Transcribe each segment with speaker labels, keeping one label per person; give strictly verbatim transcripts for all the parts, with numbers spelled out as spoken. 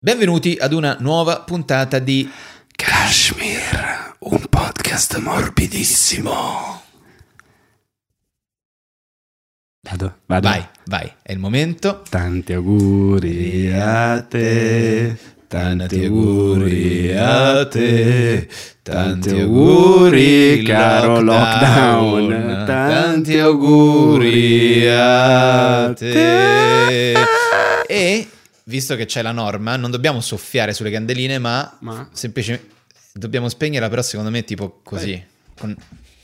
Speaker 1: Benvenuti ad una nuova puntata di
Speaker 2: Kashmir, un podcast morbidissimo. Vado, vado.
Speaker 1: Vai, vai, è il momento.
Speaker 2: Tanti auguri a te, tanti auguri a te, tanti auguri caro lockdown, tanti auguri a te.
Speaker 1: E visto che c'è la norma, non dobbiamo soffiare sulle candeline, ma,
Speaker 2: Ma?
Speaker 1: semplicemente dobbiamo spegnerla, però secondo me tipo così. Con...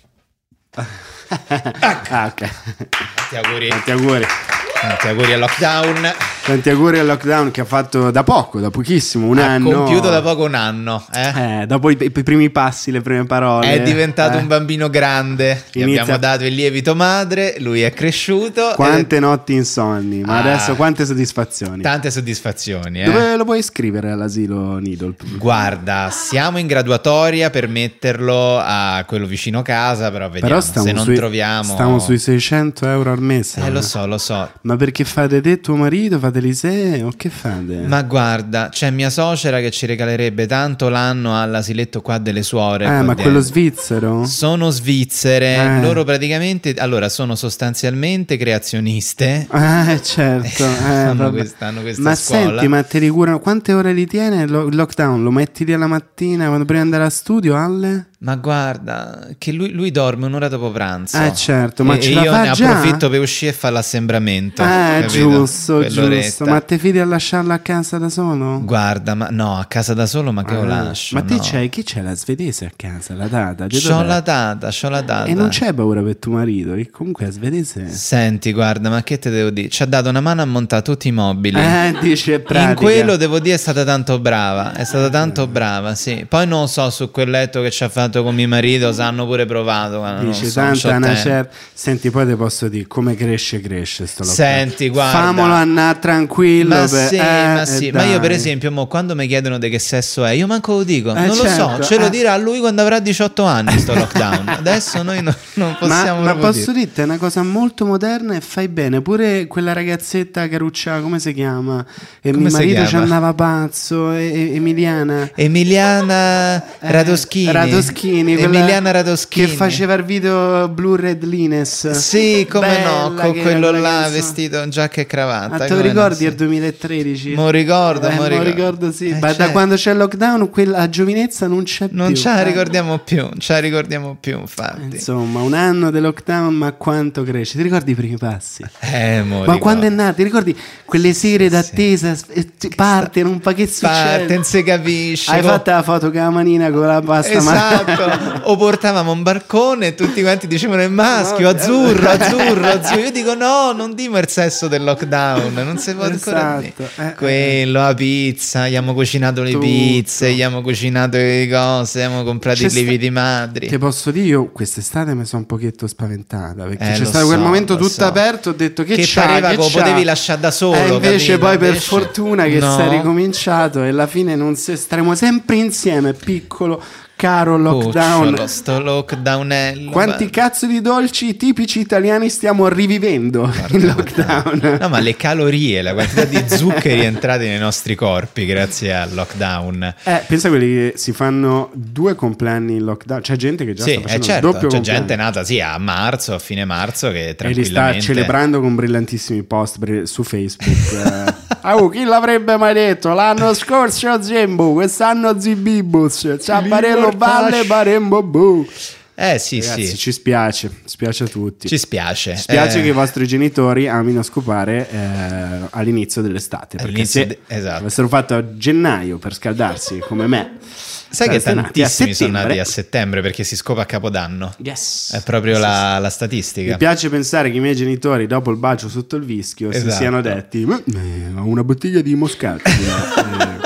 Speaker 2: Ah, ok.
Speaker 1: Tanti auguri.
Speaker 2: Tanti auguri.
Speaker 1: Tanti auguri al lockdown.
Speaker 2: Tanti auguri al lockdown che ha fatto da poco, da pochissimo, un
Speaker 1: ha
Speaker 2: anno.
Speaker 1: Ha compiuto da poco un anno. Eh?
Speaker 2: Eh, dopo i, i primi passi, le prime parole.
Speaker 1: È diventato
Speaker 2: eh.
Speaker 1: un bambino grande. Gli
Speaker 2: Inizia...
Speaker 1: abbiamo dato il lievito madre, lui è cresciuto.
Speaker 2: Quante
Speaker 1: ed...
Speaker 2: notti insonni, ma
Speaker 1: ah,
Speaker 2: adesso quante soddisfazioni.
Speaker 1: Tante soddisfazioni. Eh?
Speaker 2: Dove lo puoi iscrivere all'asilo Needle?
Speaker 1: Guarda, siamo in graduatoria per metterlo a quello vicino casa, però vediamo
Speaker 2: però
Speaker 1: se non
Speaker 2: sui,
Speaker 1: troviamo.
Speaker 2: Stiamo sui seicento euro al mese.
Speaker 1: Eh, lo so, lo so.
Speaker 2: Ma perché fate te e tuo marito? Fate l'Isee? O che fate?
Speaker 1: Ma guarda, c'è mia suocera che ci regalerebbe tanto l'anno all'asiletto qua delle suore.
Speaker 2: Eh,
Speaker 1: qua
Speaker 2: ma
Speaker 1: dentro.
Speaker 2: quello svizzero?
Speaker 1: Sono svizzere,
Speaker 2: eh.
Speaker 1: loro praticamente, allora sono sostanzialmente creazioniste.
Speaker 2: Eh, certo. Eh,
Speaker 1: hanno questa, hanno questa
Speaker 2: ma
Speaker 1: scuola.
Speaker 2: Senti, ma ti ricurano? Quante ore li tiene il lockdown? Lo metti lì alla mattina quando prima di andare a studio, alle?
Speaker 1: Ma guarda, che lui, lui dorme un'ora dopo pranzo.
Speaker 2: Eh certo, ma
Speaker 1: e,
Speaker 2: ce
Speaker 1: e
Speaker 2: la
Speaker 1: io
Speaker 2: fa
Speaker 1: ne
Speaker 2: già?
Speaker 1: approfitto per uscire e fare l'assembramento.
Speaker 2: Eh,
Speaker 1: capito?
Speaker 2: giusto,
Speaker 1: Quell'oretta.
Speaker 2: giusto. Ma ti fidi a lasciarla a casa da solo?
Speaker 1: Guarda, ma no, a casa da solo, ma che
Speaker 2: eh,
Speaker 1: lo lascio?
Speaker 2: Ma te
Speaker 1: no.
Speaker 2: c'hai, chi c'è la svedese a casa? La data?
Speaker 1: C'ho la data, c'ho la data.
Speaker 2: E non c'è paura per tuo marito, che comunque è svedese.
Speaker 1: Senti, guarda, ma che te devo dire? Ci ha dato una mano a montare tutti i mobili.
Speaker 2: Eh, dice pratica.
Speaker 1: In quello devo dire è stata tanto brava, è stata tanto brava, sì. Poi non so su quel letto che ci ha fatto con mio marito, sanno pure provato.
Speaker 2: Dice
Speaker 1: so,
Speaker 2: tanta una
Speaker 1: tempo.
Speaker 2: certa. Senti, poi te posso dire come cresce, cresce sto lockdown.
Speaker 1: Senti, guarda.
Speaker 2: Famolo andare tranquillo.
Speaker 1: Ma
Speaker 2: per...
Speaker 1: sì,
Speaker 2: eh,
Speaker 1: ma sì. Ma io per
Speaker 2: dai.
Speaker 1: esempio, mo, quando mi chiedono di che sesso è, io manco lo dico.
Speaker 2: Eh,
Speaker 1: non
Speaker 2: certo,
Speaker 1: lo so, ce lo
Speaker 2: eh.
Speaker 1: dirà lui quando avrà diciotto anni sto lockdown. Adesso noi no, non possiamo
Speaker 2: Ma, ma posso
Speaker 1: dire.
Speaker 2: dirti, è una cosa molto moderna e fai bene. Pure quella ragazzetta caruccia, come si chiama? E
Speaker 1: Come
Speaker 2: mio
Speaker 1: si
Speaker 2: marito ci
Speaker 1: chiama?
Speaker 2: andava pazzo. E, e- Emiliana.
Speaker 1: Emiliana
Speaker 2: Eh,
Speaker 1: Radoschini.
Speaker 2: Radoschini, quella
Speaker 1: Emiliana Radoschini.
Speaker 2: che faceva il video Blue Red Lines.
Speaker 1: Sì, come
Speaker 2: Bella
Speaker 1: no, con
Speaker 2: che
Speaker 1: quello
Speaker 2: era
Speaker 1: là
Speaker 2: ragazzo.
Speaker 1: vestito in giacca e cravatta.
Speaker 2: Ma te lo
Speaker 1: come no,
Speaker 2: ricordi
Speaker 1: sì.
Speaker 2: il duemilatredici?
Speaker 1: Mo ricordo,
Speaker 2: Eh,
Speaker 1: mo
Speaker 2: mo
Speaker 1: ricordo.
Speaker 2: ricordo sì.
Speaker 1: Eh,
Speaker 2: Ma da
Speaker 1: certo.
Speaker 2: quando c'è il lockdown quella giovinezza non c'è
Speaker 1: Non
Speaker 2: più.
Speaker 1: ce la
Speaker 2: Eh.
Speaker 1: ricordiamo più, non ce la ricordiamo più, infatti.
Speaker 2: Insomma, un anno di lockdown, ma quanto cresce? Ti ricordi i primi passi?
Speaker 1: Eh, mo
Speaker 2: Ma
Speaker 1: ricordo.
Speaker 2: quando è nato? Ti ricordi quelle sere d'attesa?
Speaker 1: Sì.
Speaker 2: E ti- parte, non fa che
Speaker 1: Parte,
Speaker 2: succede?
Speaker 1: non si capisce.
Speaker 2: Hai
Speaker 1: co-
Speaker 2: fatto la foto con la manina con la pasta
Speaker 1: Esatto, o portavamo un barcone e tutti quanti dicevano è maschio,
Speaker 2: No,
Speaker 1: azzurro,
Speaker 2: eh.
Speaker 1: azzurro, azzurro. Io dico no, non dimo il sesso del lockdown, non si può ancora dire.
Speaker 2: Esatto, eh,
Speaker 1: Quello, la pizza, gli abbiamo cucinato le
Speaker 2: Tutto.
Speaker 1: pizze, gli abbiamo cucinato le cose, abbiamo comprato
Speaker 2: C'è
Speaker 1: i
Speaker 2: sta-
Speaker 1: lieviti madri.
Speaker 2: Ti posso dire, io quest'estate mi sono un pochetto spaventata perché
Speaker 1: Eh,
Speaker 2: c'è
Speaker 1: lo
Speaker 2: stato quel
Speaker 1: so,
Speaker 2: momento
Speaker 1: lo
Speaker 2: tutto
Speaker 1: so.
Speaker 2: aperto. Ho detto che,
Speaker 1: Che
Speaker 2: c'ha,
Speaker 1: pareva
Speaker 2: che
Speaker 1: che lo
Speaker 2: c'ha?
Speaker 1: potevi lasciare da solo,
Speaker 2: E invece
Speaker 1: capito?
Speaker 2: poi per
Speaker 1: Invece-
Speaker 2: fortuna che
Speaker 1: No.
Speaker 2: si è ricominciato e alla fine non si, staremo sempre insieme, piccolo caro lockdown.
Speaker 1: Cucciolo, sto lockdownello.
Speaker 2: Quanti
Speaker 1: ma-
Speaker 2: cazzo di dolci tipici italiani stiamo rivivendo in lockdown?
Speaker 1: No, ma le calorie, la quantità di zuccheri entrati nei nostri corpi grazie al lockdown.
Speaker 2: Eh, pensa a quelli che si fanno due compleanni in lockdown. C'è gente che già
Speaker 1: Sì,
Speaker 2: sta
Speaker 1: è
Speaker 2: facendo
Speaker 1: certo,
Speaker 2: il doppio
Speaker 1: c'è
Speaker 2: compleanno.
Speaker 1: gente nata sì a marzo, a fine marzo che
Speaker 2: E li sta
Speaker 1: tranquillamente
Speaker 2: celebrando con brillantissimi post bre- su Facebook. eh. Oh, chi l'avrebbe mai detto? L'anno scorso Zembo, quest'anno Zibibus. Ciabarello Valle Barembo Bu.
Speaker 1: Eh sì,
Speaker 2: Ragazzi,
Speaker 1: sì,
Speaker 2: ci spiace, spiace a tutti.
Speaker 1: ci spiace.
Speaker 2: Ci spiace
Speaker 1: Eh,
Speaker 2: che i vostri genitori amino scopare eh, all'inizio dell'estate. Perché
Speaker 1: All'inizio
Speaker 2: se
Speaker 1: de- esatto.
Speaker 2: avessero fatto a gennaio per scaldarsi come me,
Speaker 1: Sai che
Speaker 2: sareste nati a
Speaker 1: tantissimi sono nati
Speaker 2: settembre.
Speaker 1: a settembre perché si scopa a Capodanno.
Speaker 2: Yes.
Speaker 1: È proprio
Speaker 2: Sì,
Speaker 1: la, la
Speaker 2: Mi
Speaker 1: statistica.
Speaker 2: piace pensare che i miei genitori, dopo il bacio sotto il vischio, si
Speaker 1: Esatto.
Speaker 2: siano detti: "Ma, eh, ho una bottiglia di moscato. eh,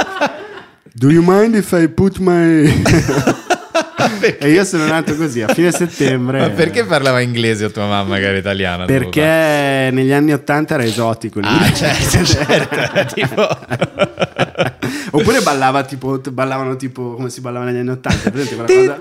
Speaker 2: Do you mind if I put my." E io sono nato così a fine settembre.
Speaker 1: Ma perché parlava inglese o tua mamma che era italiana? tuo
Speaker 2: Perché
Speaker 1: papà?
Speaker 2: negli anni ottanta era esotico lì.
Speaker 1: Ah, certo, certo, era tipo...
Speaker 2: Oppure ballava tipo, ballavano tipo come si ballava negli anni ottanta. Cosa...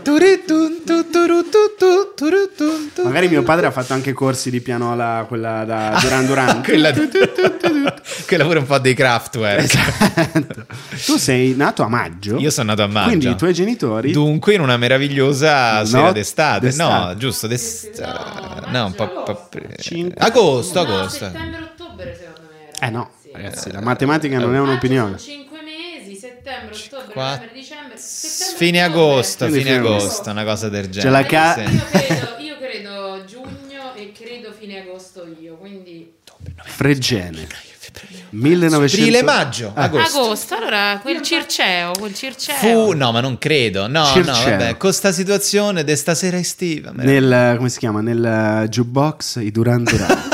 Speaker 2: Magari mio padre ha fatto anche corsi di pianola, quella da Duran Duran.
Speaker 1: quella, quella pure un po' dei Kraftwerk.
Speaker 2: Esatto. Tu tu sei nato a maggio.
Speaker 1: Io sono nato a maggio.
Speaker 2: Quindi i tuoi genitori.
Speaker 1: Dunque in una meravigliosa
Speaker 2: No,
Speaker 1: sera d'estate.
Speaker 2: d'estate.
Speaker 1: No, giusto, d'estate. No, un po', po'...
Speaker 2: Cinque.
Speaker 1: Agosto,
Speaker 3: No,
Speaker 1: agosto.
Speaker 3: settembre-ottobre secondo me era.
Speaker 2: Eh no,
Speaker 3: Sì.
Speaker 2: ragazzi, la matematica non è un'opinione.
Speaker 3: Maggio sono cinque mesi, settembre, ottobre,
Speaker 1: Qua-
Speaker 3: novembre, dicembre, settembre,
Speaker 1: Fine
Speaker 3: ottobre.
Speaker 1: agosto,
Speaker 2: Quindi
Speaker 1: fine
Speaker 2: fine
Speaker 1: agosto, una cosa del
Speaker 2: C'è la
Speaker 1: genere.
Speaker 2: ca-
Speaker 1: Sì.
Speaker 3: Io credo, io credo giugno e credo fine agosto io, quindi
Speaker 2: Fregene. millenovecento
Speaker 1: Aprile, maggio,
Speaker 2: Ah.
Speaker 1: agosto.
Speaker 3: agosto, allora quel Circeo, quel Circeo.
Speaker 1: Fu, no, ma non credo. No,
Speaker 2: Circeo.
Speaker 1: no, vabbè, con sta situazione di stasera estiva.
Speaker 2: Nel, come si chiama? Nel eh, jukebox i Duran Duran.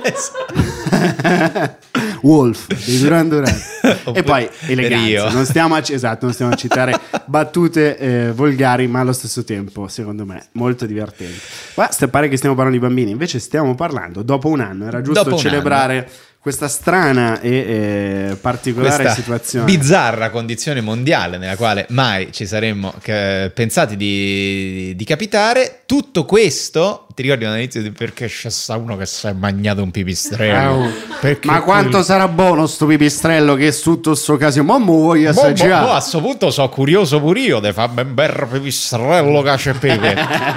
Speaker 2: Wolf dei Duran Duran. E poi eleganza.
Speaker 1: Rio.
Speaker 2: Non stiamo a, esatto, non stiamo a citare battute eh, volgari, ma allo stesso tempo, secondo me, molto divertenti. Qua sta- pare che stiamo parlando di bambini, invece stiamo parlando dopo un anno. Era giusto
Speaker 1: Dopo un
Speaker 2: celebrare questa strana e eh, particolare
Speaker 1: Questa
Speaker 2: situazione.
Speaker 1: bizzarra condizione mondiale nella quale mai ci saremmo eh, pensati di, di capitare. Tutto questo, ti ricordi all'inizio di perché c'è sta uno che si è mangiato un pipistrello?
Speaker 2: Oh,
Speaker 1: Perché
Speaker 2: ma quanto
Speaker 1: quel-
Speaker 2: sarà buono sto pipistrello che è tutto sto casino? Ma mo voglio
Speaker 1: Mo- mo- mo
Speaker 2: assaggiare.
Speaker 1: a questo punto sono curioso pure io di farmi un bel pipistrello cacio e pepe.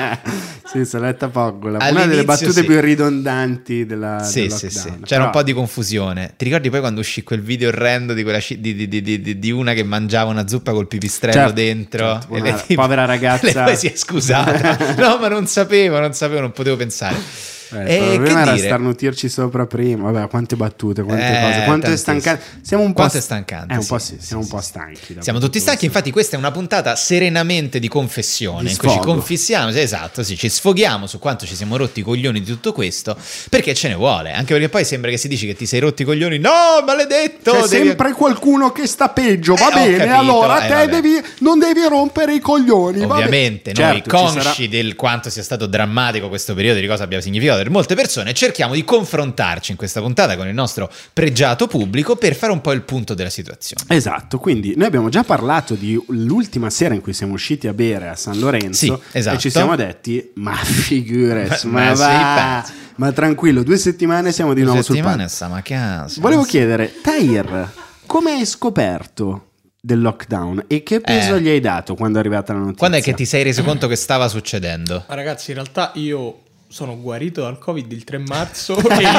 Speaker 2: Sì, se letta poco. La- Una
Speaker 1: All'inizio
Speaker 2: delle battute
Speaker 1: sì.
Speaker 2: più ridondanti della
Speaker 1: Sì,
Speaker 2: del
Speaker 1: sì, sì.
Speaker 2: lockdown.
Speaker 1: C'era un
Speaker 2: Però-
Speaker 1: po' di confusione. Ti ricordi poi quando uscì quel video orrendo di, quella sci- di, di- di- di- di una che mangiava una zuppa col pipistrello
Speaker 2: Certo,
Speaker 1: dentro?
Speaker 2: certo,
Speaker 1: E
Speaker 2: una
Speaker 1: lei tipo-
Speaker 2: povera ragazza.
Speaker 1: Lei poi si è scusata. No, ma non sapevo, non sapevo, non potevo pensare.
Speaker 2: Eh,
Speaker 1: E
Speaker 2: il problema
Speaker 1: che
Speaker 2: era
Speaker 1: dire?
Speaker 2: starnutirci sopra prima. Vabbè, quante battute, quante
Speaker 1: Eh,
Speaker 2: cose. Quanto è
Speaker 1: tantissimo.
Speaker 2: stancante. Siamo un po'
Speaker 1: Quanto è
Speaker 2: st-
Speaker 1: stancante,
Speaker 2: eh, un po'
Speaker 1: sì,
Speaker 2: sì,
Speaker 1: sì,
Speaker 2: siamo
Speaker 1: sì,
Speaker 2: un po'
Speaker 1: sì.
Speaker 2: stanchi. da
Speaker 1: Siamo
Speaker 2: tutto
Speaker 1: tutti stanchi,
Speaker 2: questo.
Speaker 1: infatti questa è una puntata serenamente di confessione,
Speaker 2: Di
Speaker 1: in cui ci
Speaker 2: sfogo.
Speaker 1: confissiamo, sì, esatto, sì, ci sfoghiamo su quanto ci siamo rotti i coglioni di tutto questo, perché ce ne vuole, anche perché poi sembra che si dice che ti sei rotti i coglioni, no, maledetto!
Speaker 2: C'è
Speaker 1: devi-
Speaker 2: sempre qualcuno che sta peggio, va
Speaker 1: Eh, ho
Speaker 2: bene,
Speaker 1: capito,
Speaker 2: allora
Speaker 1: eh,
Speaker 2: te
Speaker 1: vabbè.
Speaker 2: devi, non devi rompere i coglioni. va bene.
Speaker 1: Ovviamente noi
Speaker 2: Certo, ci
Speaker 1: consci
Speaker 2: sarà-
Speaker 1: del quanto sia stato drammatico questo periodo, di cosa abbia significato per molte persone, cerchiamo di confrontarci in questa puntata con il nostro pregiato pubblico per fare un po' il punto della situazione.
Speaker 2: Esatto, quindi noi abbiamo già parlato di l'ultima sera in cui siamo usciti a bere a San Lorenzo
Speaker 1: Sì, esatto.
Speaker 2: e ci siamo detti, ma figurati, ma,
Speaker 1: Ma
Speaker 2: va,
Speaker 1: sei pazzo.
Speaker 2: ma tranquillo, due settimane siamo di
Speaker 1: Due
Speaker 2: nuovo sul
Speaker 1: settimane
Speaker 2: palco.
Speaker 1: stiamo a casa.
Speaker 2: Volevo chiedere, Tahir, come hai scoperto del lockdown e che peso
Speaker 1: Eh.
Speaker 2: gli hai dato quando è arrivata la notizia?
Speaker 1: Quando è che ti sei reso conto che stava succedendo?
Speaker 4: Ma ragazzi, in realtà io sono guarito dal Covid il tre marzo e il,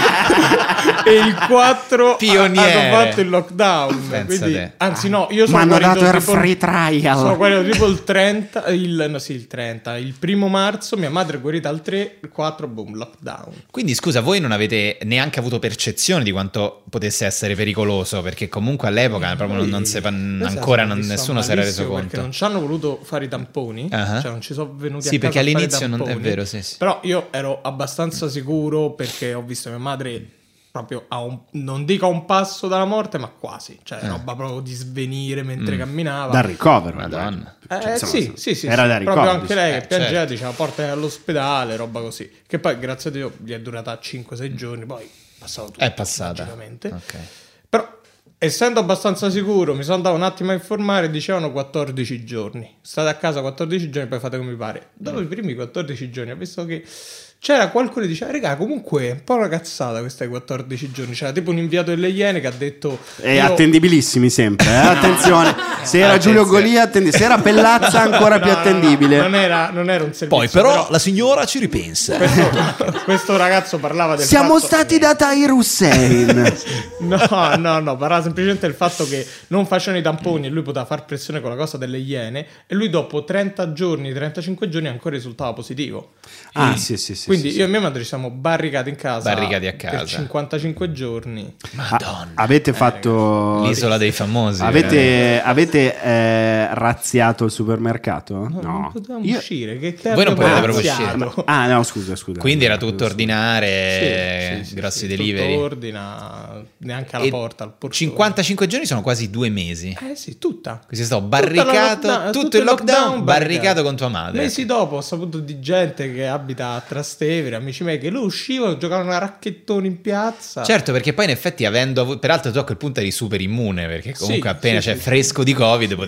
Speaker 4: e il quattro
Speaker 1: Pioniere.
Speaker 4: hanno fatto il lockdown.
Speaker 1: Pensa
Speaker 4: Quindi,
Speaker 1: te.
Speaker 4: anzi, no, io
Speaker 2: Mi
Speaker 4: sono
Speaker 2: hanno
Speaker 4: guarito
Speaker 2: dato il
Speaker 4: tipo-
Speaker 2: free trial.
Speaker 4: Sono guarito tipo il trenta, il, no, sì, il trenta, il primo marzo, mia madre è guarita al tre, il quattro, boom, lockdown.
Speaker 1: Quindi scusa, voi non avete neanche avuto percezione di quanto potesse essere pericoloso, perché comunque all'epoca proprio non, non si pa-
Speaker 4: Noi
Speaker 1: ancora
Speaker 4: siamo
Speaker 1: non-
Speaker 4: visti
Speaker 1: nessuno si era reso
Speaker 4: malissimo perché
Speaker 1: conto.
Speaker 4: non ci hanno voluto fare i tamponi,
Speaker 1: Ah.
Speaker 4: cioè non ci sono venuti
Speaker 1: Sì,
Speaker 4: a casa
Speaker 1: perché
Speaker 4: a fare i
Speaker 1: all'inizio non- è
Speaker 4: tamponi.
Speaker 1: vero, sì, sì.
Speaker 4: Però io ero abbastanza sicuro perché ho visto mia madre proprio a un, non dico a un passo dalla morte, ma quasi, cioè
Speaker 1: Eh.
Speaker 4: roba proprio di svenire
Speaker 1: Mm.
Speaker 4: mentre camminava.
Speaker 2: Dal ricovero.
Speaker 1: Madonna.
Speaker 2: immagino.
Speaker 4: Eh,
Speaker 2: insomma,
Speaker 4: sì, sì, sì,
Speaker 2: era
Speaker 4: sì.
Speaker 2: da ricovero.
Speaker 4: Proprio anche lei
Speaker 1: Eh,
Speaker 4: che piangeva,
Speaker 1: certo.
Speaker 4: diceva portami all'ospedale, roba così. Che poi, grazie a Dio, gli è durata cinque sei giorni, poi è passato tutto.
Speaker 1: È passata.
Speaker 4: magicamente.
Speaker 1: Ok.
Speaker 4: Però, essendo abbastanza sicuro, mi sono andato un attimo a informare, dicevano quattordici giorni. State a casa quattordici giorni, poi fate come vi pare. Dopo i primi quattordici giorni ho visto che c'era qualcuno che diceva, raga, comunque è un po' una cazzata questa quattordici giorni. C'era tipo un inviato delle Iene che ha detto...
Speaker 2: E
Speaker 4: io-
Speaker 2: attendibilissimi sempre, eh? Attenzione. Se era Giulio
Speaker 1: Attenzione.
Speaker 2: Golia, attendi- se era Pellazza ancora
Speaker 4: No,
Speaker 2: più
Speaker 4: no, no,
Speaker 2: attendibile.
Speaker 4: non, era, non era un servizio.
Speaker 1: Poi però, la signora ci ripensa.
Speaker 4: questo, questo ragazzo parlava del
Speaker 2: Siamo
Speaker 4: fatto...
Speaker 2: stati da Tahir Hussein.
Speaker 4: No, no, no, parlava semplicemente del fatto che non facevano i tamponi e lui poteva far pressione con la cosa delle Iene e lui dopo trenta giorni, trentacinque giorni ancora risultava positivo.
Speaker 2: Ah, sì, sì, sì.
Speaker 4: Quindi
Speaker 2: sì,
Speaker 4: io e mia madre ci siamo barricati in casa
Speaker 1: Barricati a casa.
Speaker 4: per cinquantacinque giorni.
Speaker 1: Madonna.
Speaker 2: Ah, avete fatto
Speaker 1: L'isola dei famosi.
Speaker 2: Avete, avete eh, razziato il supermercato?
Speaker 4: No, non potevamo
Speaker 2: Io-
Speaker 4: uscire. Che, che
Speaker 1: Voi non
Speaker 4: abbiamo
Speaker 1: potete proprio
Speaker 4: razziato?
Speaker 1: uscire.
Speaker 2: Ah, no, scusa, scusa.
Speaker 1: Quindi era tutto
Speaker 2: Scusa.
Speaker 1: ordinare,
Speaker 4: Sì, sì, sì,
Speaker 1: grossi
Speaker 4: sì,
Speaker 1: delivery.
Speaker 4: tutto ordina, neanche alla
Speaker 1: E
Speaker 4: porta, al portone.
Speaker 1: cinquantacinque giorni sono quasi due mesi.
Speaker 4: Eh sì, tutta.
Speaker 1: Quindi sto
Speaker 4: Tutta la
Speaker 1: barricato,
Speaker 4: lockdown-
Speaker 1: tutto il lockdown, barricato con tua madre.
Speaker 4: Mesi dopo ho saputo di gente che abita a Trastevere, amici miei, che lui uscivano, giocavano a racchettoni in piazza.
Speaker 1: Certo, perché poi in effetti avendo avuto, peraltro tu a quel punto eri super immune, perché comunque
Speaker 4: Sì,
Speaker 1: appena
Speaker 4: sì,
Speaker 1: c'è
Speaker 4: sì,
Speaker 1: fresco di Covid potevi essere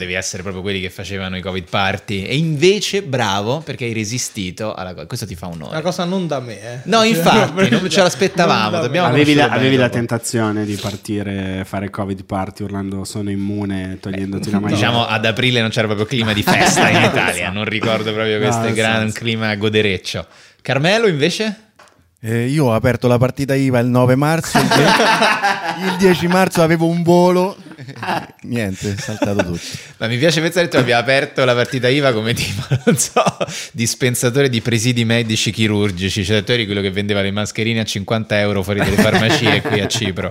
Speaker 1: proprio quelli che facevano i Covid party, e invece bravo perché hai resistito alla cosa. Questo ti fa onore.
Speaker 4: Una cosa non da me, eh.
Speaker 1: No, infatti, non ce l'aspettavamo. Dobbiamo
Speaker 2: Avevi, la,
Speaker 1: conoscerlo
Speaker 2: avevi
Speaker 1: bene
Speaker 2: la
Speaker 1: dopo.
Speaker 2: tentazione di partire, fare Covid party urlando sono immune, togliendoti la maglia?
Speaker 1: Diciamo ad aprile non c'era proprio clima di festa in Italia, non ricordo proprio questo
Speaker 2: No,
Speaker 1: gran
Speaker 2: senso.
Speaker 1: clima godereccio. Carmelo invece?
Speaker 5: Eh, io ho aperto la partita I V A il nove marzo, il die- il dieci marzo avevo un volo, niente, è saltato tutto.
Speaker 1: Ma mi piace pensare che tu abbia aperto la partita I V A come tipo, non so, dispensatore di presidi medici chirurgici, cioè tu eri quello che vendeva le mascherine a cinquanta euro fuori dalle farmacie qui a Cipro.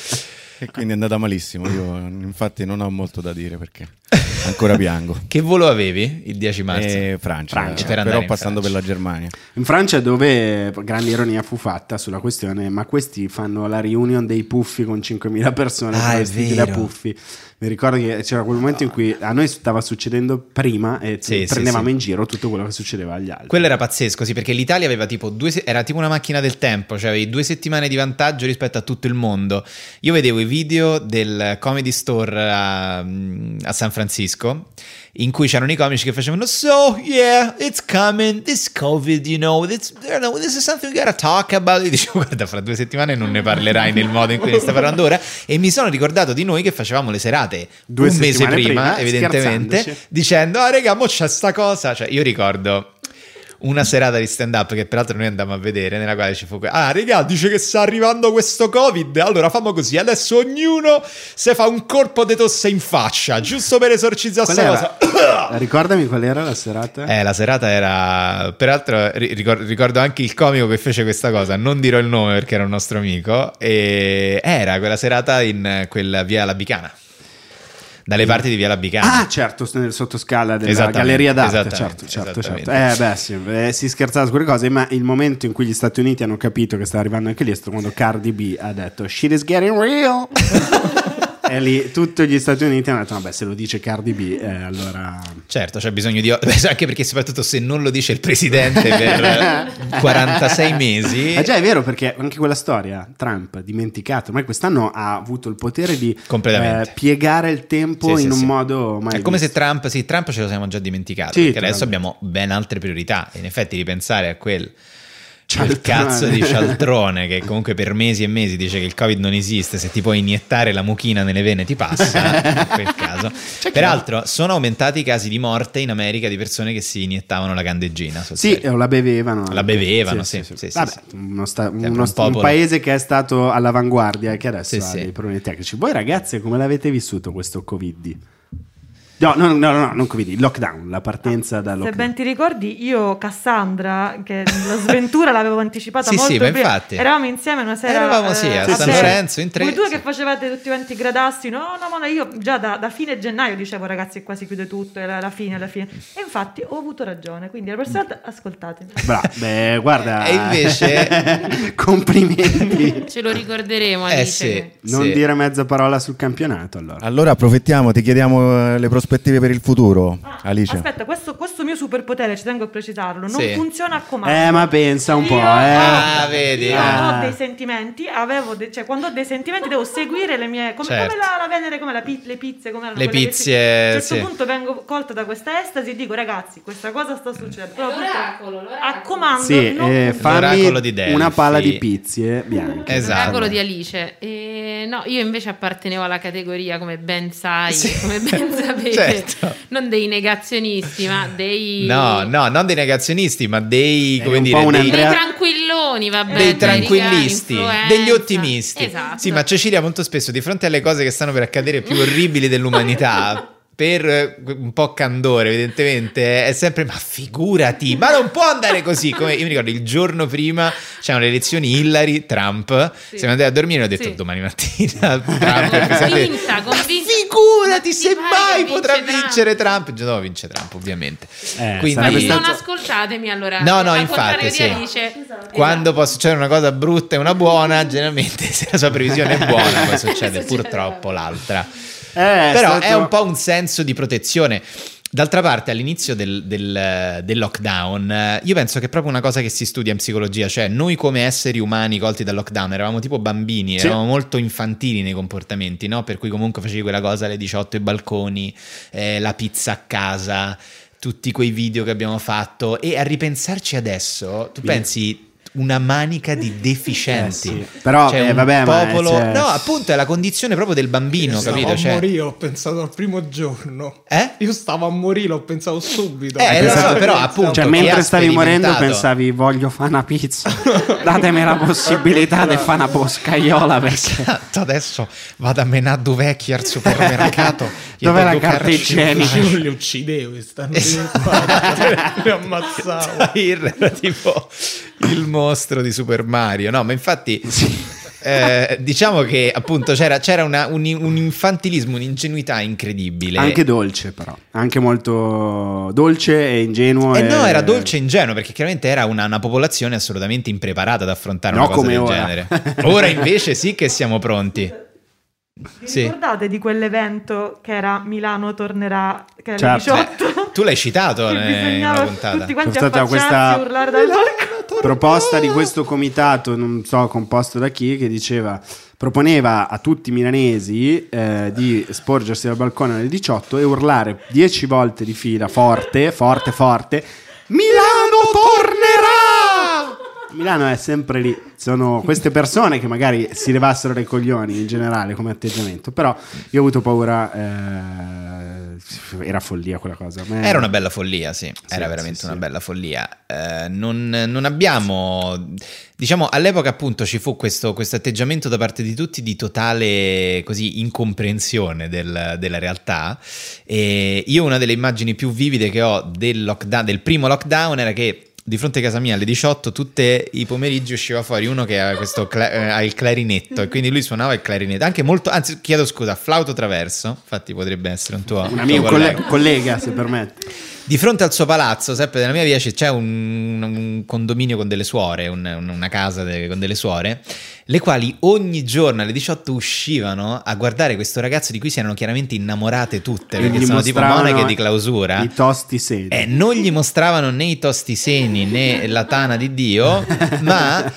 Speaker 5: E quindi è andata malissimo, io infatti non ho molto da dire perché ancora piango.
Speaker 1: Che volo avevi il dieci marzo?
Speaker 5: E Francia,
Speaker 2: Francia,
Speaker 1: per andare
Speaker 5: però
Speaker 1: in
Speaker 5: passando
Speaker 1: Francia.
Speaker 5: per la Germania.
Speaker 2: In Francia, dove grande ironia fu fatta sulla questione, ma questi fanno la reunion dei puffi con cinquemila persone
Speaker 1: Ah, è
Speaker 2: vestiti da
Speaker 1: vero.
Speaker 2: puffi. Mi ricordo che c'era quel momento in cui a noi stava succedendo prima e
Speaker 1: Sì,
Speaker 2: prendevamo
Speaker 1: sì, sì.
Speaker 2: in giro tutto quello che succedeva agli altri.
Speaker 1: Quello era pazzesco, sì, perché l'Italia aveva tipo due se- era tipo una macchina del tempo, cioè avevi due settimane di vantaggio rispetto a tutto il mondo. Io vedevo i video del Comedy Store a, a San Francisco, in cui c'erano i comici che facevano so yeah it's coming this COVID, you know, this, I don't know, this is something we gotta talk about. Io dicevo guarda, fra due settimane non ne parlerai nel modo in cui ne stai parlando ora, e mi sono ricordato di noi che facevamo le serate
Speaker 2: Due
Speaker 1: un mese
Speaker 2: settimane
Speaker 1: prima,
Speaker 2: prima,
Speaker 1: evidentemente,
Speaker 2: scherzandoci.
Speaker 1: dicendo ah raga mo c'è sta cosa, cioè io ricordo una serata di stand up che peraltro noi andammo a vedere, nella quale ci fu que- ah raga dice che sta arrivando questo Covid, allora famo così, adesso ognuno se fa un colpo di tosse in faccia giusto per esorcizzare
Speaker 2: Qual
Speaker 1: questa
Speaker 2: era?
Speaker 1: cosa.
Speaker 2: Ricordami qual era la serata?
Speaker 1: Eh, la serata era, peraltro ri- ricor- ricordo anche il comico che fece questa cosa, non dirò il nome perché era un nostro amico, e era quella serata in quella via Labicana, dalle parti di via Labicana.
Speaker 2: Ah, certo, nel sottoscala della
Speaker 1: Esattamente,
Speaker 2: Galleria d'arte.
Speaker 1: esattamente,
Speaker 2: Certo, certo, certo.
Speaker 1: esattamente.
Speaker 2: Eh, beh, sì, eh, si scherzava su quelle cose, ma il momento in cui gli Stati Uniti hanno capito che stava arrivando anche lì è stato quando Cardi B ha detto shit is getting real. E lì tutti gli Stati Uniti hanno detto vabbè, se lo dice Cardi B eh, allora
Speaker 1: Certo, c'è bisogno di... anche perché soprattutto se non lo dice il presidente per quarantasei mesi...
Speaker 2: eh già è vero, perché anche quella storia Trump dimenticato, ormai quest'anno ha avuto il potere di
Speaker 1: Completamente.
Speaker 2: eh, piegare il tempo
Speaker 1: Sì,
Speaker 2: in
Speaker 1: sì,
Speaker 2: un
Speaker 1: sì.
Speaker 2: modo mai
Speaker 1: È come
Speaker 2: visto.
Speaker 1: se Trump, sì, Trump ce lo siamo già dimenticato,
Speaker 2: Sì,
Speaker 1: perché adesso
Speaker 2: Trump.
Speaker 1: abbiamo ben altre priorità. E in effetti ripensare a quel, quel
Speaker 2: Cialtrone.
Speaker 1: cazzo di cialtrone che comunque per mesi e mesi dice che il Covid non esiste, se ti puoi iniettare la mucchina nelle vene ti passa, in quel caso. Peraltro sono aumentati i casi di morte in America di persone che si iniettavano la candeggina. sul
Speaker 2: Sì,
Speaker 1: serio.
Speaker 2: o la bevevano.
Speaker 1: La bevevano, sì, sì, sì,
Speaker 2: Vabbè,
Speaker 1: sì.
Speaker 2: uno sta-
Speaker 1: Sempre
Speaker 2: uno
Speaker 1: un
Speaker 2: sta- un
Speaker 1: popolo.
Speaker 2: paese che è stato all'avanguardia e che adesso
Speaker 1: Sì,
Speaker 2: ha
Speaker 1: sì.
Speaker 2: dei problemi tecnici. Voi ragazzi, come l'avete vissuto questo Covid? No, no, no, no, non Covid, il lockdown, la partenza da
Speaker 6: Se
Speaker 2: lockdown.
Speaker 6: ben ti ricordi, io Cassandra, che la sventura l'avevo anticipata
Speaker 1: Sì,
Speaker 6: molto
Speaker 1: sì, ma
Speaker 6: prima,
Speaker 1: infatti.
Speaker 6: eravamo insieme una sera.
Speaker 1: Eravamo, sì, a
Speaker 6: a
Speaker 2: San
Speaker 6: te.
Speaker 1: Lorenzo, in tre,
Speaker 6: Voi due
Speaker 1: sì.
Speaker 6: che facevate tutti quanti i gradassi, no, no, ma no, io già da, da fine gennaio dicevo ragazzi qua si chiude tutto, è la, la fine, la fine. E infatti ho avuto ragione, quindi la prossima volta ascoltatemi.
Speaker 2: Bravo, beh, guarda.
Speaker 1: E invece-
Speaker 2: complimenti.
Speaker 3: Ce lo ricorderemo,
Speaker 1: Eh
Speaker 3: Alice.
Speaker 1: sì,
Speaker 2: Non
Speaker 1: sì.
Speaker 2: dire mezza parola sul campionato, allora.
Speaker 5: Allora approfittiamo, ti chiediamo eh, le prospettive per il futuro, Alice.
Speaker 6: Aspetta, questo, questo mio superpotere, ci tengo a precisarlo, non
Speaker 1: Sì.
Speaker 6: funziona a comando.
Speaker 2: Eh, ma pensa un po',
Speaker 6: Io-
Speaker 2: eh.
Speaker 1: Ah, vedi?
Speaker 6: Io
Speaker 2: Ah.
Speaker 6: ho dei sentimenti, avevo de- cioè quando ho dei sentimenti devo seguire le mie come,
Speaker 1: Certo.
Speaker 6: come la, la Venere, come la pi- le pizze, come erano
Speaker 1: Le
Speaker 6: quelle che si-
Speaker 1: pizze,
Speaker 6: A un certo
Speaker 1: sì.
Speaker 6: punto vengo colta da questa estasi e dico ragazzi, questa cosa sta succedendo. Però
Speaker 3: L'oracolo,
Speaker 6: purtroppo,
Speaker 3: l'oracolo.
Speaker 6: a comando
Speaker 2: Sì,
Speaker 6: non
Speaker 2: eh,
Speaker 6: funziona.
Speaker 1: L'oracolo di
Speaker 2: fammi
Speaker 1: Delfi.
Speaker 2: una pala di pizzie bianche.
Speaker 1: Esatto.
Speaker 3: L'oracolo di Alice. E no, io invece appartenevo alla categoria, come ben sai,
Speaker 1: Sì.
Speaker 3: come ben sapete,
Speaker 1: Certo.
Speaker 3: non dei negazionisti, ma dei
Speaker 1: No, no, non dei negazionisti, ma dei,
Speaker 2: È
Speaker 1: come
Speaker 2: un
Speaker 1: dire,
Speaker 2: po' un
Speaker 1: dei,
Speaker 3: dei
Speaker 2: Andrea-
Speaker 3: tranquilloni, vabbè,
Speaker 1: dei
Speaker 3: dei
Speaker 1: tranquillisti,
Speaker 3: influenza.
Speaker 1: degli ottimisti.
Speaker 3: Esatto.
Speaker 1: Sì, ma Cecilia molto spesso di fronte alle cose che stanno per accadere più orribili dell'umanità, per eh, un po' candore evidentemente, è sempre ma figurati, ma non può andare così. Come io mi ricordo il giorno prima c'erano le elezioni Hillary, Trump,
Speaker 3: Sì.
Speaker 1: siamo andati a dormire e ho detto
Speaker 3: Sì.
Speaker 1: domani mattina Trump è il presidente.
Speaker 3: Convinta, convinta.
Speaker 1: Figurati
Speaker 3: Ma
Speaker 1: se
Speaker 3: ti pare
Speaker 1: mai
Speaker 3: che
Speaker 1: potrà
Speaker 3: vince
Speaker 1: vincere Trump. Il giorno dopo vince Trump ovviamente.
Speaker 2: Eh,
Speaker 1: Quindi-
Speaker 3: Ma
Speaker 2: sarebbe
Speaker 3: non
Speaker 2: stato-
Speaker 3: ascoltatemi allora.
Speaker 1: No, no,
Speaker 3: Al
Speaker 1: infatti,
Speaker 3: contrario
Speaker 1: sì.
Speaker 3: di Alice.
Speaker 1: Quando può succedere una cosa brutta e una buona, generalmente se la sua previsione è buona, poi succede
Speaker 3: Succede.
Speaker 1: purtroppo l'altra.
Speaker 2: Eh,
Speaker 1: Però
Speaker 2: stato-
Speaker 1: è un po' un senso di protezione. D'altra parte, all'inizio del, del, del lockdown, io penso che è proprio una cosa che si studia in psicologia, cioè noi come esseri umani colti dal lockdown eravamo tipo bambini,
Speaker 2: Sì.
Speaker 1: eravamo molto infantili nei comportamenti, no? Per cui comunque facevi quella cosa alle diciotto ai balconi, eh, la pizza a casa, tutti quei video che abbiamo fatto, e a ripensarci adesso, tu
Speaker 2: Sì.
Speaker 1: pensi... una manica di deficienti,
Speaker 2: Eh sì. Però,
Speaker 1: cioè
Speaker 2: eh,
Speaker 1: un
Speaker 2: vabbè, ma
Speaker 1: popolo,
Speaker 2: cioè-
Speaker 1: no, appunto è la condizione proprio del bambino,
Speaker 4: Stavo
Speaker 1: capito?
Speaker 4: a
Speaker 1: Cioè,
Speaker 4: morire, ho pensato al primo giorno.
Speaker 1: Eh?
Speaker 4: Io stavo a morire, ho pensato subito.
Speaker 1: Eh,
Speaker 4: Hai
Speaker 1: lo so,
Speaker 4: pensato-
Speaker 1: però, appunto,
Speaker 2: Cioè,
Speaker 1: chi
Speaker 2: mentre
Speaker 1: ha
Speaker 2: stavi morendo
Speaker 1: sperimentato-
Speaker 2: pensavi voglio fare una pizza, datemi la possibilità di fare una boscaiola perché
Speaker 1: Esatto, adesso vado a menare vecchi al supermercato. gli
Speaker 2: Dov'è la
Speaker 1: do
Speaker 2: carta
Speaker 1: carci-
Speaker 2: igienica?
Speaker 4: Io li uccidevo, stanno
Speaker 1: Esatto.
Speaker 4: li ammazzavo.
Speaker 1: Zahir era tipo il mostro di Super Mario, no? Ma infatti eh, diciamo che appunto c'era, c'era una- un, un infantilismo, un'ingenuità incredibile.
Speaker 2: anche dolce, però anche molto dolce e ingenuo.
Speaker 1: E
Speaker 2: e-
Speaker 1: no, era dolce e ingenuo, perché chiaramente era una, una popolazione assolutamente impreparata ad affrontare
Speaker 2: No,
Speaker 1: una cosa
Speaker 2: come
Speaker 1: del
Speaker 2: ora.
Speaker 1: genere. Ora invece sì che siamo pronti.
Speaker 6: Vi
Speaker 1: Sì.
Speaker 6: ricordate di quell'evento che era Milano tornerà, che era
Speaker 2: Certo.
Speaker 6: alle diciotto?
Speaker 1: Tu l'hai citato
Speaker 6: Che
Speaker 1: eh, in una
Speaker 6: bisognava
Speaker 1: puntata.
Speaker 6: tutti quanti
Speaker 2: C'è stata
Speaker 6: affacciarsi
Speaker 2: questa-
Speaker 6: e urlare dal balcone.
Speaker 2: proposta di questo comitato, non so composto da chi, che diceva proponeva a tutti i milanesi eh, di sporgersi dal balcone alle diciotto e urlare dieci volte di fila forte, forte, forte: Milano tornerà! Milano è sempre lì. Sono queste persone che magari si levassero dai coglioni in generale come atteggiamento, però io ho avuto paura, eh, era follia quella cosa. A me-
Speaker 1: Era una bella follia, sì, era
Speaker 2: Sì,
Speaker 1: veramente
Speaker 2: sì,
Speaker 1: una
Speaker 2: sì.
Speaker 1: bella follia. Eh, non, non abbiamo, diciamo, all'epoca appunto ci fu questo, questo atteggiamento da parte di tutti di totale così incomprensione del- della realtà. E io una delle immagini più vivide che ho del lockdown, del primo lockdown, era che di fronte a casa mia alle diciotto tutti i pomeriggi usciva fuori uno che ha, questo cla- eh, ha il clarinetto, e quindi lui suonava il clarinetto, anche molto, anzi chiedo scusa, flauto traverso, infatti potrebbe essere un tuo,
Speaker 2: un
Speaker 1: tuo
Speaker 2: amico
Speaker 1: collega.
Speaker 2: colle- collega, se permette.
Speaker 1: Di fronte al suo palazzo, sempre nella mia via, c'è un, un condominio con delle suore, un- una casa de- con delle suore, le quali ogni giorno alle diciotto uscivano a guardare questo ragazzo di cui si erano chiaramente innamorate tutte, perché
Speaker 2: Gli
Speaker 1: sono tipo
Speaker 2: mostravano
Speaker 1: monache di clausura.
Speaker 2: i tosti sedi.
Speaker 1: E non gli mostravano né i tostiseni né la tana di Dio, ma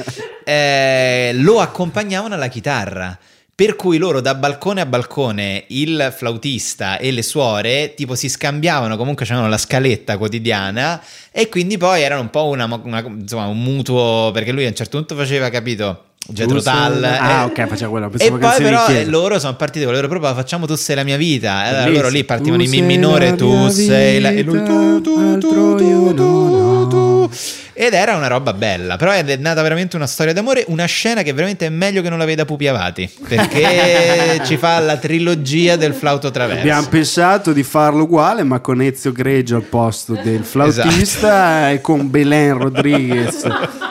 Speaker 1: eh, lo accompagnavano alla chitarra. Per cui loro da balcone a balcone, il flautista e le suore, tipo si scambiavano, comunque c'erano la scaletta quotidiana, e quindi poi erano un po' una, una- insomma, un mutuo, perché lui a un certo punto faceva, capito, Jethro Tull.
Speaker 2: Ah,
Speaker 1: eh,
Speaker 2: ok, faceva quello.
Speaker 1: E
Speaker 2: Pensavo
Speaker 1: poi
Speaker 2: canzoni
Speaker 1: però
Speaker 2: di chiesa.
Speaker 1: loro sono partiti con le loro proposte: facciamo Tu sei la mia vita. E allora
Speaker 2: Bellissimo.
Speaker 1: loro lì partivano in
Speaker 2: Tu
Speaker 1: mi
Speaker 2: sei
Speaker 1: minore,
Speaker 2: la
Speaker 1: tu
Speaker 2: mia
Speaker 1: sei la... e lui
Speaker 2: vita,
Speaker 1: tu, tu, tu,
Speaker 2: altro
Speaker 1: tu,
Speaker 2: io
Speaker 1: tu,
Speaker 2: non
Speaker 1: tu,
Speaker 2: ho.
Speaker 1: tu. Ed era una roba bella. Però è nata veramente una storia d'amore, una scena che veramente è meglio che non la veda Pupi Avati, perché ci fa la trilogia del flauto traverso.
Speaker 2: Abbiamo pensato di farlo uguale, ma con Ezio Greggio al posto del flautista e con Belen Rodriguez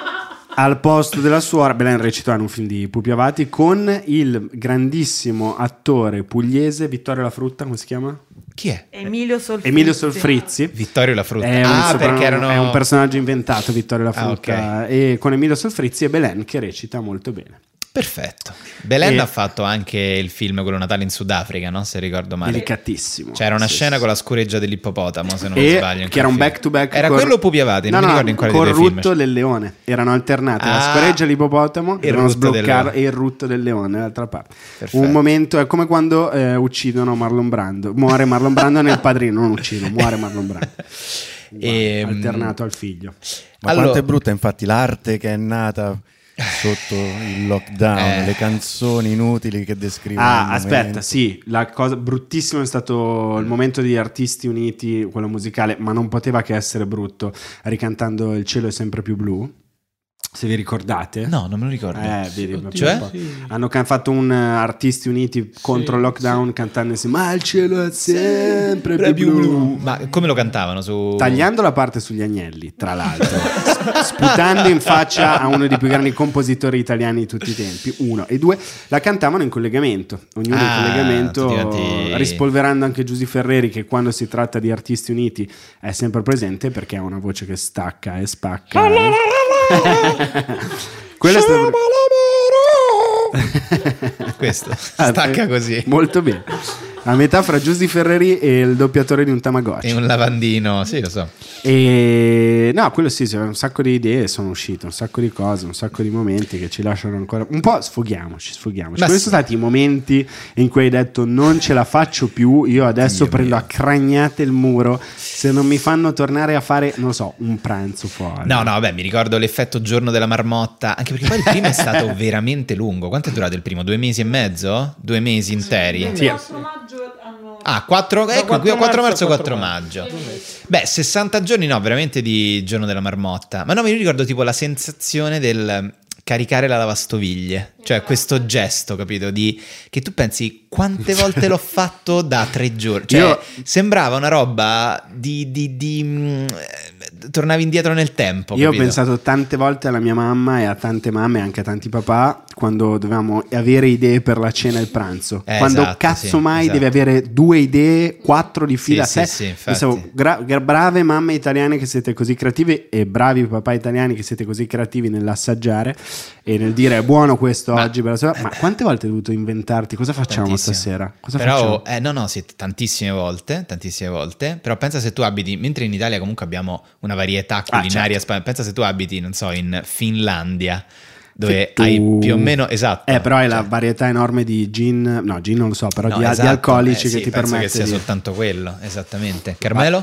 Speaker 2: al posto della suora. Belen recitò in un film di Pupi Avati con il grandissimo attore pugliese Vittorio La Frutta, come si chiama?
Speaker 1: Chi è?
Speaker 6: Emilio Solfrizzi.
Speaker 2: Emilio Solfrizzi.
Speaker 1: Vittorio La Frutta.
Speaker 2: È un,
Speaker 1: Ah,
Speaker 2: soprannomme-
Speaker 1: perché erano...
Speaker 2: è un personaggio inventato, Vittorio La
Speaker 1: Ah,
Speaker 2: Frutta,
Speaker 1: ok.
Speaker 2: e con Emilio Solfrizzi e Belen che recita molto bene.
Speaker 1: Perfetto. Belen
Speaker 2: E-
Speaker 1: ha fatto anche il film quello Natale in Sudafrica, no? Se ricordo male.
Speaker 2: Delicatissimo.
Speaker 1: C'era una
Speaker 2: Sì,
Speaker 1: scena
Speaker 2: sì.
Speaker 1: con la scoreggia dell'ippopotamo, se non mi
Speaker 2: E
Speaker 1: sbaglio. in
Speaker 2: che era un
Speaker 1: quel
Speaker 2: back
Speaker 1: film.
Speaker 2: to back
Speaker 1: Era
Speaker 2: con-
Speaker 1: quello o Pupi Avati? Non
Speaker 2: no,
Speaker 1: mi
Speaker 2: no,
Speaker 1: ricordo in quale
Speaker 2: con
Speaker 1: dei due film.
Speaker 2: Rutto del Leone erano alternate la
Speaker 1: Ah.
Speaker 2: scoreggia dell'ippopotamo
Speaker 1: E
Speaker 2: che
Speaker 1: il
Speaker 2: dovevano
Speaker 1: Rutto del
Speaker 2: sbloccare
Speaker 1: Leone.
Speaker 2: e il Rutto del Leone dall'altra parte.
Speaker 1: Perfetto.
Speaker 2: Un momento è come quando eh, uccidono Marlon Brando, muore Marlon Brando nel Padrino, non uccidono, muore Marlon Brando.
Speaker 1: E,
Speaker 2: alternato al figlio.
Speaker 5: Ma
Speaker 1: Allora-
Speaker 5: quanto è brutta infatti l'arte che è nata sotto il lockdown,
Speaker 1: Eh.
Speaker 5: le canzoni inutili che descrivono
Speaker 2: Ah,
Speaker 5: il
Speaker 2: aspetta,
Speaker 5: momento.
Speaker 2: sì, la cosa bruttissima è stato il momento di Artisti Uniti, quello musicale, ma non poteva che essere brutto, ricantando Il cielo è sempre più blu. Se vi ricordate?
Speaker 1: No, non me lo ricordo.
Speaker 2: Eh, vedi,
Speaker 4: Oddio,
Speaker 1: Cioè?
Speaker 2: un po'.
Speaker 4: sì.
Speaker 2: Hanno can- fatto un uh, Artisti Uniti contro il lockdown cantando insieme Ma il cielo è sempre più blu.
Speaker 1: Ma come lo cantavano? Su...
Speaker 2: Tagliando la parte sugli agnelli, tra l'altro, sp- sputando in faccia a uno dei più grandi compositori italiani di tutti i tempi, uno. E due, la cantavano in collegamento, ognuno
Speaker 1: Ah,
Speaker 2: in collegamento,
Speaker 1: tutti quanti-
Speaker 2: rispolverando anche Giusy Ferreri, che quando si tratta di Artisti Uniti è sempre presente perché ha una voce che stacca e spacca. Quello è stato...
Speaker 1: Questo stacca così.
Speaker 2: Molto bene. A metà fra Giusy Ferreri e il doppiatore di un Tamagotchi.
Speaker 1: E un lavandino, sì, lo so.
Speaker 2: E no, quello sì, un sacco di idee sono uscite, un sacco di cose, un sacco di momenti che ci lasciano ancora un po'. Sfoghiamoci, sfoghiamoci. Quali
Speaker 1: sì.
Speaker 2: sono stati i momenti in cui hai detto non ce la faccio più, io adesso
Speaker 1: Dio
Speaker 2: prendo
Speaker 1: mio.
Speaker 2: a cragnate il muro se non mi fanno tornare a fare, non so, un pranzo fuori?
Speaker 1: No, no, vabbè, mi ricordo l'effetto giorno della marmotta, anche perché poi il primo è stato veramente lungo. Quanto è durato il primo? Due mesi e mezzo? Due mesi interi?
Speaker 6: Il quattro maggio hanno...
Speaker 1: Ah, quattro,
Speaker 4: Da
Speaker 1: ecco, qui quattro marzo e
Speaker 4: quattro
Speaker 1: quattro maggio. Beh, sessanta giorni no, veramente di giorno della marmotta. Ma no, mi ricordo tipo la sensazione del caricare la lavastoviglie, cioè questo gesto, capito? Di che tu pensi quante volte l'ho fatto da tre giorni, cioè
Speaker 2: Io-
Speaker 1: sembrava una roba di, di, di mh, eh, tornavi indietro nel tempo.
Speaker 2: Io ho
Speaker 1: capito?
Speaker 2: pensato tante volte alla mia mamma e a tante mamme e anche a tanti papà quando dovevamo avere idee per la cena e il pranzo.
Speaker 1: Eh,
Speaker 2: quando
Speaker 1: esatto,
Speaker 2: cazzo
Speaker 1: sì,
Speaker 2: mai
Speaker 1: esatto.
Speaker 2: devi avere due idee, quattro di fila,
Speaker 1: Sì,
Speaker 2: sei.
Speaker 1: sì, sì, infatti.
Speaker 2: Pensavo, gra- gra- brave mamme italiane che siete così creativi e bravi papà italiani che siete così creativi nell'assaggiare e nel dire è buono questo
Speaker 1: Ma-
Speaker 2: oggi per la sera. Ma quante volte hai dovuto inventarti? Cosa facciamo
Speaker 1: Tantissimo.
Speaker 2: stasera? Cosa
Speaker 1: Però,
Speaker 2: facciamo?
Speaker 1: eh, no, no, sì, tantissime volte, tantissime volte. Però pensa se tu abiti, mentre in Italia comunque abbiamo una varietà culinaria,
Speaker 2: certo.
Speaker 1: spa- pensa se tu abiti, non so, in Finlandia, dove
Speaker 2: Tu-
Speaker 1: hai più o meno, esatto.
Speaker 2: Eh, però hai la
Speaker 1: cioè,
Speaker 2: varietà enorme di gin, no, gin non lo so, però
Speaker 1: no,
Speaker 2: di, di
Speaker 1: esatto,
Speaker 2: alcolici
Speaker 1: eh,
Speaker 2: che
Speaker 1: sì,
Speaker 2: ti
Speaker 1: penso
Speaker 2: permette
Speaker 1: che sia
Speaker 2: di...
Speaker 1: soltanto quello, esattamente. Carmelo?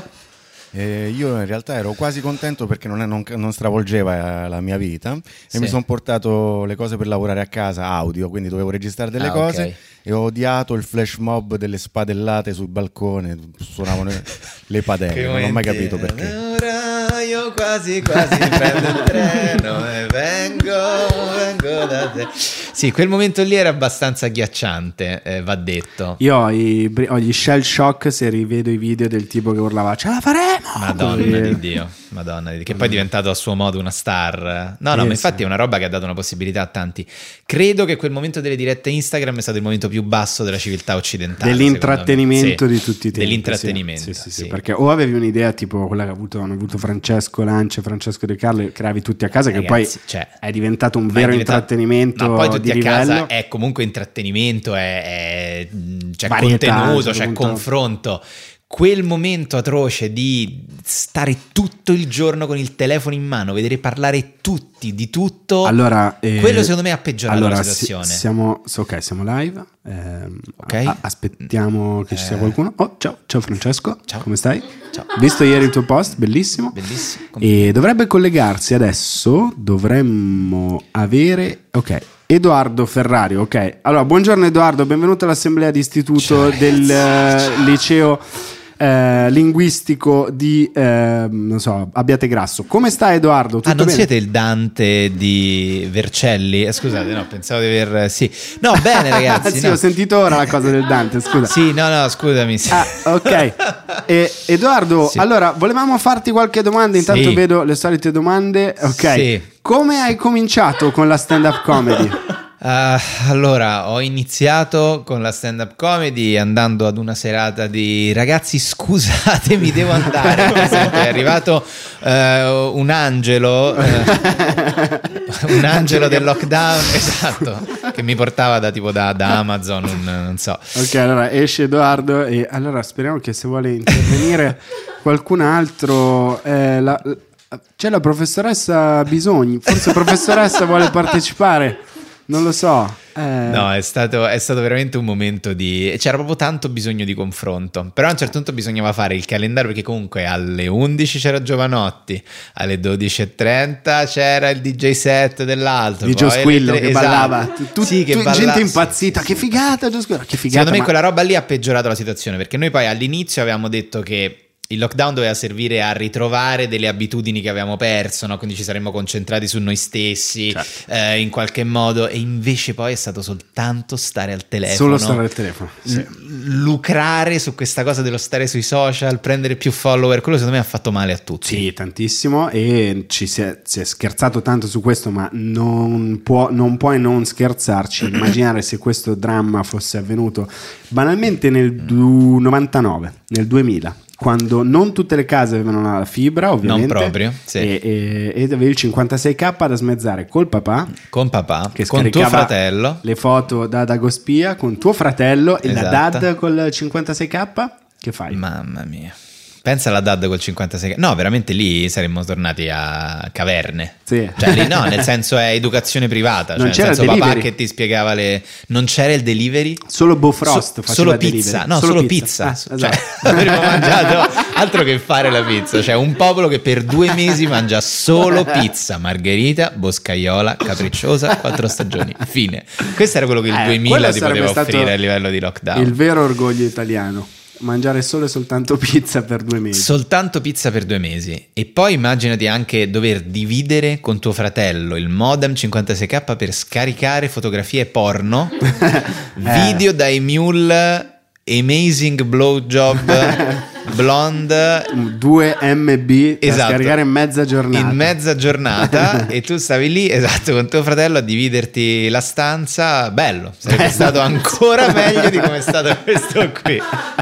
Speaker 5: Eh, io in realtà ero quasi contento perché non, è- non- non stravolgeva la mia vita e
Speaker 1: Sì.
Speaker 5: mi sono portato le cose per lavorare a casa audio, quindi dovevo registrare delle
Speaker 1: Ah,
Speaker 5: cose
Speaker 1: ok.
Speaker 5: e ho odiato il flash mob delle spadellate sul balcone, suonavano le padelle, non ho mai capito perché.
Speaker 1: Ora io quasi quasi prendo il treno e vengo, vengo da te. Sì, quel momento lì era abbastanza agghiacciante, eh, va detto.
Speaker 2: Io ho, i, ho gli shell shock se rivedo i video del tipo che urlava ce la faremo.
Speaker 1: Madonna
Speaker 2: Così.
Speaker 1: di Dio, Madonna di Dio, che poi è diventato a suo modo una star. No, no,
Speaker 2: Sì,
Speaker 1: ma infatti
Speaker 2: sì.
Speaker 1: è una roba che ha dato una possibilità a tanti. Credo che quel momento delle dirette Instagram è stato il momento più basso della civiltà occidentale.
Speaker 2: Dell'intrattenimento
Speaker 1: secondo me.
Speaker 2: di tutti i tempi.
Speaker 1: Dell'intrattenimento,
Speaker 2: sì. Sì, sì, sì,
Speaker 1: sì.
Speaker 2: perché o avevi un'idea tipo quella che ha avuto, hanno avuto Francesco Lancia e Francesco De Carlo e creavi tutti a casa, che
Speaker 1: Ragazzi,
Speaker 2: poi
Speaker 1: cioè,
Speaker 2: è diventato un
Speaker 1: Ma è
Speaker 2: vero
Speaker 1: diventato-
Speaker 2: intrattenimento
Speaker 1: ma poi tutti
Speaker 2: di
Speaker 1: a
Speaker 2: livello.
Speaker 1: casa è comunque intrattenimento, è, è- c'è
Speaker 2: Varietà, a un
Speaker 1: contenuto,
Speaker 2: certo
Speaker 1: c'è
Speaker 2: punto.
Speaker 1: confronto. Quel momento atroce di stare tutto il giorno con il telefono in mano, vedere parlare tutti di tutto,
Speaker 2: Allora, eh,
Speaker 1: quello secondo me ha peggiorato
Speaker 2: allora,
Speaker 1: la
Speaker 2: si-
Speaker 1: situazione.
Speaker 2: siamo, so- ok, siamo live. ehm,
Speaker 1: Ok.
Speaker 2: a- aspettiamo che ci sia
Speaker 1: Eh.
Speaker 2: qualcuno. Oh, ciao, ciao Francesco.
Speaker 1: Ciao.
Speaker 2: Come stai?
Speaker 1: Ciao.
Speaker 2: Visto ieri il tuo post, bellissimo.
Speaker 1: Bellissimo.
Speaker 2: E dovrebbe collegarsi adesso. Dovremmo avere. Ok. Edoardo Ferrario, ok. Allora, buongiorno Edoardo, benvenuto all'assemblea di istituto
Speaker 1: Ciao,
Speaker 2: del eh, liceo eh, linguistico di eh, non so, Abbiategrasso. Come sta Edoardo? Tutto
Speaker 1: Ah, non
Speaker 2: bene?
Speaker 1: siete il Dante di Vercelli? Eh, scusate, no, pensavo di aver... Sì. No, bene ragazzi.
Speaker 2: sì,
Speaker 1: no.
Speaker 2: ho sentito ora la cosa del Dante, scusa.
Speaker 1: Sì, no, no, scusami. sì.
Speaker 2: Ah, ok. E, Edoardo,
Speaker 1: Sì.
Speaker 2: allora volevamo farti qualche domanda. Intanto
Speaker 1: Sì.
Speaker 2: vedo le solite domande. Ok.
Speaker 1: Sì.
Speaker 2: Come hai cominciato con la stand-up comedy?
Speaker 1: Ah, allora, ho iniziato con la stand-up comedy andando ad una serata di ragazzi, scusatemi, devo andare. Per esempio, è arrivato eh, un angelo, eh, un angelo del lockdown, esatto, che mi portava da tipo da, da Amazon, un, non so.
Speaker 2: Ok, allora esce Edoardo e allora speriamo che se vuole intervenire qualcun altro. eh, la- c'è la professoressa Bisogni, forse la professoressa vuole partecipare, non lo so. Eh,
Speaker 1: No, è stato, è stato veramente un momento di... C'era proprio tanto bisogno di confronto. Però a un certo punto bisognava fare il calendario, perché comunque alle undici c'era Giovanotti, alle dodici e trenta c'era il D J set dell'altro.
Speaker 2: di Gio
Speaker 1: poi alle
Speaker 2: Squillo
Speaker 1: tre-
Speaker 2: che
Speaker 1: esatto.
Speaker 2: ballava, Tu- tu-
Speaker 1: Sì, che
Speaker 2: tu-
Speaker 1: balla-
Speaker 2: gente impazzita. Che figata, Gio Squillo, che figata.
Speaker 1: Secondo me
Speaker 2: ma-
Speaker 1: quella roba lì ha peggiorato la situazione, perché noi poi all'inizio avevamo detto che il lockdown doveva servire a ritrovare delle abitudini che avevamo perso, no? Quindi ci saremmo concentrati su noi stessi,
Speaker 2: Certo.
Speaker 1: eh, in qualche modo, e invece poi è stato soltanto stare al telefono.
Speaker 2: Solo stare al telefono. Sì.
Speaker 1: L- lucrare su questa cosa dello stare sui social, prendere più follower, quello secondo me ha fatto male a tutti.
Speaker 2: Sì, tantissimo, e ci si è, si è scherzato tanto su questo, ma non, può, non puoi non scherzarci. Immaginare se questo dramma fosse avvenuto banalmente nel du- novantanove, nel duemila, quando non tutte le case avevano la fibra, ovviamente.
Speaker 1: Non proprio, sì.
Speaker 2: E, e, ed avevi il cinquantasei K da smezzare col papà.
Speaker 1: Con papà,
Speaker 2: Che
Speaker 1: con tuo
Speaker 2: scaricava
Speaker 1: fratello.
Speaker 2: le foto da Dagospia, con tuo fratello e la
Speaker 1: Esatto.
Speaker 2: dad col cinquantasei K. Che fai?
Speaker 1: Mamma mia. Pensa alla D A D col cinquantasei. No, veramente lì saremmo tornati a caverne.
Speaker 2: Sì.
Speaker 1: Cioè, lì no, nel senso è educazione privata.
Speaker 2: Non
Speaker 1: Cioè,
Speaker 2: c'era
Speaker 1: nel senso
Speaker 2: il
Speaker 1: papà
Speaker 2: delivery.
Speaker 1: che ti spiegava le. Non c'era il delivery.
Speaker 2: Solo Bofrost
Speaker 1: So-
Speaker 2: faceva
Speaker 1: solo
Speaker 2: il delivery.
Speaker 1: pizza, no, solo, pizza.
Speaker 2: Ah,
Speaker 1: Cioè,
Speaker 2: esatto.
Speaker 1: avremmo mangiato altro che fare la pizza. Cioè, un popolo che per due mesi mangia solo pizza, margherita, boscaiola, capricciosa, quattro stagioni. Fine. Questo era quello che il
Speaker 2: Eh,
Speaker 1: duemila
Speaker 2: quello
Speaker 1: ti
Speaker 2: sarebbe
Speaker 1: poteva
Speaker 2: stato
Speaker 1: offrire a livello di lockdown.
Speaker 2: Il vero orgoglio italiano. Mangiare solo e soltanto pizza per due mesi.
Speaker 1: Soltanto pizza per due mesi. E poi immaginati anche dover dividere con tuo fratello il modem cinquantasei K per scaricare fotografie porno, video dai mule Amazing Blowjob Blonde
Speaker 2: due M B da
Speaker 1: Esatto.
Speaker 2: scaricare in mezza giornata.
Speaker 1: in mezza giornata e tu stavi lì, esatto, con tuo fratello a dividerti la stanza. Bello, sarebbe stato ancora meglio di come è stato questo qui.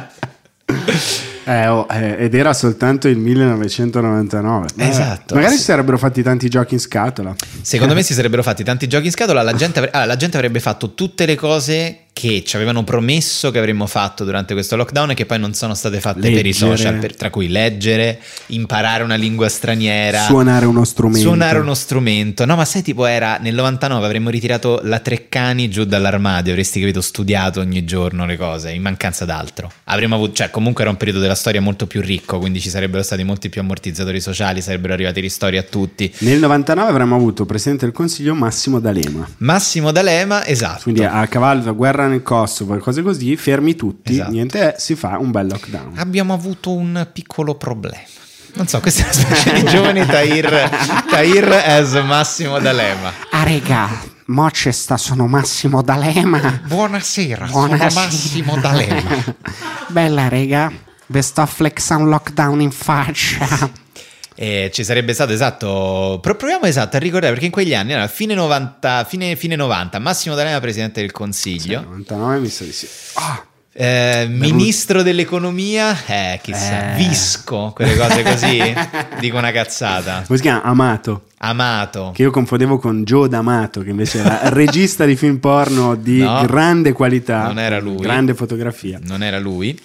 Speaker 2: Eh, oh, eh, ed era soltanto il millenovecentonovantanove. Eh,
Speaker 1: Esatto.
Speaker 2: Magari
Speaker 1: Sì.
Speaker 2: si sarebbero fatti tanti giochi in scatola.
Speaker 1: Secondo me si sarebbero fatti tanti giochi in scatola, la gente, avre- ah, la gente avrebbe fatto tutte le cose che ci avevano promesso che avremmo fatto durante questo lockdown e che poi non sono state fatte per i
Speaker 2: Leggere.
Speaker 1: social, per- tra cui leggere, imparare una lingua straniera,
Speaker 2: Suonare uno strumento.
Speaker 1: suonare uno strumento. No, ma sai, tipo era nel novantanove avremmo ritirato la Treccani giù dall'armadio, avresti capito, studiato ogni giorno le cose in mancanza d'altro. Avremmo avuto, cioè comunque era un periodo della storia molto più ricco, quindi ci sarebbero stati molti più ammortizzatori sociali, sarebbero arrivati ristori a tutti.
Speaker 2: Nel novantanove avremmo avuto presidente del Consiglio Massimo D'Alema.
Speaker 1: Massimo D'Alema, esatto.
Speaker 2: Quindi a cavallo da guerra nel Kosovo e cose così, fermi tutti,
Speaker 1: Esatto.
Speaker 2: niente, eh, si fa un bel lockdown.
Speaker 1: Abbiamo avuto un piccolo problema. Non so, questa è una specie di giovane Tahir, Tahir as Massimo D'Alema.
Speaker 2: Ah regà, mo c'è sta sono Massimo D'Alema.
Speaker 1: Buonasera,
Speaker 2: Buonasera.
Speaker 1: sono Massimo D'Alema.
Speaker 2: Bella regà, ve sto a flexare un lockdown in faccia.
Speaker 1: E ci sarebbe stato, esatto, pro- proviamo esatto a ricordare, perché in quegli anni era fine novanta, fine, fine novanta, Massimo D'Alema presidente del Consiglio.
Speaker 2: novantanove mi sa di sì. Ah,
Speaker 1: Eh, ministro dell'economia, eh, chissà,
Speaker 2: Eh.
Speaker 1: Visco, quelle cose così, dico una cazzata.
Speaker 2: come si chiama? Amato.
Speaker 1: Amato.
Speaker 2: Che io confondevo con Joe D'Amato, che invece era regista di film porno di
Speaker 1: No,
Speaker 2: grande qualità.
Speaker 1: non era lui.
Speaker 2: Grande fotografia.
Speaker 1: Non era lui.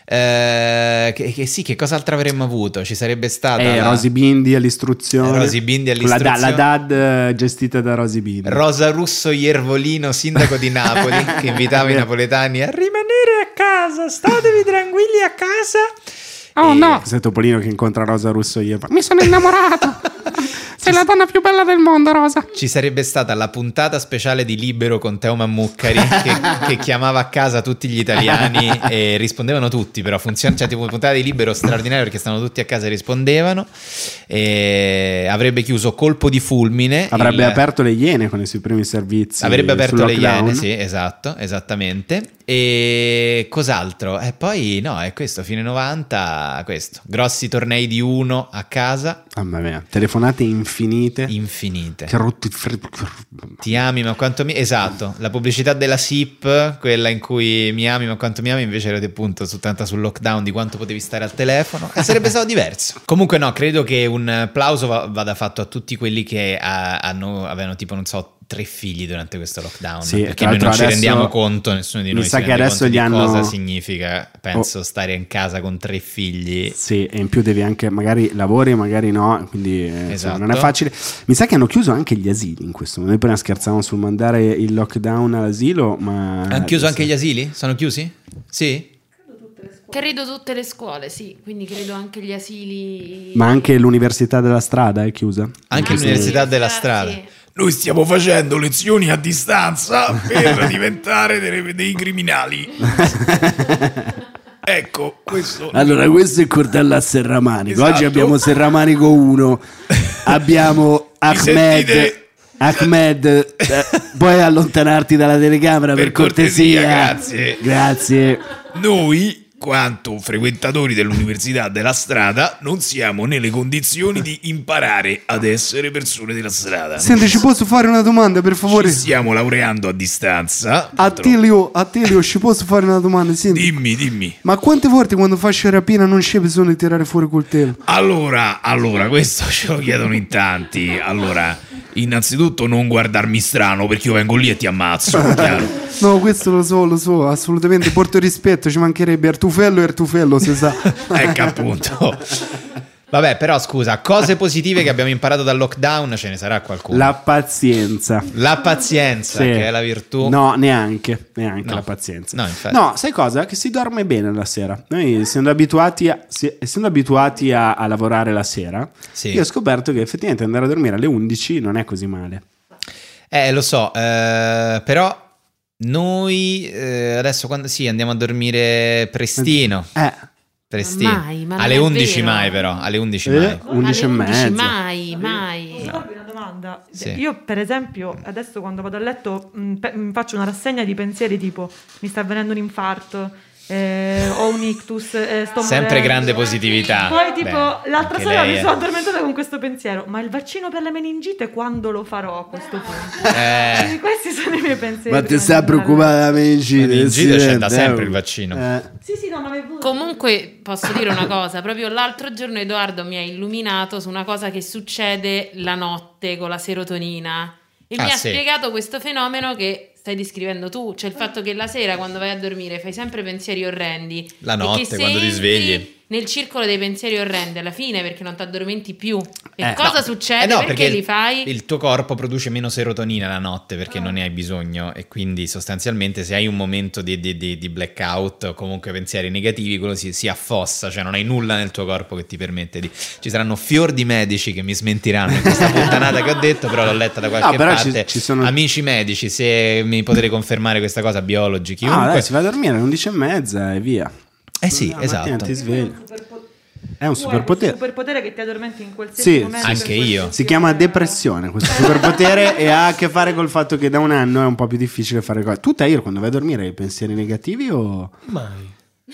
Speaker 1: Eh, che, che sì, che cos'altro avremmo avuto? Ci sarebbe stata
Speaker 2: Eh,
Speaker 1: la-
Speaker 2: Rosy Bindi all'istruzione.
Speaker 1: Rosy Bindi
Speaker 2: La, da-
Speaker 1: all'istruzione.
Speaker 2: la D A D eh, gestita da Rosy Bindi.
Speaker 1: Rosa Russo Iervolino, sindaco di Napoli, che invitava i napoletani a rimanere a casa, statevi tranquilli a casa.
Speaker 2: Oh
Speaker 1: E-
Speaker 2: no! Questo è Topolino che incontra Rosa Russo ieri. Mi sono innamorato! Sei la donna più bella del mondo, Rosa.
Speaker 1: Ci sarebbe stata la puntata speciale di Libero con Teo Mammucari che, che chiamava a casa tutti gli italiani e rispondevano tutti, però funziona, cioè tipo puntata di Libero straordinaria perché stavano tutti a casa e rispondevano. E avrebbe chiuso colpo di fulmine.
Speaker 2: Avrebbe
Speaker 1: il-
Speaker 2: aperto le Iene con i suoi primi servizi.
Speaker 1: Avrebbe aperto
Speaker 2: sul
Speaker 1: le
Speaker 2: lockdown.
Speaker 1: Iene, sì, esatto, esattamente. E cos'altro? E poi no, è questo, fine novanta, questo. Grossi tornei di uno a casa,
Speaker 2: Mamma mia, telefonate infinite.
Speaker 1: infinite.
Speaker 2: Che rotti.
Speaker 1: Ti ami ma quanto mi... Esatto, la pubblicità della S I P, quella in cui mi ami ma quanto mi ami, invece era appunto soltanto sul lockdown di quanto potevi stare al telefono e sarebbe stato diverso. Comunque no, credo che un plauso va- vada fatto a tutti quelli che ha- hanno, avevano tipo, non so, tre figli durante questo lockdown,
Speaker 2: Sì,
Speaker 1: perché
Speaker 2: tra
Speaker 1: noi non
Speaker 2: l'altro
Speaker 1: ci
Speaker 2: adesso
Speaker 1: rendiamo conto, nessuno di
Speaker 2: mi
Speaker 1: noi
Speaker 2: sa
Speaker 1: si
Speaker 2: che
Speaker 1: rende
Speaker 2: adesso
Speaker 1: conto
Speaker 2: gli
Speaker 1: di
Speaker 2: hanno-
Speaker 1: cosa significa, penso,
Speaker 2: Oh.
Speaker 1: stare in casa con tre figli.
Speaker 2: Sì, e in più devi anche, magari lavori, magari no, quindi eh, insomma,
Speaker 1: Esatto.
Speaker 2: non è facile. Mi sa che hanno chiuso anche gli asili in questo momento. Noi prima scherzavamo sul mandare il lockdown all'asilo, ma...
Speaker 1: Hanno chiuso anche gli asili? Sono chiusi? Sì?
Speaker 3: Credo tutte le scuole, sì, quindi credo anche gli asili.
Speaker 2: Ma anche l'università della strada è chiusa?
Speaker 1: Anche
Speaker 3: Ah,
Speaker 1: l'università
Speaker 3: sì,
Speaker 1: della
Speaker 3: sì.
Speaker 1: strada.
Speaker 7: Noi stiamo facendo lezioni a distanza per diventare dei, dei criminali. Ecco, questo.
Speaker 2: Allora, questo è Cordello a Serramanico. Oggi
Speaker 7: Esatto.
Speaker 2: abbiamo Serramanico uno, abbiamo Ahmed.
Speaker 7: sentite?
Speaker 2: Ahmed, eh, puoi allontanarti dalla telecamera per,
Speaker 7: Per cortesia,
Speaker 2: cortesia?
Speaker 7: grazie.
Speaker 2: Grazie.
Speaker 7: Noi quanto frequentatori dell'università della strada non siamo nelle condizioni di imparare ad essere persone della strada.
Speaker 2: Senti, ci posso fare una domanda, per favore?
Speaker 7: Ci stiamo laureando a distanza.
Speaker 2: Attilio, Attilio, ci posso fare una domanda? Senti,
Speaker 7: Dimmi, dimmi.
Speaker 2: ma quante volte quando faccio rapina non c'è bisogno di tirare fuori il coltello?
Speaker 7: Allora, allora, questo ce lo chiedono in tanti. Allora, innanzitutto non guardarmi strano perché io vengo lì e ti ammazzo, chiaro?
Speaker 2: No, questo lo so, lo so, assolutamente, porto rispetto, ci mancherebbe Artufello e Artufello, si sa.
Speaker 7: Ecco appunto.
Speaker 1: Vabbè, però scusa, cose positive che abbiamo imparato dal lockdown ce ne sarà qualcuno.
Speaker 2: La pazienza.
Speaker 1: La pazienza,
Speaker 2: Sì.
Speaker 1: che è la virtù.
Speaker 2: No, neanche, neanche
Speaker 1: No.
Speaker 2: la pazienza.
Speaker 1: No, infatti.
Speaker 2: No, sai cosa? Che si dorme bene la sera. Noi essendo abituati a, si- essendo abituati a, a lavorare la sera,
Speaker 1: Sì.
Speaker 2: io ho scoperto che effettivamente andare a dormire alle undici non è così male.
Speaker 1: Eh, lo so, eh, però noi eh, adesso quando sì, andiamo a dormire prestino.
Speaker 2: Eh,
Speaker 1: Prestino.
Speaker 3: Ma mai, ma non
Speaker 1: alle
Speaker 3: è
Speaker 1: undici
Speaker 3: vero.
Speaker 1: mai però, alle undici
Speaker 2: eh,
Speaker 1: mai.
Speaker 2: undici e
Speaker 3: Alle undici
Speaker 2: mezza.
Speaker 3: mai, mai.
Speaker 6: Posso farvi una domanda?
Speaker 1: Sì.
Speaker 6: Io, per esempio, adesso quando vado a letto mh, pe- mh, faccio una rassegna di pensieri tipo mi sta avvenendo un infarto, eh, ho un ictus, eh, sto
Speaker 1: Sempre
Speaker 6: morendo.
Speaker 1: grande positività.
Speaker 6: Poi tipo
Speaker 1: Beh,
Speaker 6: l'altra
Speaker 1: anche
Speaker 6: sera
Speaker 1: lei
Speaker 6: mi
Speaker 1: è-
Speaker 6: sono addormentata con questo pensiero, ma il vaccino per la meningite quando lo farò a questo punto?
Speaker 1: Eh.
Speaker 6: Quindi questi sono i miei pensieri.
Speaker 2: Ma ti
Speaker 6: prima
Speaker 2: stai
Speaker 6: di andare a
Speaker 2: preoccupata della meningite?
Speaker 1: La meningite c'è da
Speaker 2: Sì,
Speaker 1: sempre
Speaker 2: eh.
Speaker 1: il vaccino.
Speaker 2: Eh.
Speaker 6: letto. Sì, sì, no, ma mi
Speaker 3: Comunque posso dire una cosa, proprio l'altro giorno Edoardo mi ha illuminato su una cosa che succede la notte con la serotonina e
Speaker 1: Ah,
Speaker 3: mi ha
Speaker 1: sì.
Speaker 3: spiegato questo fenomeno che stai descrivendo tu, cioè il fatto che la sera quando vai a dormire fai sempre pensieri orrendi.
Speaker 1: La
Speaker 3: e
Speaker 1: notte,
Speaker 3: che se
Speaker 1: quando ti
Speaker 3: entri
Speaker 1: svegli.
Speaker 3: nel circolo dei pensieri orrendi alla fine perché non ti addormenti più. E
Speaker 2: Eh,
Speaker 3: cosa
Speaker 1: No.
Speaker 3: succede?
Speaker 1: Eh no,
Speaker 3: perché, li fai?
Speaker 1: il tuo corpo produce meno serotonina la notte perché non ne hai bisogno e quindi sostanzialmente se hai un momento di, di- di- di blackout o comunque pensieri negativi quello si, si affossa, cioè non hai nulla nel tuo corpo che ti permette di... Ci saranno fior di medici che mi smentiranno in questa puttanata che ho detto, però l'ho letta da qualche
Speaker 2: No, però ci-
Speaker 1: parte.
Speaker 2: ci sono-
Speaker 1: Amici medici, se mi potete confermare questa cosa, biologi,
Speaker 2: Ah,
Speaker 1: chiunque...
Speaker 2: dai, si va a dormire alle undici e mezza e via.
Speaker 1: eh sì,
Speaker 2: La mattina
Speaker 1: esatto.
Speaker 2: ti svegli. È un
Speaker 6: Tu hai
Speaker 2: superpotere.
Speaker 6: un superpotere che ti addormenti in qualsiasi
Speaker 2: Sì,
Speaker 6: momento.
Speaker 1: anche
Speaker 6: in
Speaker 1: io.
Speaker 6: qualsiasi
Speaker 2: Si chiama
Speaker 6: ora.
Speaker 2: depressione questo superpotere e ha a che fare col fatto che da un anno è un po' più difficile fare cose. Tu, Tahir, quando vai a dormire hai pensieri negativi o
Speaker 4: Mai.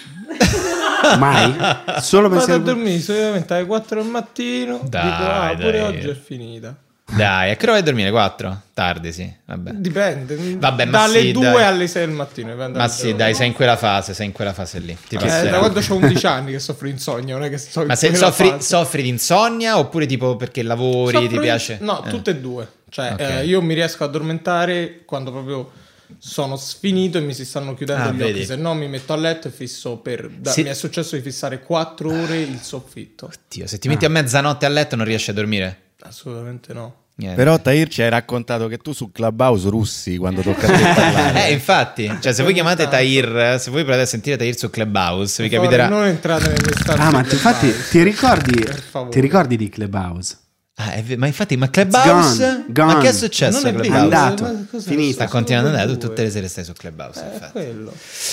Speaker 2: mai? Solo
Speaker 4: Vado a
Speaker 2: pensieri
Speaker 4: dormire solitamente alle quattro del mattino.
Speaker 1: Dai,
Speaker 4: dico, ah,
Speaker 1: dai.
Speaker 4: pure oggi è finita.
Speaker 1: Dai, a che ora vai a dormire? quattro? Tardi, sì, vabbè.
Speaker 4: Dipende.
Speaker 1: Vabbè, ma
Speaker 4: dalle
Speaker 1: sì,
Speaker 4: due
Speaker 1: dai.
Speaker 4: alle sei del mattino. dipende
Speaker 1: Ma
Speaker 4: dalle
Speaker 1: sì,
Speaker 4: ore.
Speaker 1: dai, sei in quella fase, sei in quella fase lì. Ti
Speaker 4: Eh,
Speaker 1: passerà.
Speaker 4: da quando ho undici anni che soffro di insonnia, non è che sto in
Speaker 1: Ma se
Speaker 4: quella
Speaker 1: soffri,
Speaker 4: fase.
Speaker 1: soffri di insonnia oppure tipo perché lavori,
Speaker 4: Soffro
Speaker 1: ti
Speaker 4: di-
Speaker 1: piace?
Speaker 4: No,
Speaker 1: Eh.
Speaker 4: tutte e due. Cioè,
Speaker 1: Ok.
Speaker 4: eh, io mi riesco ad addormentare quando proprio sono sfinito e mi si stanno chiudendo
Speaker 1: Ah,
Speaker 4: gli
Speaker 1: vedi.
Speaker 4: occhi. Se no, mi metto a letto e fisso per. da-
Speaker 1: Sì.
Speaker 4: Mi è successo di fissare quattro ore il soffitto.
Speaker 1: Dio, se ti metti a mezzanotte a letto non riesci a dormire?
Speaker 4: Assolutamente no.
Speaker 1: Niente.
Speaker 5: Però Tahir ci hai raccontato che tu su Clubhouse russi quando tocca a te parlare.
Speaker 1: Eh, infatti, cioè se voi chiamate Tahir, se voi provate a sentire Tahir su Clubhouse, vi
Speaker 4: Per favore,
Speaker 1: capiterà...
Speaker 4: non entrate nelle stanze.
Speaker 2: Ah, ma
Speaker 4: del
Speaker 2: ti- infatti
Speaker 4: bar.
Speaker 2: ti ricordi,
Speaker 4: Per favore.
Speaker 2: ti ricordi di Clubhouse?
Speaker 1: Ah, è ve- ma infatti, ma Clubhouse?
Speaker 2: Gone, gone.
Speaker 1: Ma che è successo
Speaker 4: Non
Speaker 1: a
Speaker 4: è vero,
Speaker 1: Clubhouse?
Speaker 2: Andato,
Speaker 4: ma cos'è?
Speaker 2: finito.
Speaker 1: Sta
Speaker 4: Sono
Speaker 1: continuando ad
Speaker 4: due.
Speaker 1: andare, tu tutte le sere stai su Clubhouse,
Speaker 4: Eh,
Speaker 1: infatti.
Speaker 4: quello.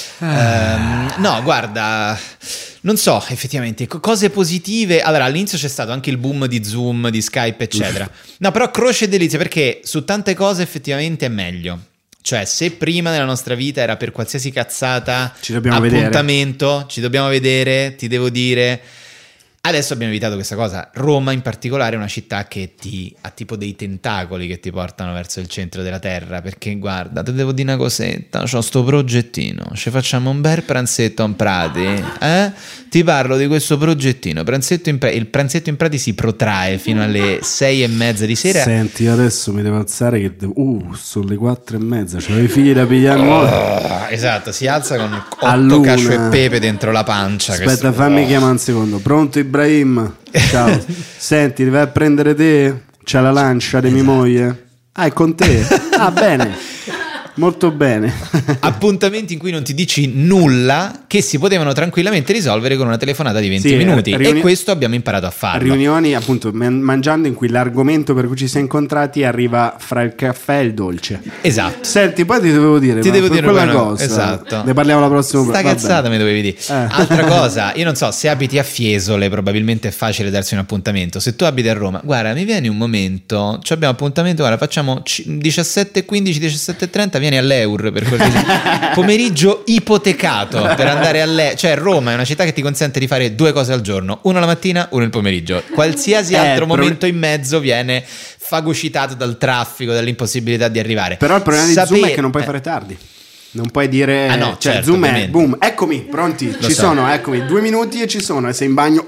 Speaker 1: Ehm, no, guarda, non so effettivamente co- cose positive. Allora, all'inizio c'è stato anche il boom di Zoom, di Skype, eccetera. No, però croce e delizie perché su tante cose effettivamente è meglio. Cioè, se prima nella nostra vita era per qualsiasi cazzata
Speaker 2: Ci dobbiamo vedere.
Speaker 1: appuntamento, ci dobbiamo vedere, ti devo dire. Adesso abbiamo evitato questa cosa. Roma in particolare è una città che ti ha tipo dei tentacoli che ti portano verso il centro della terra, perché guarda, te devo dire una cosetta, c'ho sto progettino, ci facciamo un bel pranzetto in Prati, eh? Ti parlo di questo progettino, pranzetto in Prati. Il pranzetto in Prati si protrae fino alle sei e mezza di sera.
Speaker 2: Senti, io adesso mi devo alzare che devo- uh, sono le quattro e mezza, c'ho i figli da pigliare nuovi.
Speaker 1: Ah, esatto, si alza con
Speaker 2: A
Speaker 1: otto
Speaker 2: luna.
Speaker 1: cacio e pepe dentro la pancia. che
Speaker 2: Aspetta,
Speaker 1: so-
Speaker 2: fammi chiamare un secondo. Pronto Ibrahim? Ciao. Senti, vai a prendere te? C'è la lancia di mia moglie? Ah, è con te? Ah, bene. Molto bene.
Speaker 1: Appuntamenti in cui non ti dici nulla che si potevano tranquillamente risolvere con una telefonata di venti
Speaker 2: Sì,
Speaker 1: minuti
Speaker 2: riuni-
Speaker 1: e questo abbiamo imparato a farlo.
Speaker 2: Riunioni, appunto, man- mangiando in cui l'argomento per cui ci siamo incontrati arriva fra il caffè e il dolce.
Speaker 1: Esatto.
Speaker 2: Senti, poi ti devo dire,
Speaker 1: Ti
Speaker 2: ma
Speaker 1: devo
Speaker 2: per
Speaker 1: dire
Speaker 2: quella
Speaker 1: una-
Speaker 2: cosa.
Speaker 1: esatto.
Speaker 2: Ne parliamo la prossima
Speaker 1: Sta
Speaker 2: va bene.
Speaker 1: cazzata mi dovevi dire.
Speaker 2: Eh.
Speaker 1: Altra cosa, io non so, se abiti a Fiesole probabilmente è facile darsi un appuntamento. Se tu abiti a Roma, guarda, mi vieni un momento, ci abbiamo appuntamento, guarda, facciamo c- diciassette e quindici, diciassette e trenta, vieni all'Eur per cortesia. Pomeriggio ipotecato per andare all'Eur. Cioè Roma è una città che ti consente di fare due cose al giorno, una la mattina, una il pomeriggio. Qualsiasi
Speaker 2: Eh,
Speaker 1: altro
Speaker 2: pro-
Speaker 1: momento in mezzo viene fagocitato dal traffico, dall'impossibilità di arrivare.
Speaker 2: Però il problema di
Speaker 1: Sapere-
Speaker 2: Zoom è che non puoi
Speaker 1: eh,
Speaker 2: fare tardi. Non puoi dire,
Speaker 1: Ah, no,
Speaker 2: cioè
Speaker 1: certo,
Speaker 2: Zoom è
Speaker 1: ovviamente.
Speaker 2: boom, eccomi, pronti,
Speaker 1: Lo
Speaker 2: ci
Speaker 1: so.
Speaker 2: sono, eccomi, due minuti e ci sono, e sei in bagno.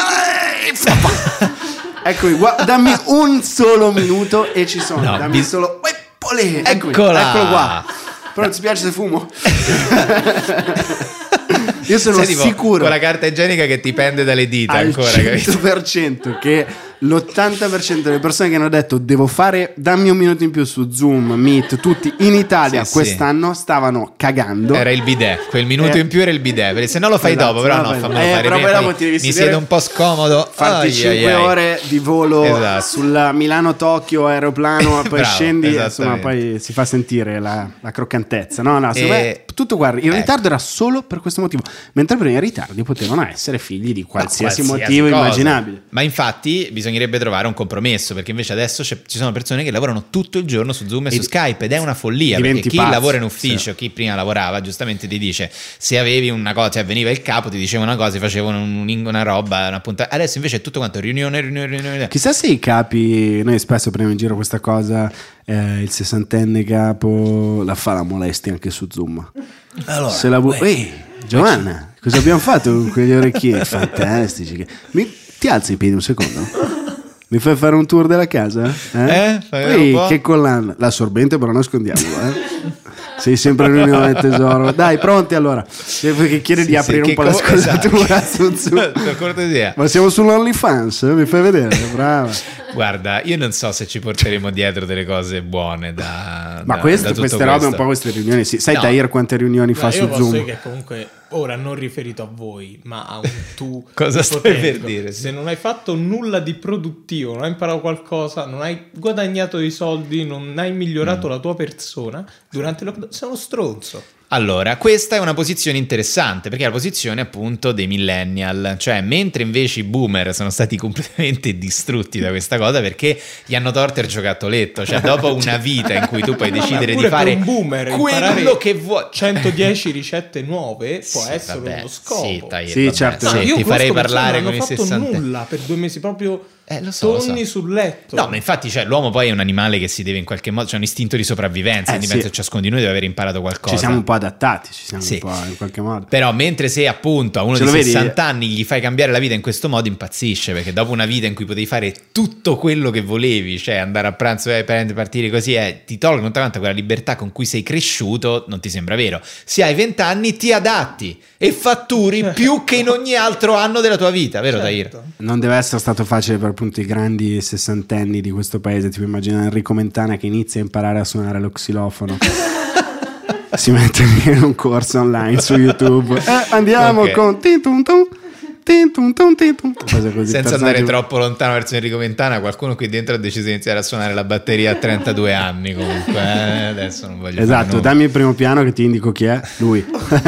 Speaker 2: Eccomi, gua- dammi un solo minuto e ci sono,
Speaker 1: No,
Speaker 2: dammi
Speaker 1: bis-
Speaker 2: solo. Eppole, eccomi,
Speaker 1: Eccola!
Speaker 2: eccolo qua. Però non ti piace se fumo? Io sono
Speaker 1: sei tipo
Speaker 2: sicuro
Speaker 1: con la carta igienica che ti pende dalle dita
Speaker 2: al
Speaker 1: ancora, capito?
Speaker 2: cento per cento che l'ottanta per cento delle persone che hanno detto devo fare, dammi un minuto in più su Zoom, Meet, tutti in Italia
Speaker 1: Sì,
Speaker 2: quest'anno stavano cagando.
Speaker 1: Era il bidet, quel minuto
Speaker 2: Eh.
Speaker 1: in più era il bidet, perché se no lo fai
Speaker 2: Esatto,
Speaker 1: dopo, però
Speaker 2: se no
Speaker 1: no,
Speaker 2: fai-
Speaker 1: fammelo
Speaker 2: eh,
Speaker 1: fare
Speaker 2: però
Speaker 1: prima,
Speaker 2: poi
Speaker 1: poi
Speaker 2: dopo ti devi
Speaker 1: mi
Speaker 2: sedere-
Speaker 1: siedo un po' scomodo.
Speaker 2: Farti
Speaker 1: Ai,
Speaker 2: cinque
Speaker 1: ai, ai.
Speaker 2: ore di volo
Speaker 1: Esatto.
Speaker 2: sulla Milano-Tokyo aeroplano, poi
Speaker 1: Bravo,
Speaker 2: scendi, insomma,
Speaker 1: esattamente.
Speaker 2: poi si fa sentire la, la croccantezza. No, no, secondo
Speaker 1: E-
Speaker 2: me tutto guarda, il
Speaker 1: ecco.
Speaker 2: ritardo era solo per questo motivo, mentre prima i ritardi potevano essere figli di qualsiasi,
Speaker 1: No,
Speaker 2: motivo
Speaker 1: cosa.
Speaker 2: immaginabile.
Speaker 1: Ma infatti bisognerebbe trovare un compromesso, perché invece adesso c'è- ci sono persone che lavorano tutto il giorno su Zoom e,
Speaker 2: E
Speaker 1: su
Speaker 2: di-
Speaker 1: Skype ed è una follia,
Speaker 2: diventi
Speaker 1: perché chi
Speaker 2: pazzo,
Speaker 1: lavora in ufficio,
Speaker 2: sì.
Speaker 1: chi prima lavorava, giustamente ti dice se avevi una cosa, cioè veniva il capo, ti diceva una cosa, ti facevano un- una roba, una puntata. Adesso invece è tutto quanto riunione, riunione, riunione.
Speaker 2: Chissà se i capi, noi spesso prendiamo in giro questa cosa, eh, il sessantenne capo la fa la molestia anche su Zoom.
Speaker 7: Allora,
Speaker 2: Se la bu- Ehi, Giovanna, cosa abbiamo fatto con quegli orecchini fantastici? che- Mi... Ti alzi i piedi un secondo? Mi fai fare un tour della casa?
Speaker 1: Eh? Fai vedere un
Speaker 2: Ehi,
Speaker 1: po'?
Speaker 2: che collana. L'assorbente però nascondiamolo, eh? Sei sempre in riunione tesoro. Dai, pronti allora. Se che chiede
Speaker 1: Sì,
Speaker 2: di
Speaker 1: sì,
Speaker 2: aprire
Speaker 1: che
Speaker 2: un po' la
Speaker 1: co-
Speaker 2: scollatura
Speaker 1: esatto.
Speaker 2: su Zoom.
Speaker 1: Per cortesia.
Speaker 2: Ma siamo sull'OnlyFans, eh? Mi fai vedere? Brava.
Speaker 1: Guarda, io non so se ci porteremo dietro delle cose buone da
Speaker 2: Ma
Speaker 1: da-
Speaker 2: queste,
Speaker 1: da tutto
Speaker 2: queste robe,
Speaker 1: questo.
Speaker 2: un po' queste riunioni, sì. Sai
Speaker 1: No.
Speaker 2: Tahir quante riunioni fa
Speaker 4: No,
Speaker 2: su
Speaker 4: io posso
Speaker 2: Zoom?
Speaker 4: dire che comunque ora non riferito a voi, ma a un tu.
Speaker 1: Cosa stai
Speaker 4: ipotetico.
Speaker 1: per dire?
Speaker 4: Se non hai fatto nulla di produttivo, non hai imparato qualcosa, non hai guadagnato dei soldi, non hai migliorato la tua persona durante il lockdown, sei uno stronzo.
Speaker 1: Allora, questa è una posizione interessante perché è la posizione appunto dei millennial, cioè mentre invece i boomer sono stati completamente distrutti da questa cosa perché gli hanno torto il giocattolletto, cioè dopo una vita in cui tu puoi
Speaker 4: No, ma
Speaker 1: decidere
Speaker 4: pure
Speaker 1: di fare
Speaker 4: per un boomer
Speaker 1: quello
Speaker 4: imparare
Speaker 1: che vuoi,
Speaker 4: centodieci ricette nuove può
Speaker 1: Sì,
Speaker 4: essere
Speaker 1: vabbè,
Speaker 4: uno scopo.
Speaker 1: sì, Tahir,
Speaker 2: Sì,
Speaker 1: vabbè,
Speaker 2: certo.
Speaker 1: sì,
Speaker 4: Io
Speaker 1: ti
Speaker 4: conosco
Speaker 1: farei
Speaker 4: persone
Speaker 1: parlare
Speaker 4: che non
Speaker 1: con i
Speaker 4: hanno fatto
Speaker 1: sessanta.
Speaker 4: nulla per due mesi, proprio
Speaker 1: Eh, lo so, lo so.
Speaker 4: tonni sul letto.
Speaker 1: No, ma infatti cioè, l'uomo poi è un animale che si deve in qualche modo, c'è un istinto di sopravvivenza,
Speaker 2: Eh,
Speaker 1: quindi
Speaker 2: sì.
Speaker 1: penso che ciascuno di noi deve aver imparato qualcosa.
Speaker 2: Ci siamo un po' adattati, ci siamo
Speaker 1: Sì.
Speaker 2: un po' in qualche modo.
Speaker 1: Però mentre se appunto a uno
Speaker 2: Ce
Speaker 1: di
Speaker 2: lo vedi?
Speaker 1: sessanta anni gli fai cambiare la vita in questo modo impazzisce, perché dopo una vita in cui potevi fare tutto quello che volevi, cioè andare a pranzo e partire così, eh, ti tolgono tutta quanta quella libertà con cui sei cresciuto, non ti sembra vero. Se hai venti anni ti adatti e fatturi più che in ogni altro anno della tua vita, vero Tahir?
Speaker 4: Certo.
Speaker 2: Non deve essere stato facile per appunto i grandi sessantenni di questo paese. Tipo immagina Enrico Mentana che inizia a imparare a suonare lo xilofono. Si mette in un corso online su YouTube. Eh, andiamo
Speaker 1: Ok.
Speaker 2: con tin tum tum, tin tum tum, tin tum. Cose così,
Speaker 1: Senza
Speaker 2: personaggi-
Speaker 1: andare troppo lontano verso Enrico Mentana, qualcuno qui dentro ha deciso di iniziare a suonare la batteria a trentadue anni comunque, eh, adesso non voglio fare
Speaker 2: Esatto,
Speaker 1: nulla.
Speaker 2: dammi il primo piano che ti indico chi è. Lui.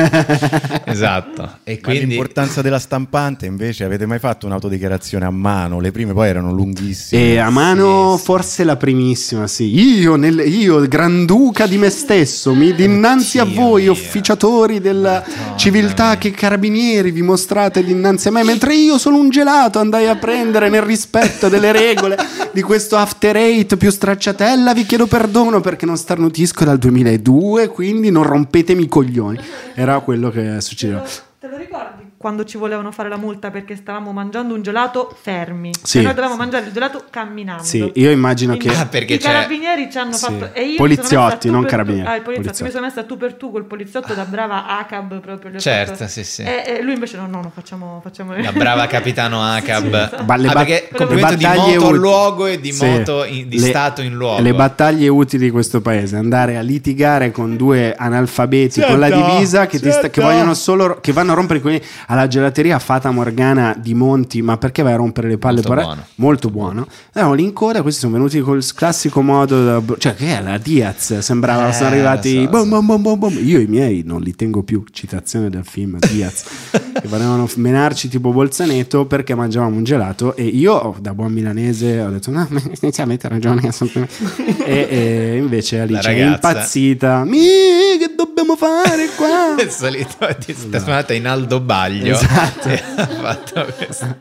Speaker 1: Esatto. E
Speaker 5: Ma
Speaker 1: quindi
Speaker 5: l'importanza della stampante invece, avete mai fatto un'autodichiarazione a mano? Le prime poi erano lunghissime.
Speaker 2: E a mano
Speaker 1: Sì, sì.
Speaker 2: forse la primissima, sì. Io, nel, io, granduca di me stesso, mi dinanzi a
Speaker 1: Dio
Speaker 2: voi,
Speaker 1: mio.
Speaker 2: officiatori della civiltà che carabinieri vi mostrate dinanzi a me, mentre io solo un gelato andai a prendere nel rispetto delle regole di questo after eight più stracciatella, vi chiedo perdono perché non starnutisco dal duemiladue, quindi non rompetemi i coglioni. Era quello che succedeva.
Speaker 6: Te lo ricordi? Quando ci volevano fare la multa perché stavamo mangiando un gelato fermi.
Speaker 2: Sì.
Speaker 6: E noi dovevamo mangiare il gelato camminando.
Speaker 2: Sì, io immagino
Speaker 6: Quindi
Speaker 2: che...
Speaker 1: Ah, perché
Speaker 6: i
Speaker 1: c'è-
Speaker 6: carabinieri ci hanno
Speaker 2: Sì.
Speaker 6: fatto e io mi sono
Speaker 2: Poliziotti,
Speaker 6: messa a tu
Speaker 2: non
Speaker 6: per
Speaker 2: carabinieri.
Speaker 6: tu- ah, il poliziotto.
Speaker 2: Poliziotti.
Speaker 6: Mi sono messa a tu per tu col poliziotto da brava A C A B proprio. gli ho
Speaker 1: Certo,
Speaker 6: fatto-
Speaker 1: sì, sì.
Speaker 6: E, e lui invece no, no, no, facciamo, facciamo
Speaker 1: la brava capitano A C A B,
Speaker 6: Sì, sì, esatto.
Speaker 2: Ba- le
Speaker 1: ah,
Speaker 2: ba-
Speaker 1: perché
Speaker 2: le
Speaker 1: complimento di
Speaker 2: battaglie
Speaker 1: moto a
Speaker 2: utili.
Speaker 1: luogo e di
Speaker 2: Sì.
Speaker 1: moto in- di
Speaker 2: Le-
Speaker 1: stato in luogo.
Speaker 2: Le battaglie utili di questo paese, andare a litigare con due analfabeti con la divisa che, ti sta- che vogliono solo che vanno a rompere i coglioni. alla gelateria Fata Morgana di Monti, ma perché vai a rompere le palle?
Speaker 1: Molto
Speaker 2: per-
Speaker 1: buono.
Speaker 2: molto buono. Eravamo lì in coda, questi sono venuti col classico modo da- cioè che è la Diaz, sembrava
Speaker 1: Eh,
Speaker 2: sono arrivati
Speaker 1: lo so,
Speaker 2: bom,
Speaker 1: so.
Speaker 2: bom, bom, bom, bom. Io i miei non li tengo più, citazione del film Diaz, che volevano menarci tipo Bolzaneto perché mangiavamo un gelato, e io da buon milanese ho detto no, inizialmente hai ragione e, e invece Alice
Speaker 1: La
Speaker 2: è
Speaker 1: ragazza.
Speaker 2: impazzita. Mi, che dobbiamo fare qua?
Speaker 1: È salito, ti è suonata in Aldo Baglio.
Speaker 2: Esatto.
Speaker 1: E ha fatto questo.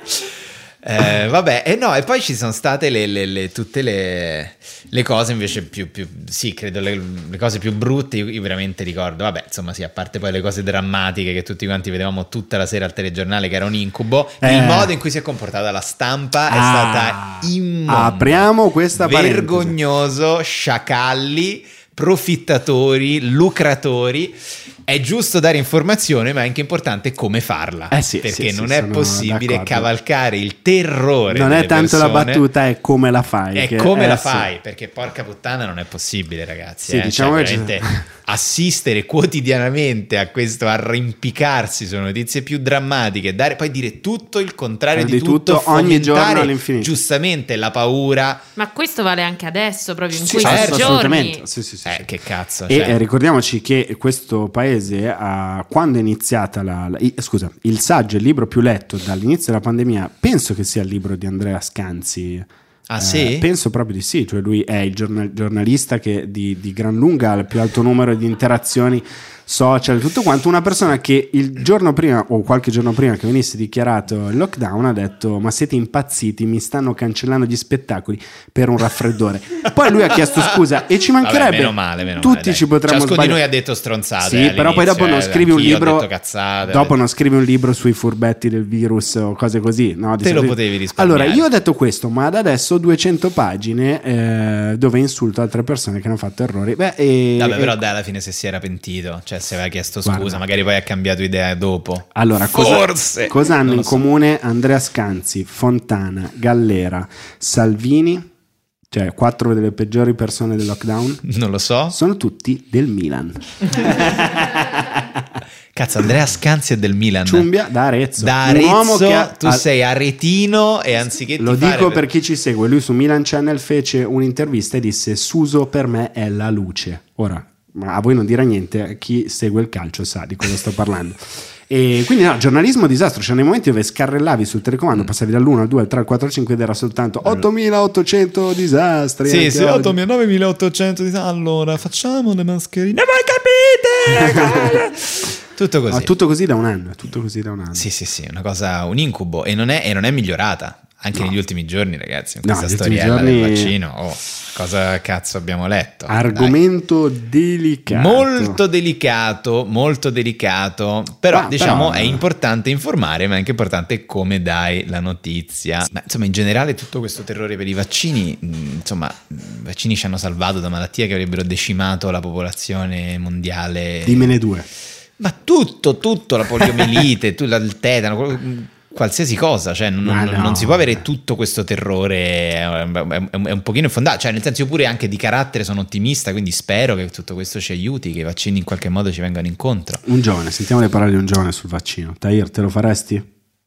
Speaker 1: Eh, vabbè, e no, e poi ci sono state le, le- le- tutte le, le cose invece più, più sì, credo le, le cose più brutte. Io, io veramente ricordo, vabbè, insomma, sì, a parte poi le cose drammatiche che tutti quanti vedevamo tutta la sera al telegiornale, che era un incubo,
Speaker 2: Eh.
Speaker 1: il modo in cui si è comportata la stampa è
Speaker 2: Ah.
Speaker 1: stata immonda.
Speaker 2: Apriamo questa parentesi.
Speaker 1: Vergognoso, sciacalli, profittatori, lucratori. È giusto dare informazione, ma è anche importante come farla.
Speaker 2: Eh sì,
Speaker 1: perché
Speaker 2: sì,
Speaker 1: non
Speaker 2: sì,
Speaker 1: è
Speaker 2: sono
Speaker 1: possibile
Speaker 2: d'accordo.
Speaker 1: cavalcare il terrore.
Speaker 2: Non è
Speaker 1: delle
Speaker 2: tanto la
Speaker 1: persone.
Speaker 2: battuta, è come la fai.
Speaker 1: È
Speaker 2: che-
Speaker 1: come
Speaker 2: eh,
Speaker 1: la
Speaker 2: sì.
Speaker 1: fai, perché porca puttana non è possibile, ragazzi.
Speaker 2: Sì,
Speaker 1: eh.
Speaker 2: diciamo
Speaker 1: Cioè,
Speaker 2: che ci-
Speaker 1: veramente assistere quotidianamente a questo arrampicarsi su notizie più drammatiche, dare, poi dire tutto il contrario
Speaker 2: Di
Speaker 1: di, tutto,
Speaker 2: tutto, ogni giorno
Speaker 1: fomentare
Speaker 2: all'infinito.
Speaker 1: giustamente la paura.
Speaker 3: Ma questo vale anche adesso, proprio in
Speaker 2: Sì,
Speaker 3: questi
Speaker 1: certo,
Speaker 3: giorni.
Speaker 2: assolutamente. Sì, sì, sì,
Speaker 1: Eh,
Speaker 2: sì.
Speaker 1: che cazzo.
Speaker 2: E
Speaker 1: cioè.
Speaker 2: eh, ricordiamoci che questo paese, ha- quando è iniziata la, la- i- scusa, il saggio, il libro più letto dall'inizio della pandemia, penso che sia il libro di Andrea Scanzi.
Speaker 1: Ah,
Speaker 2: Eh,
Speaker 1: sì?
Speaker 2: penso proprio di sì, cioè lui è il giornal- giornalista che di, di gran lunga ha il più alto numero di interazioni social, tutto quanto, una persona che il giorno prima o qualche giorno prima che venisse dichiarato il lockdown ha detto ma siete impazziti, mi stanno cancellando gli spettacoli per un raffreddore. Poi lui ha chiesto scusa e ci mancherebbe.
Speaker 1: Vabbè, meno male, meno
Speaker 2: tutti
Speaker 1: male, dai.
Speaker 2: ci potremmo
Speaker 1: Ciascuno di
Speaker 2: sbagliare.
Speaker 1: noi ha detto stronzate.
Speaker 2: Sì,
Speaker 1: eh,
Speaker 2: però poi dopo non
Speaker 1: all'inizio,
Speaker 2: scrivi un
Speaker 1: anch'io ho
Speaker 2: libro.
Speaker 1: detto cazzate,
Speaker 2: dopo
Speaker 1: ho
Speaker 2: non scrivi un libro sui furbetti del virus o cose così. No, di
Speaker 1: Te lo
Speaker 2: solito-
Speaker 1: potevi risparmiare.
Speaker 2: Allora, io ho detto questo, ma ad adesso duecento pagine eh, dove insulto altre persone che hanno fatto errori. Beh, e,
Speaker 1: Vabbè,
Speaker 2: e-
Speaker 1: però dai, alla fine se si era pentito, cioè se aveva chiesto scusa,
Speaker 2: Guarda.
Speaker 1: magari poi ha cambiato idea dopo.
Speaker 2: Allora, cosa,
Speaker 1: Forse.
Speaker 2: cosa hanno
Speaker 1: Non
Speaker 2: in
Speaker 1: lo so.
Speaker 2: comune Andrea Scanzi, Fontana, Gallera, Salvini, cioè quattro delle peggiori persone del lockdown?
Speaker 1: Non lo so.
Speaker 2: Sono tutti del Milan.
Speaker 1: Cazzo, Andrea Scanzi è del Milan.
Speaker 2: Ciumbia da Arezzo.
Speaker 1: Da
Speaker 2: Un uomo
Speaker 1: Arezzo,
Speaker 2: che ha-
Speaker 1: tu
Speaker 2: ha-
Speaker 1: sei aretino e anziché
Speaker 2: Lo
Speaker 1: tifare
Speaker 2: dico per chi ci segue, lui su Milan Channel fece un'intervista e disse Suso per me è la luce. Ora, ma a voi non dirà niente, chi segue il calcio sa di cosa sto parlando. E quindi no, giornalismo disastro, cioè nei momenti dove scarrellavi sul telecomando, passavi dall'uno al due al tre al quattro al cinque ed era soltanto ottomilaottocento disastri.
Speaker 1: Sì,
Speaker 2: anche
Speaker 1: sì,
Speaker 2: oggi.
Speaker 1: novemilaottocento. Allora, facciamo le mascherine. Voi capite? Tutto così.
Speaker 2: Ma tutto così da un anno, è tutto così da un anno.
Speaker 1: Sì, sì, sì, una cosa, un incubo e non è, e non è migliorata. Anche
Speaker 2: No.
Speaker 1: negli ultimi giorni, ragazzi, in
Speaker 2: No,
Speaker 1: questa
Speaker 2: gli ultimi
Speaker 1: storiella
Speaker 2: giorni-
Speaker 1: del vaccino. Oh, cosa cazzo abbiamo letto?
Speaker 2: Argomento delicato.
Speaker 1: Dai. Molto delicato, molto delicato. Però,
Speaker 2: Ah,
Speaker 1: diciamo,
Speaker 2: però-
Speaker 1: è importante informare, ma è anche importante come dai la notizia. Ma insomma, in generale, tutto questo terrore per i vaccini, mh, insomma, i vaccini ci hanno salvato da malattie che avrebbero decimato la popolazione mondiale.
Speaker 2: Dimmene due.
Speaker 1: Ma tutto, tutto, la poliomielite, tu- la- il tetano, qual- qualsiasi cosa, cioè non,
Speaker 2: Ma
Speaker 1: non-
Speaker 2: no.
Speaker 1: non si può avere tutto questo terrore, è, è- è un pochino infondato, cioè nel senso io pure anche di carattere sono ottimista, quindi spero che tutto questo ci aiuti, che i vaccini in qualche modo ci vengano incontro.
Speaker 2: Un giovane, sentiamo le parole di un giovane sul vaccino. Tahir, te lo faresti?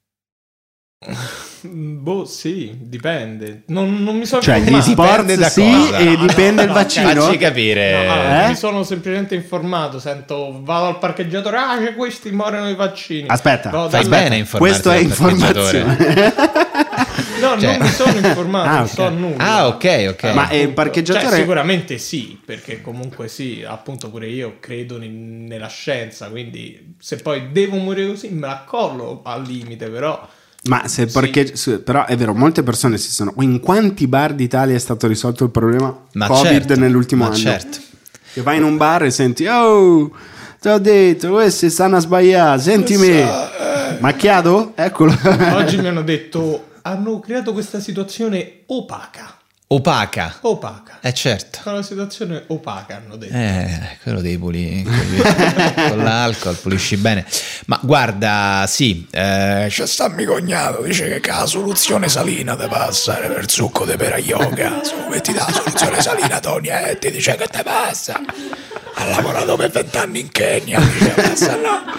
Speaker 4: Boh, sì, dipende. Non, non mi sono
Speaker 2: Cioè, gli
Speaker 4: informato.
Speaker 2: sport
Speaker 1: Dipende da
Speaker 2: sì
Speaker 1: cosa.
Speaker 2: e dipende il
Speaker 4: no,
Speaker 2: vaccino?
Speaker 1: Facci capire.
Speaker 4: No, allora,
Speaker 2: Eh?
Speaker 4: mi sono semplicemente informato, sento, vado al parcheggiatore, ah, c'è questi morono i vaccini.
Speaker 2: Aspetta,
Speaker 4: Vado
Speaker 1: Fai
Speaker 4: dal-
Speaker 1: bene a informarti
Speaker 2: Questo è
Speaker 1: dal parcheggiatore.
Speaker 2: informazione.
Speaker 4: No,
Speaker 1: Cioè-
Speaker 4: non mi sono informato,
Speaker 2: Ah,
Speaker 4: non
Speaker 2: ok.
Speaker 4: so nulla.
Speaker 1: Ah, ok, ok.
Speaker 2: Ma è il
Speaker 4: Appunto,
Speaker 2: parcheggiatore-
Speaker 4: cioè, sicuramente sì, perché comunque sì, appunto pure io credo in- nella scienza, quindi se poi devo morire così me la collo al limite, però...
Speaker 2: Ma se
Speaker 4: Sì.
Speaker 2: perché, sì, però è vero, molte persone si sono. In quanti bar d'Italia è stato risolto il problema
Speaker 1: Ma
Speaker 2: Covid
Speaker 1: certo,
Speaker 2: nell'ultimo
Speaker 1: ma
Speaker 2: anno?
Speaker 1: certo.
Speaker 2: Che vai in un bar e senti, oh, ti ho detto, questi stanno a sbagliare, senti me. Macchiato? Eccolo.
Speaker 4: Oggi mi hanno detto, hanno creato questa situazione opaca.
Speaker 1: Opaca.
Speaker 4: Opaca.
Speaker 1: Eh certo.
Speaker 4: Una situazione opaca, hanno detto.
Speaker 1: Eh, quello dei puli con l'alcol pulisci bene. Ma guarda, sì, eh,
Speaker 7: C'è sta mio cognato, dice che la soluzione salina deve passare per succo di pera yoga. Su, metti la soluzione salina, Tony, e ti dice che te passa. Ha lavorato per vent'anni in Kenya, dice passa là.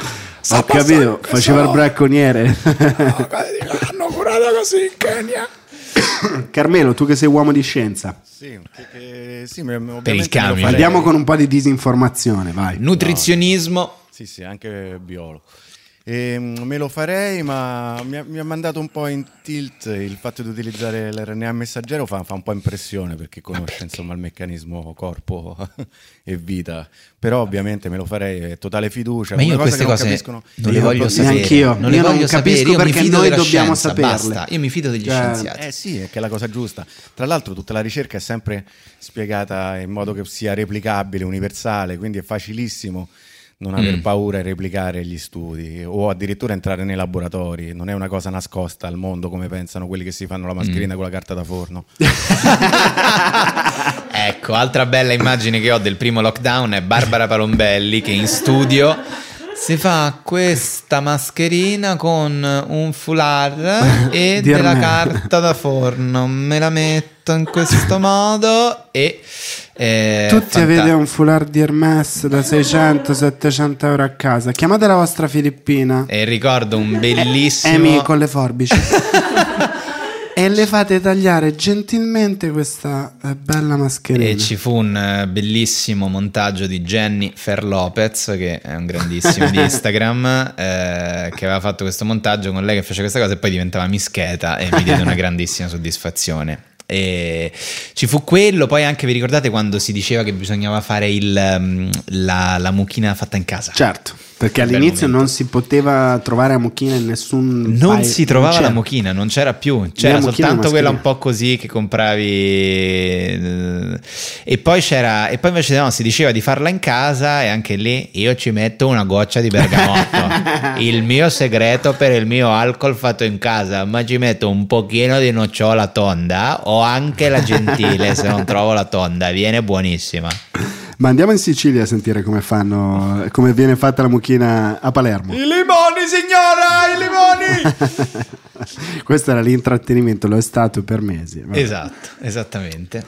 Speaker 2: Ho capito, faceva il bracconiere.
Speaker 7: Hanno curato così in Kenya.
Speaker 2: Carmelo, tu che sei uomo di scienza,
Speaker 5: Sì, che- che- sì, me- ovviamente
Speaker 1: Per il
Speaker 5: me lo
Speaker 1: camion.
Speaker 5: farei.
Speaker 2: andiamo con un po' di disinformazione, vai.
Speaker 1: Nutrizionismo.
Speaker 5: Sì, sì, anche biologo. E, mm, me lo farei, ma mi ha, mi ha mandato un po' in tilt il fatto di utilizzare l'R N A messaggero, fa, fa un po' impressione perché conosce insomma il meccanismo corpo e vita. Però ovviamente me lo farei, è totale fiducia.
Speaker 1: Ma io
Speaker 5: Una cosa
Speaker 1: queste
Speaker 5: che non
Speaker 1: cose
Speaker 5: capiscono-
Speaker 1: non le
Speaker 2: Io
Speaker 1: voglio
Speaker 2: proprio-
Speaker 1: sapere.
Speaker 2: neanch'io.
Speaker 1: Non le
Speaker 2: Io non
Speaker 1: voglio sapere.
Speaker 2: capisco
Speaker 1: Io mi
Speaker 2: perché
Speaker 1: fido
Speaker 2: noi
Speaker 1: della
Speaker 2: dobbiamo
Speaker 1: scienza,
Speaker 2: saperle.
Speaker 1: basta. Io mi fido degli
Speaker 2: Cioè,
Speaker 1: scienziati.
Speaker 5: Eh sì, è che è la cosa giusta. Tra l'altro tutta la ricerca è sempre spiegata in modo che sia replicabile, universale, quindi è facilissimo non aver
Speaker 1: Mm.
Speaker 5: paura e replicare gli studi o addirittura entrare nei laboratori. Non è una cosa nascosta al mondo come pensano quelli che si fanno la mascherina con la carta da forno.
Speaker 1: Ecco, altra bella immagine che ho del primo lockdown è Barbara Palombelli che in studio si fa questa mascherina con un foulard e
Speaker 2: Dir
Speaker 1: della
Speaker 2: me.
Speaker 1: carta da forno. Me la metto in questo modo e... eh,
Speaker 2: Tutti
Speaker 1: fanta-
Speaker 2: avete un foulard di Hermes da seicento settecento euro a casa. Chiamate la vostra filippina.
Speaker 1: E ricordo un bellissimo...
Speaker 2: Amy con le forbici. E le fate tagliare gentilmente questa eh, bella mascherina.
Speaker 1: E ci fu un eh, bellissimo montaggio di Jennifer Lopez, che è un grandissimo di Instagram, eh, che aveva fatto questo montaggio con lei che faceva questa cosa e poi diventava mischeta e mi diede una grandissima soddisfazione. E ci fu quello, poi anche vi ricordate quando si diceva che bisognava fare il, um, la, la mucchina fatta in casa?
Speaker 2: Certo, perché
Speaker 1: Bel
Speaker 2: all'inizio
Speaker 1: momento.
Speaker 2: non si poteva trovare la mucchina in nessun
Speaker 1: Non
Speaker 2: paese.
Speaker 1: si trovava
Speaker 2: c'era.
Speaker 1: la mucchina, non c'era più, c'era
Speaker 2: Né mucchina,
Speaker 1: soltanto
Speaker 2: né
Speaker 1: quella un
Speaker 2: mascherina.
Speaker 1: po' così che compravi eh, e poi c'era e poi invece no, si diceva di farla in casa e anche lì io ci metto una goccia di bergamotto. Il mio segreto per il mio alcol fatto in casa, ma ci metto un pochino di nocciola tonda o anche la gentile se non trovo la tonda, viene buonissima.
Speaker 2: Ma andiamo in Sicilia a sentire come fanno, come viene fatta la mucchina a Palermo.
Speaker 1: I limoni, signora, i limoni!
Speaker 2: Questo era l'intrattenimento, lo è stato per mesi. Vabbè.
Speaker 1: Esatto, esattamente.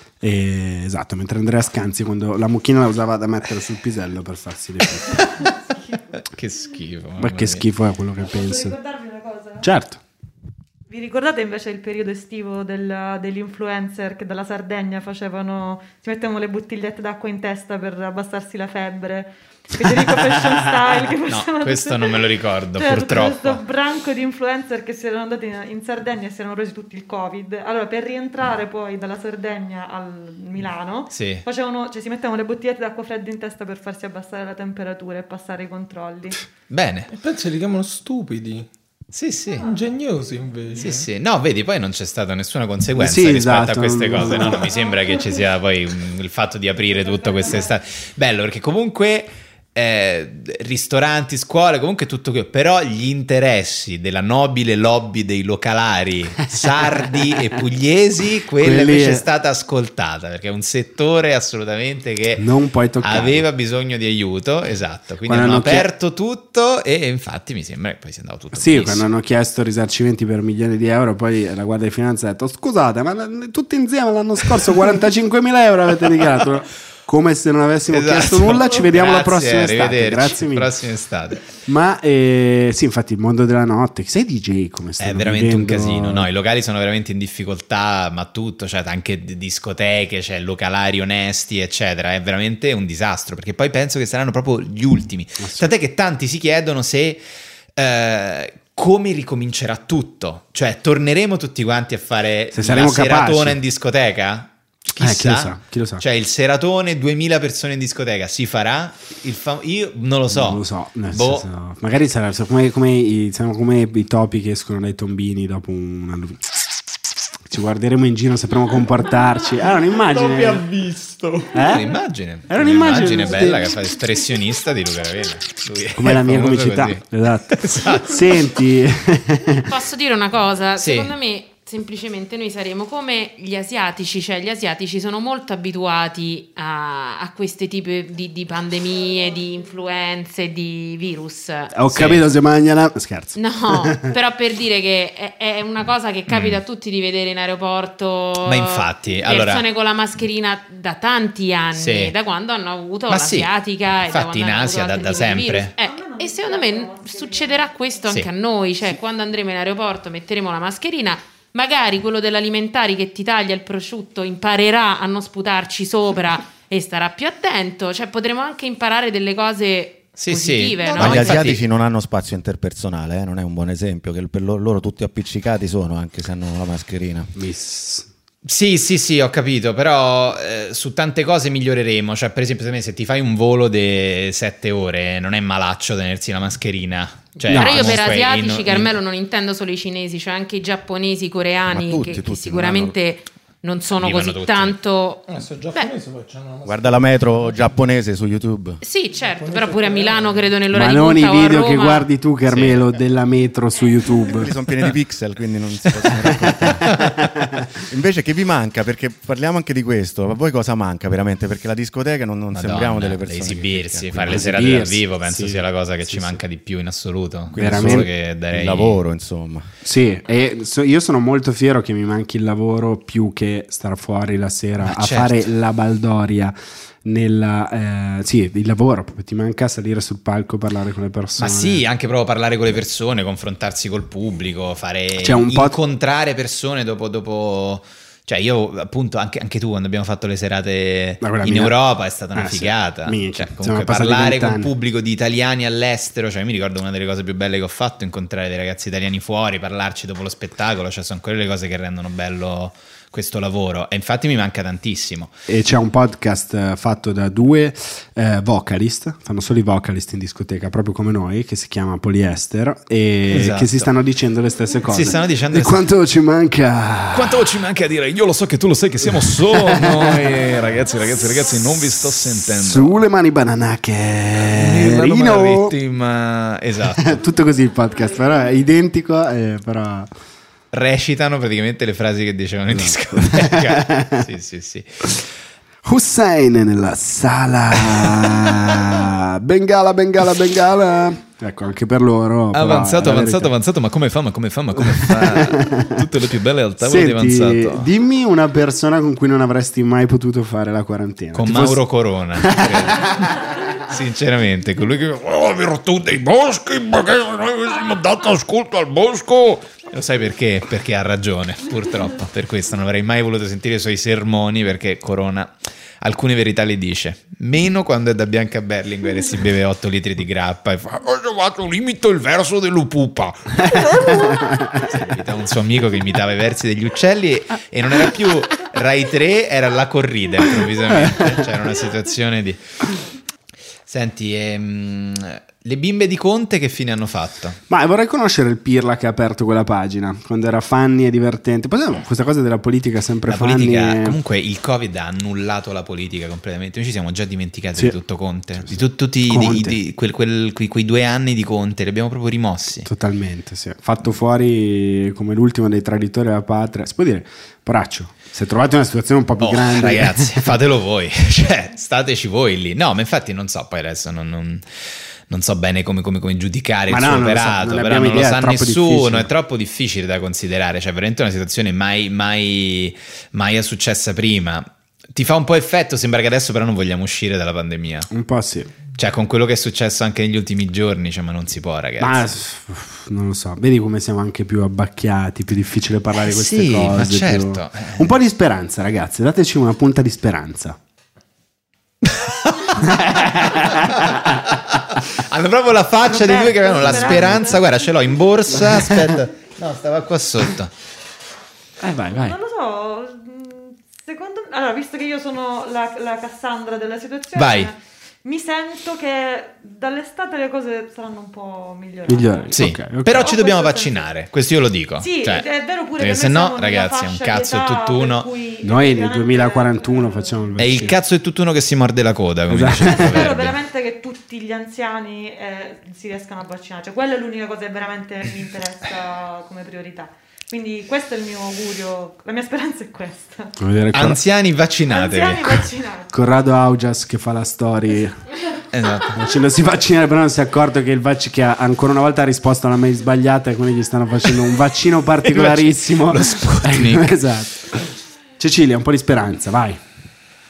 Speaker 2: E- esatto, mentre Andrea Scanzi quando la mucchina la usava da mettere sul pisello per farsi le pippe.
Speaker 1: Che schifo.
Speaker 2: Ma
Speaker 1: mamma
Speaker 2: che
Speaker 1: mia.
Speaker 2: schifo è quello che
Speaker 6: Posso
Speaker 2: penso.
Speaker 6: ricordarvi una cosa?
Speaker 2: Certo.
Speaker 6: Vi ricordate invece il periodo estivo del- degli influencer che dalla Sardegna facevano, si mettevano le bottigliette d'acqua in testa per abbassarsi la febbre? Federico Fashion Style che
Speaker 1: No,
Speaker 6: facevano
Speaker 1: questo
Speaker 6: tutte-
Speaker 1: non me lo ricordo,
Speaker 6: Certo,
Speaker 1: purtroppo.
Speaker 6: questo branco di influencer che si erano andati in, in Sardegna e si erano presi tutti il Covid. Allora, per rientrare poi dalla Sardegna al Milano,
Speaker 1: Sì.
Speaker 6: facevano, cioè si mettevano le bottigliette d'acqua fredda in testa per farsi abbassare la temperatura e passare i controlli.
Speaker 1: Bene.
Speaker 4: E penso li chiamano stupidi.
Speaker 1: Sì, sì.
Speaker 4: Ingegnosi invece.
Speaker 1: Sì, sì. No, vedi, poi non c'è stata nessuna conseguenza
Speaker 2: Sì,
Speaker 1: rispetto
Speaker 2: esatto.
Speaker 1: a queste cose. No, non mi sembra che ci sia poi um, il fatto di aprire tutto quest'estate. Bello, perché comunque eh, ristoranti, scuole, comunque tutto che... Però gli interessi della nobile lobby dei localari sardi e pugliesi, quella
Speaker 2: Quelli
Speaker 1: invece
Speaker 2: è-
Speaker 1: è stata ascoltata, perché è un settore assolutamente che
Speaker 2: Non puoi toccare.
Speaker 1: aveva bisogno di aiuto, esatto. Quindi
Speaker 2: Quando
Speaker 1: hanno
Speaker 2: hanno chie-
Speaker 1: aperto tutto e infatti mi sembra che poi sia andato tutto
Speaker 2: Sì,
Speaker 1: benissimo.
Speaker 2: quando hanno chiesto risarcimenti per milioni di euro, poi la Guardia di Finanza ha detto: scusate, ma l- tutti insieme l'anno scorso quarantacinquemila euro avete dichiarato. Come se non avessimo
Speaker 1: Esatto.
Speaker 2: chiesto nulla. Ci vediamo la
Speaker 1: Grazie,
Speaker 2: prossima estate.
Speaker 1: arrivederci.
Speaker 2: Grazie mille.
Speaker 1: Prossima estate.
Speaker 2: Ma eh, sì, infatti, il mondo della notte. Sei D J come stai?
Speaker 1: È veramente un casino. No, i locali sono veramente in difficoltà, ma tutto, cioè anche d- discoteche, cioè localari onesti, eccetera. È veramente un disastro, perché poi penso che saranno proprio gli ultimi. Tant'è che tanti si chiedono se eh, come ricomincerà tutto. Cioè, torneremo tutti quanti a fare
Speaker 2: Se saremo
Speaker 1: la seratona
Speaker 2: capaci.
Speaker 1: in discoteca? Chissà.
Speaker 2: Eh, chi lo sa, chi lo sa.
Speaker 1: Cioè, il seratone, duemila persone in discoteca, si farà? Il fam- Io non lo so.
Speaker 2: Non lo so, nel
Speaker 1: Boh.
Speaker 2: senso, magari sarà so, come, come i, siamo come i topi che escono dai tombini dopo una. Ci guarderemo in giro, sapremo comportarci. Era un'immagine.
Speaker 4: Non vi ha visto.
Speaker 1: Era
Speaker 2: Eh?
Speaker 1: un'immagine.
Speaker 2: Era un'immagine,
Speaker 1: Un'immagine bella che fa espressionista di Luca Ravella. Lui è
Speaker 2: Come la mia
Speaker 1: famoso
Speaker 2: comicità.
Speaker 1: così.
Speaker 2: Esatto.
Speaker 1: Esatto.
Speaker 2: Senti,
Speaker 3: Posso dire una cosa?
Speaker 1: Sì.
Speaker 3: Secondo me semplicemente noi saremo come gli asiatici, cioè gli asiatici sono molto abituati a, a questi tipi di, di pandemie, di influenze, di virus.
Speaker 2: ho
Speaker 1: Sì.
Speaker 2: capito se mangiano. Scherzo.
Speaker 3: No, però per dire che è, è una cosa che capita a tutti di vedere in aeroporto.
Speaker 1: Ma infatti,
Speaker 3: persone
Speaker 1: allora-
Speaker 3: con la mascherina da tanti anni,
Speaker 1: Sì.
Speaker 3: da quando hanno avuto
Speaker 1: Ma sì,
Speaker 3: l'asiatica e da
Speaker 1: infatti
Speaker 3: quando
Speaker 1: in
Speaker 3: hanno
Speaker 1: Asia
Speaker 3: avuto
Speaker 1: da-
Speaker 3: altri
Speaker 1: da
Speaker 3: tipi di
Speaker 1: sempre.
Speaker 3: virus. Eh, E secondo me succederà questo anche
Speaker 1: Sì.
Speaker 3: a noi, cioè quando andremo in aeroporto metteremo la mascherina, magari quello dell'alimentari che ti taglia il prosciutto imparerà a non sputarci sopra e starà più attento, cioè potremo anche imparare delle cose
Speaker 1: Sì,
Speaker 3: positive,
Speaker 1: sì.
Speaker 3: no?
Speaker 5: Ma gli
Speaker 1: infatti-
Speaker 5: asiatici non hanno spazio interpersonale, eh? Non è un buon esempio, che per loro, loro tutti appiccicati sono, anche se hanno la mascherina.
Speaker 2: Miss.
Speaker 1: Sì, sì, sì, ho capito, però eh, su tante cose miglioreremo, cioè per esempio se, me- se ti fai un volo di sette ore non è malaccio tenersi la mascherina. Cioè,
Speaker 3: Però io per
Speaker 1: comunque
Speaker 3: asiatici,
Speaker 1: in-
Speaker 3: Carmelo, non intendo solo i cinesi, cioè anche i giapponesi, i coreani,
Speaker 5: Ma tutti,
Speaker 3: che, che
Speaker 5: tutti,
Speaker 3: sicuramente non sono
Speaker 1: Vivono
Speaker 3: così
Speaker 1: tutti.
Speaker 3: tanto...
Speaker 4: Eh, sono
Speaker 3: Beh,
Speaker 4: giapponesi, poi c'hanno una
Speaker 5: Guarda la metro giapponese su YouTube.
Speaker 3: sì, certo, però pure a Milano credo nell'ora
Speaker 2: Ma
Speaker 3: di
Speaker 2: non i
Speaker 3: punta o a
Speaker 2: video che
Speaker 3: Roma.
Speaker 2: guardi tu, Carmelo, della metro su YouTube.
Speaker 5: Quelli sono pieni di pixel, quindi non si possono raccontare. Invece che vi manca? Perché parliamo anche di questo. A voi cosa manca veramente? Perché la discoteca non, non
Speaker 1: Madonna,
Speaker 5: sembriamo delle persone che
Speaker 1: esibirsi,
Speaker 5: cercano.
Speaker 1: fare le
Speaker 2: Esibirsi,
Speaker 1: serate dal vivo penso
Speaker 2: sì.
Speaker 1: sia la cosa che
Speaker 2: Sì,
Speaker 1: ci
Speaker 2: sì.
Speaker 1: manca di più in assoluto. Quindi
Speaker 2: Veramente.
Speaker 1: solo che darei
Speaker 5: Il lavoro, insomma.
Speaker 2: Sì, e so- io sono molto fiero che mi manchi il lavoro più che star fuori la sera
Speaker 1: Ma
Speaker 2: a
Speaker 1: certo.
Speaker 2: fare la baldoria nella... eh, sì, il lavoro, proprio ti manca salire sul palco, parlare con le persone.
Speaker 1: Ma sì, anche proprio parlare con le persone, confrontarsi col pubblico, fare
Speaker 2: C'è un po'-
Speaker 1: incontrare persone dopo, dopo... Cioè io appunto, anche, anche tu quando abbiamo fatto le serate
Speaker 2: Ma quella
Speaker 1: in
Speaker 2: mia-
Speaker 1: Europa è stata una
Speaker 2: Ah, sì.
Speaker 1: figata.
Speaker 2: Minchia,
Speaker 1: Cioè,
Speaker 2: siamo
Speaker 1: comunque
Speaker 2: passati
Speaker 1: parlare con
Speaker 2: vent'anni.
Speaker 1: pubblico di italiani all'estero, cioè mi ricordo una delle cose più belle che ho fatto, incontrare dei ragazzi italiani fuori, parlarci dopo lo spettacolo, cioè sono quelle le cose che rendono bello questo lavoro e infatti mi manca tantissimo.
Speaker 2: E c'è un podcast eh, fatto da due eh, vocalist, fanno solo i vocalist in discoteca, proprio come noi, che si chiama Polyester, e
Speaker 1: Esatto.
Speaker 2: che si stanno dicendo le stesse cose.
Speaker 1: Si stanno dicendo
Speaker 2: E
Speaker 1: le stesse-
Speaker 2: quanto ci manca...
Speaker 7: Quanto ci manca a dire? Io lo so che tu lo sai che siamo solo noi. Ragazzi, ragazzi, ragazzi, non vi sto sentendo.
Speaker 2: Sulle mani bananache,
Speaker 1: La
Speaker 2: Rino.
Speaker 1: marittima, esatto.
Speaker 2: Tutto così il podcast, però è identico, eh, però...
Speaker 1: Recitano praticamente le frasi che dicevano in discoteca. Sì, sì, sì.
Speaker 2: Hussein nella sala. Bengala, bengala, bengala. Ecco, anche per loro. però,
Speaker 1: Avanzato,
Speaker 2: è la
Speaker 1: avanzato,
Speaker 2: verità.
Speaker 1: avanzato, ma come fa, ma come fa, ma come fa? Tutte le più belle al tavolo di
Speaker 2: Senti,
Speaker 1: avanzato.
Speaker 2: dimmi una persona con cui non avresti mai potuto fare la quarantena.
Speaker 1: Con
Speaker 2: Ti
Speaker 1: Mauro
Speaker 2: fossi-
Speaker 1: Corona, credo. Sinceramente, colui che
Speaker 7: Oh, mi rotto dei boschi, perché non avessimo dato ascolto al bosco.
Speaker 1: lo sai perché? Perché ha ragione, purtroppo. Per questo non avrei mai voluto sentire i suoi sermoni, perché Corona alcune verità le dice. Meno quando è da Bianca Berlinguer e si beve otto litri di grappa e fa
Speaker 7: Ho trovato limito il verso dell'upupa.
Speaker 1: sì, imitava un suo amico che imitava i versi degli uccelli e, e non era più Rai tre, era la corrida improvvisamente. C'era una situazione di... Senti, ehm, le bimbe di Conte che fine hanno fatto?
Speaker 2: Ma vorrei conoscere il Pirla che ha aperto quella pagina quando era funny e divertente. Poi questa cosa della politica è sempre
Speaker 1: La
Speaker 2: funny.
Speaker 1: politica,
Speaker 2: e-
Speaker 1: comunque il Covid ha annullato la politica completamente. Noi ci siamo già dimenticati
Speaker 2: Sì.
Speaker 1: di tutto Conte, di tu- tutti i-
Speaker 2: Conte.
Speaker 1: i- di- quel- quel- quei, quei due anni di Conte, li abbiamo proprio rimossi.
Speaker 2: Totalmente, sì. Fatto fuori come l'ultimo dei traditori della patria. Si può dire, poraccio, se trovate una situazione un po' più
Speaker 1: Oh,
Speaker 2: grande...
Speaker 1: ragazzi, fatelo voi, cioè stateci voi lì. No, ma infatti non so, poi adesso non, non- non so bene come, come- come giudicare
Speaker 2: Ma
Speaker 1: il
Speaker 2: no,
Speaker 1: suo
Speaker 2: non lo so,
Speaker 1: operato,
Speaker 2: non ne
Speaker 1: però
Speaker 2: abbiamo
Speaker 1: non lo
Speaker 2: idea,
Speaker 1: sa
Speaker 2: è troppo
Speaker 1: nessuno,
Speaker 2: difficile.
Speaker 1: è troppo difficile da considerare, cioè veramente una situazione mai, mai, mai è successa prima. Ti fa un po' effetto, sembra che adesso però non vogliamo uscire dalla pandemia.
Speaker 2: Un po' sì.
Speaker 1: Cioè con quello che è successo anche negli ultimi giorni, cioè ma non si può, ragazzi.
Speaker 2: Ma uff, non lo so, vedi come siamo anche più abbacchiati, più difficile parlare
Speaker 1: Eh
Speaker 2: di queste
Speaker 1: sì,
Speaker 2: cose.
Speaker 1: ma
Speaker 2: più-
Speaker 1: certo.
Speaker 2: Un po' di speranza, ragazzi, dateci una punta di speranza.
Speaker 1: Hanno proprio la faccia dei due che avevano la
Speaker 6: Speranza.
Speaker 1: speranza. Guarda, ce l'ho in borsa. Aspetta, no, stava qua sotto.
Speaker 2: Eh vai, vai.
Speaker 6: Non lo so, mh, secondo me, allora, visto che io sono la, la Cassandra della situazione,
Speaker 1: Vai.
Speaker 6: mi sento che dall'estate le cose saranno un po' migliorate.
Speaker 2: Migliore.
Speaker 1: Sì,
Speaker 2: Ok, ok.
Speaker 1: però ci
Speaker 6: Ho
Speaker 1: dobbiamo
Speaker 6: questo
Speaker 1: vaccinare. Questo io lo dico.
Speaker 6: Sì,
Speaker 1: Cioè,
Speaker 6: è vero pure
Speaker 1: perché
Speaker 6: che
Speaker 1: se
Speaker 6: noi
Speaker 1: no,
Speaker 6: siamo nella
Speaker 1: ragazzi, è un
Speaker 6: fascia
Speaker 1: cazzo e
Speaker 6: di età
Speaker 1: tutt'uno.
Speaker 6: per cui
Speaker 2: Noi nel
Speaker 6: veramente-
Speaker 2: duemilaquarantuno facciamo il
Speaker 1: È
Speaker 2: vaccino.
Speaker 1: il cazzo e tutt'uno che si morde la coda, come
Speaker 2: Esatto.
Speaker 1: dice il
Speaker 6: Spero
Speaker 1: proverbio.
Speaker 6: veramente che tutti gli anziani eh, si riescano a vaccinare, cioè quella è l'unica cosa che veramente mi interessa come priorità. Quindi questo è il mio augurio, la mia speranza è questa.
Speaker 2: Voglio vedere Cor-
Speaker 1: Anziani, vaccinatevi.
Speaker 6: Anziani vaccinati.
Speaker 2: Corrado Augias che fa la story.
Speaker 1: Esatto.
Speaker 2: Facendosi vaccinare, però non si è accorto che il vaccino, che ha ancora una volta ha risposto alla mail sbagliata e quindi gli stanno facendo un vaccino particolarissimo.
Speaker 1: Lo Sputnik.
Speaker 2: Esatto. Cecilia, un po' di speranza, vai.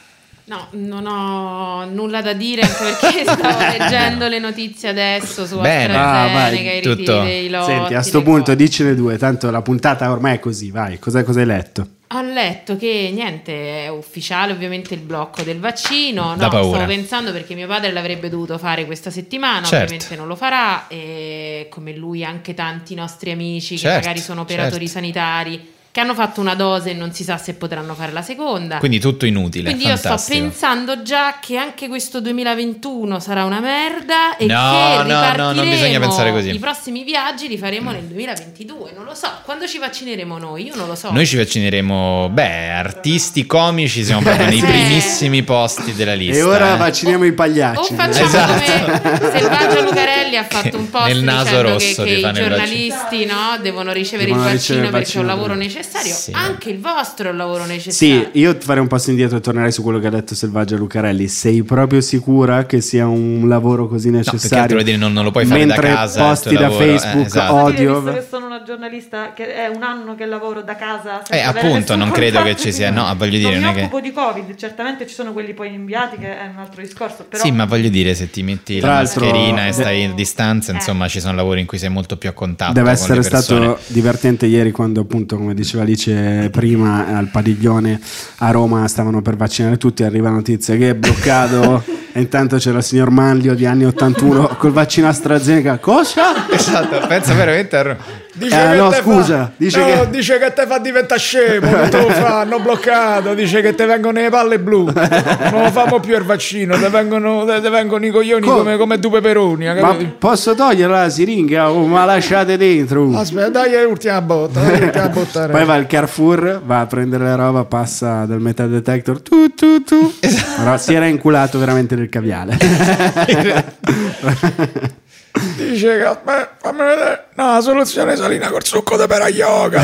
Speaker 3: No, non ho nulla da dire anche perché stavo leggendo le notizie adesso su
Speaker 1: Bene.
Speaker 3: AstraZeneca,
Speaker 2: Ah,
Speaker 3: i ritiri
Speaker 1: tutto.
Speaker 3: dei lotti.
Speaker 2: Senti, a sto
Speaker 3: le
Speaker 2: punto
Speaker 3: cose.
Speaker 2: dicene due, tanto la puntata ormai è così, vai, cosa, cosa hai letto?
Speaker 3: Ho letto che niente, è ufficiale ovviamente il blocco del vaccino.
Speaker 1: Da
Speaker 3: No,
Speaker 1: paura.
Speaker 3: stavo pensando perché mio padre l'avrebbe dovuto fare questa settimana,
Speaker 1: Certo.
Speaker 3: ovviamente non lo farà, e come lui anche tanti nostri amici
Speaker 1: Certo,
Speaker 3: che magari sono operatori
Speaker 1: certo.
Speaker 3: sanitari che hanno fatto una dose e non si sa se potranno fare la seconda.
Speaker 1: Quindi tutto inutile.
Speaker 3: Quindi io sto
Speaker 1: fantastico.
Speaker 3: pensando già che anche questo duemilaventuno sarà una merda e
Speaker 1: No,
Speaker 3: che
Speaker 1: no, no, non bisogna pensare così.
Speaker 3: I prossimi viaggi li faremo nel duemilaventidue, non lo so. Quando ci vaccineremo noi? Io non lo so.
Speaker 1: Noi ci vaccineremo, beh, artisti comici, siamo proprio nei
Speaker 3: Eh.
Speaker 1: primissimi posti della lista.
Speaker 2: E ora
Speaker 1: eh.
Speaker 2: vacciniamo i
Speaker 3: O
Speaker 2: pagliacci.
Speaker 3: facciamo
Speaker 1: Esatto.
Speaker 3: come Selvaggio Lucarelli ha fatto un post
Speaker 1: Nel naso
Speaker 3: dicendo
Speaker 1: rosso
Speaker 3: che,
Speaker 1: ti
Speaker 3: che
Speaker 1: fanno
Speaker 3: i
Speaker 1: il
Speaker 3: giornalisti no, devono ricevere
Speaker 2: Devono
Speaker 3: il
Speaker 2: ricevere
Speaker 3: vaccino
Speaker 2: il
Speaker 3: perché è un
Speaker 2: vaccino
Speaker 3: lavoro
Speaker 2: prima.
Speaker 3: necessario.
Speaker 1: Sì.
Speaker 3: Anche il vostro è un lavoro necessario.
Speaker 2: Sì, io farei un passo indietro e tornerei su quello che ha detto Selvaggia Lucarelli. Sei proprio sicura che sia un lavoro così
Speaker 1: No, perché
Speaker 2: necessario?
Speaker 1: altro vuol dire non, non lo puoi fare
Speaker 2: Mentre
Speaker 1: da casa. il
Speaker 2: posti
Speaker 1: tuo
Speaker 2: da
Speaker 1: lavoro, eh,
Speaker 2: Facebook,
Speaker 1: esatto.
Speaker 2: oh,
Speaker 6: Posso dire,
Speaker 2: Odio.
Speaker 6: visto che sono una giornalista che è un anno che lavoro da casa senza
Speaker 1: Eh,
Speaker 6: avere
Speaker 1: appunto,
Speaker 6: nessun
Speaker 1: non credo
Speaker 6: contatto
Speaker 1: che ci sia-
Speaker 6: di-
Speaker 1: no, voglio dire,
Speaker 6: non
Speaker 1: non è
Speaker 6: mi
Speaker 1: che-
Speaker 6: occupo di Covid, certamente ci sono quelli poi inviati che è un altro discorso, però
Speaker 1: Sì, ma voglio dire, se ti metti
Speaker 2: Tra
Speaker 1: la
Speaker 2: l'altro,
Speaker 1: mascherina e
Speaker 2: de-
Speaker 1: stai a distanza,
Speaker 6: Eh.
Speaker 1: insomma, ci sono lavori in cui sei molto più a contatto.
Speaker 2: Deve
Speaker 1: con
Speaker 2: essere
Speaker 1: le persone.
Speaker 2: stato divertente ieri quando, appunto, come diceva Alice prima, al padiglione a Roma stavano per vaccinare tutti, arriva la notizia che è bloccato e intanto c'era il signor Manlio di anni ottantuno col vaccino AstraZeneca. Cosa?
Speaker 1: Esatto, pensa veramente a Ro-
Speaker 2: Eh, no, scusa, dice che...
Speaker 4: dice che te fa diventare scemo, non te lo fanno bloccato, dice che te vengono le palle blu, non lo famo più il vaccino, te vengono, te, te vengono i coglioni
Speaker 2: Co-
Speaker 4: come, come due peperoni, hai
Speaker 2: Ma
Speaker 4: capito?
Speaker 2: posso togliere la siringa o ma lasciate dentro?
Speaker 4: Aspetta, dai l'ultima botta, dai l'ultima botta.
Speaker 2: Poi va al Carrefour, va a prendere la roba, passa dal metal detector, tu tu tu. Però si era inculato veramente del caviale.
Speaker 4: Dice che aspetta, fammi vedere, no, la soluzione salina col succo di pera yoga.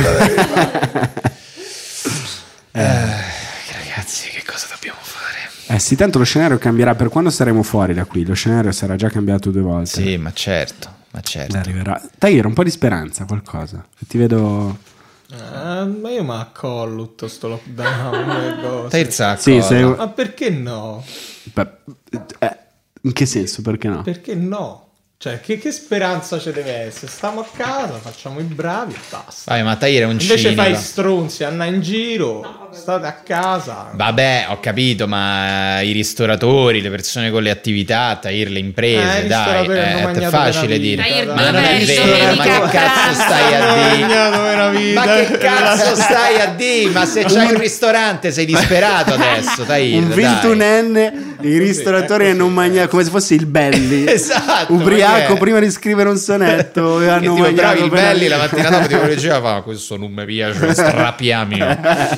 Speaker 1: Ragazzi, che cosa dobbiamo fare?
Speaker 2: Eh sì, tanto lo scenario cambierà per quando saremo fuori da qui. Lo scenario sarà già cambiato due volte.
Speaker 1: Sì, ma certo, ma certo.
Speaker 2: Arriverà. Tagliere un po' di speranza, qualcosa. Ti vedo.
Speaker 4: Eh, ma io mi accollo tutto sto lockdown e cose.
Speaker 1: Stai il sacco.
Speaker 2: Sì, sei-
Speaker 4: Ma perché no?
Speaker 2: Beh, eh, in che senso? Perché no?
Speaker 4: Perché no? Cioè, che, che speranza ci deve essere? Stiamo a casa, facciamo i bravi e basta.
Speaker 1: Vai, ma Tahir è un
Speaker 4: Invece
Speaker 1: cinico.
Speaker 4: fai stronzi, andare in giro, state a casa.
Speaker 1: Vabbè, ho capito, ma i ristoratori, le persone con le attività, Tahir, le imprese,
Speaker 4: Eh, i
Speaker 1: dai,
Speaker 4: ristoratori hanno
Speaker 1: eh, è
Speaker 4: magnato
Speaker 1: facile
Speaker 4: per la
Speaker 1: dire.
Speaker 3: vita. Tahir,
Speaker 1: Ma non è
Speaker 3: dov'è
Speaker 1: vero, ma
Speaker 3: domenica
Speaker 1: che
Speaker 3: a
Speaker 1: cazzo
Speaker 3: pranzo?
Speaker 1: stai a dire?
Speaker 4: per la vita.
Speaker 1: Ma che cazzo stai a dire? Ma se c'hai un ristorante sei disperato adesso, Tahir,
Speaker 2: Un
Speaker 1: dai.
Speaker 2: ventunenne, i ristoratori hanno mangiato come se fosse il Belli.
Speaker 1: Esatto,
Speaker 2: Ubriaco
Speaker 1: perché-
Speaker 2: prima di scrivere un sonetto e
Speaker 1: Che
Speaker 2: hanno
Speaker 1: tipo,
Speaker 2: mangiato
Speaker 1: bravi il
Speaker 2: per-
Speaker 1: belli la mattina dopo ti diceva fa questo non mi piace, strappiamelo.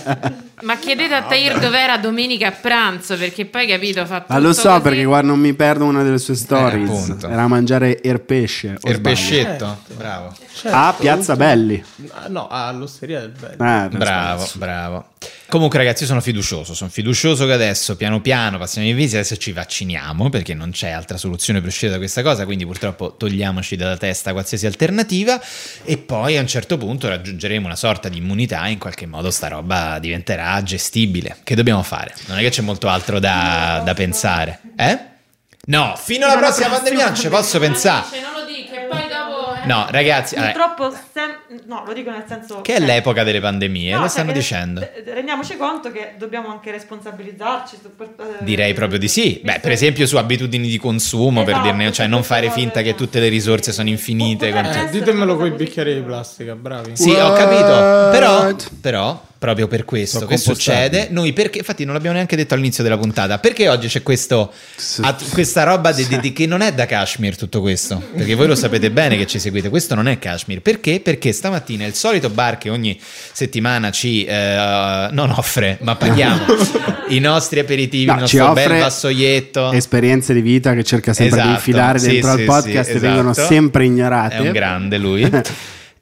Speaker 3: Ma chiedete a Tahir dov'era domenica a pranzo perché poi capito fa tutto
Speaker 2: Ma lo so
Speaker 3: così.
Speaker 2: perché guarda, non mi perdo una delle sue stories.
Speaker 1: appunto.
Speaker 2: Era a mangiare il pesce. o
Speaker 1: Il
Speaker 2: sbaglio?
Speaker 1: pescetto, bravo.
Speaker 4: Certo,
Speaker 2: A Piazza Belli.
Speaker 4: No, all'osteria del bello.
Speaker 2: Eh,
Speaker 1: Bravo, bravo. Comunque ragazzi, io sono fiducioso, sono fiducioso che adesso piano piano passiamo in visita, adesso ci vacciniamo perché non c'è altra soluzione per uscire da questa cosa, quindi purtroppo togliamoci dalla testa qualsiasi alternativa e poi a un certo punto raggiungeremo una sorta di immunità e in qualche modo sta roba diventerà gestibile. Che dobbiamo fare? Non è che c'è molto altro da, da pensare, eh? No, fino alla prossima pandemia non ci posso pensare.
Speaker 3: Cioè, non lo dico, e poi dopo eh.
Speaker 1: No, ragazzi, allora,
Speaker 6: Purtroppo, sem- no, lo dico nel senso
Speaker 1: che è l'epoca delle pandemie,
Speaker 6: No,
Speaker 1: lo
Speaker 6: cioè
Speaker 1: stanno
Speaker 6: che-
Speaker 1: dicendo.
Speaker 6: d- rendiamoci conto che dobbiamo anche responsabilizzarci. su- per- eh,
Speaker 1: Direi proprio di sì. Beh,
Speaker 6: visto-
Speaker 1: per esempio su abitudini di consumo, per
Speaker 6: Esatto,
Speaker 1: dirne, cioè
Speaker 6: su
Speaker 1: non
Speaker 6: queste
Speaker 1: fare
Speaker 6: cose,
Speaker 1: finta che
Speaker 6: esatto.
Speaker 1: tutte le risorse sono infinite.
Speaker 6: Potrebbe
Speaker 1: con-
Speaker 4: Eh,
Speaker 6: essere
Speaker 4: ditemelo
Speaker 6: una
Speaker 4: con i
Speaker 6: cosa
Speaker 4: bicchieri di plastica, bravi.
Speaker 1: Sì, ho capito. Però,
Speaker 2: What?
Speaker 1: però, proprio per questo,
Speaker 4: Sono
Speaker 1: che
Speaker 4: compostabili.
Speaker 1: succede? Noi perché, infatti, non l'abbiamo neanche detto all'inizio della puntata. Perché oggi c'è questo,
Speaker 2: Sì.
Speaker 1: a- questa roba di, di- di- che non è da Kashmir tutto questo? Perché voi lo sapete bene che ci seguite. Questo non è Kashmir. Perché? Perché stamattina il solito bar che ogni settimana ci eh, non offre, ma paghiamo i nostri aperitivi,
Speaker 2: No,
Speaker 1: il
Speaker 2: ci
Speaker 1: nostro bel
Speaker 2: offre
Speaker 1: vassoietto.
Speaker 2: esperienze di vita che cerca sempre di
Speaker 1: Esatto,
Speaker 2: infilare
Speaker 1: sì,
Speaker 2: dentro
Speaker 1: sì,
Speaker 2: al podcast
Speaker 1: sì,
Speaker 2: e vengono
Speaker 1: esatto.
Speaker 2: sempre ignorate.
Speaker 1: È un grande lui.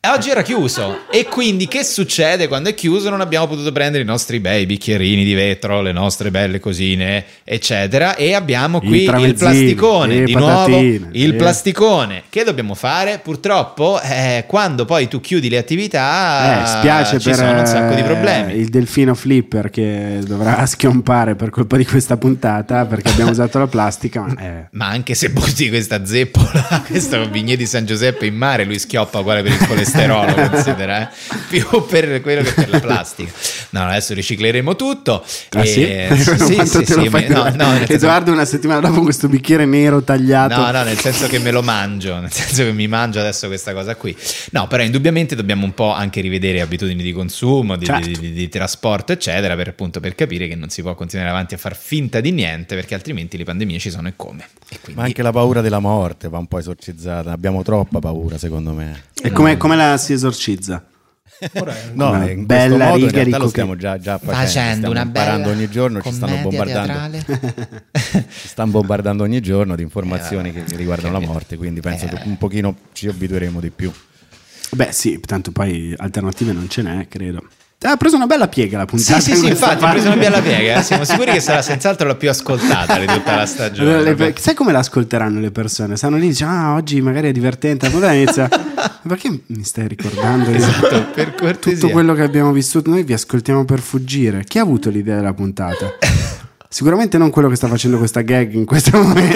Speaker 1: E oggi era chiuso e quindi che succede quando è chiuso? Non abbiamo potuto prendere i nostri bei bicchierini di vetro, le nostre belle cosine eccetera, e abbiamo qui il plasticone, di nuovo il plasticone. Che dobbiamo fare? Purtroppo eh, quando poi tu chiudi le attività
Speaker 2: eh, spiace
Speaker 1: ci
Speaker 2: per
Speaker 1: sono un sacco di problemi.
Speaker 2: Il delfino Flipper che dovrà schiompare per colpa di questa puntata perché abbiamo usato la plastica, ma, eh.
Speaker 1: ma anche se butti questa zeppola, questo Vigneti di San Giuseppe in mare, lui schioppa uguale per il colesterolo, considera, eh? Più per quello che per la plastica. No, adesso ricicleremo tutto.
Speaker 2: Ah,
Speaker 1: e...
Speaker 2: sì?
Speaker 1: sì,
Speaker 2: Quanto
Speaker 1: sì,
Speaker 2: te lo
Speaker 1: sì,
Speaker 2: fai?
Speaker 1: no, no, nel senso...
Speaker 2: Edoardo una settimana dopo questo bicchiere nero tagliato.
Speaker 1: No, no, nel senso che me lo mangio, nel senso che mi mangio adesso questa cosa qui. No, però indubbiamente dobbiamo un po' anche rivedere abitudini di consumo, di,
Speaker 2: certo.
Speaker 1: di, di, di trasporto, eccetera, per appunto per capire che non si può continuare avanti a far finta di niente, perché altrimenti le pandemie ci sono e come. E quindi...
Speaker 5: Ma anche la paura della morte va un po' esorcizzata. Abbiamo troppa paura, secondo me.
Speaker 2: E come, come la si esorcizza?
Speaker 5: No,
Speaker 2: Una
Speaker 5: in
Speaker 2: bella
Speaker 5: questo modo in
Speaker 2: riga di
Speaker 5: realtà lo
Speaker 2: cocaina.
Speaker 5: stiamo già, già facendo,
Speaker 1: Facendo
Speaker 5: stiamo
Speaker 1: una
Speaker 5: imparando
Speaker 1: bella
Speaker 5: ogni giorno, ci stanno
Speaker 1: commedia
Speaker 5: bombardando
Speaker 1: teatrale.
Speaker 5: ci stanno bombardando ogni giorno di informazioni
Speaker 1: Eh,
Speaker 5: che riguardano la
Speaker 1: capito.
Speaker 5: morte, quindi penso
Speaker 1: Eh.
Speaker 5: che un pochino ci abitueremo di più.
Speaker 2: Beh sì, tanto poi alternative non ce n'è, credo. Ha preso una bella piega la puntata.
Speaker 1: Sì, sì,
Speaker 2: in
Speaker 1: sì,
Speaker 2: questa
Speaker 1: infatti, ho
Speaker 2: parte.
Speaker 1: preso una bella piega. eh. Siamo sicuri che sarà senz'altro la più ascoltata di tutta la stagione.
Speaker 2: Allora, le-
Speaker 1: proprio.
Speaker 2: sai come l'ascolteranno le persone? Stanno lì e dicono, ah, oggi magari è divertente. La puntata inizia, "Ma perché mi stai ricordando di
Speaker 1: Esatto, per cortesia.
Speaker 2: tutto quello che abbiamo vissuto? Noi vi ascoltiamo per fuggire. Chi ha avuto l'idea della puntata? Sicuramente non quello che sta facendo questa gag in questo momento.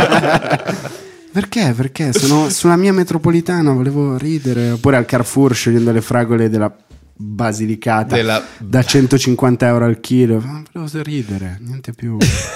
Speaker 2: Perché? Perché sono sulla mia metropolitana, volevo ridere. Oppure al Carrefour scegliendo le fragole della Basilicata
Speaker 1: Della-
Speaker 2: da centocinquanta euro al chilo. Ma volevo ridere, niente più.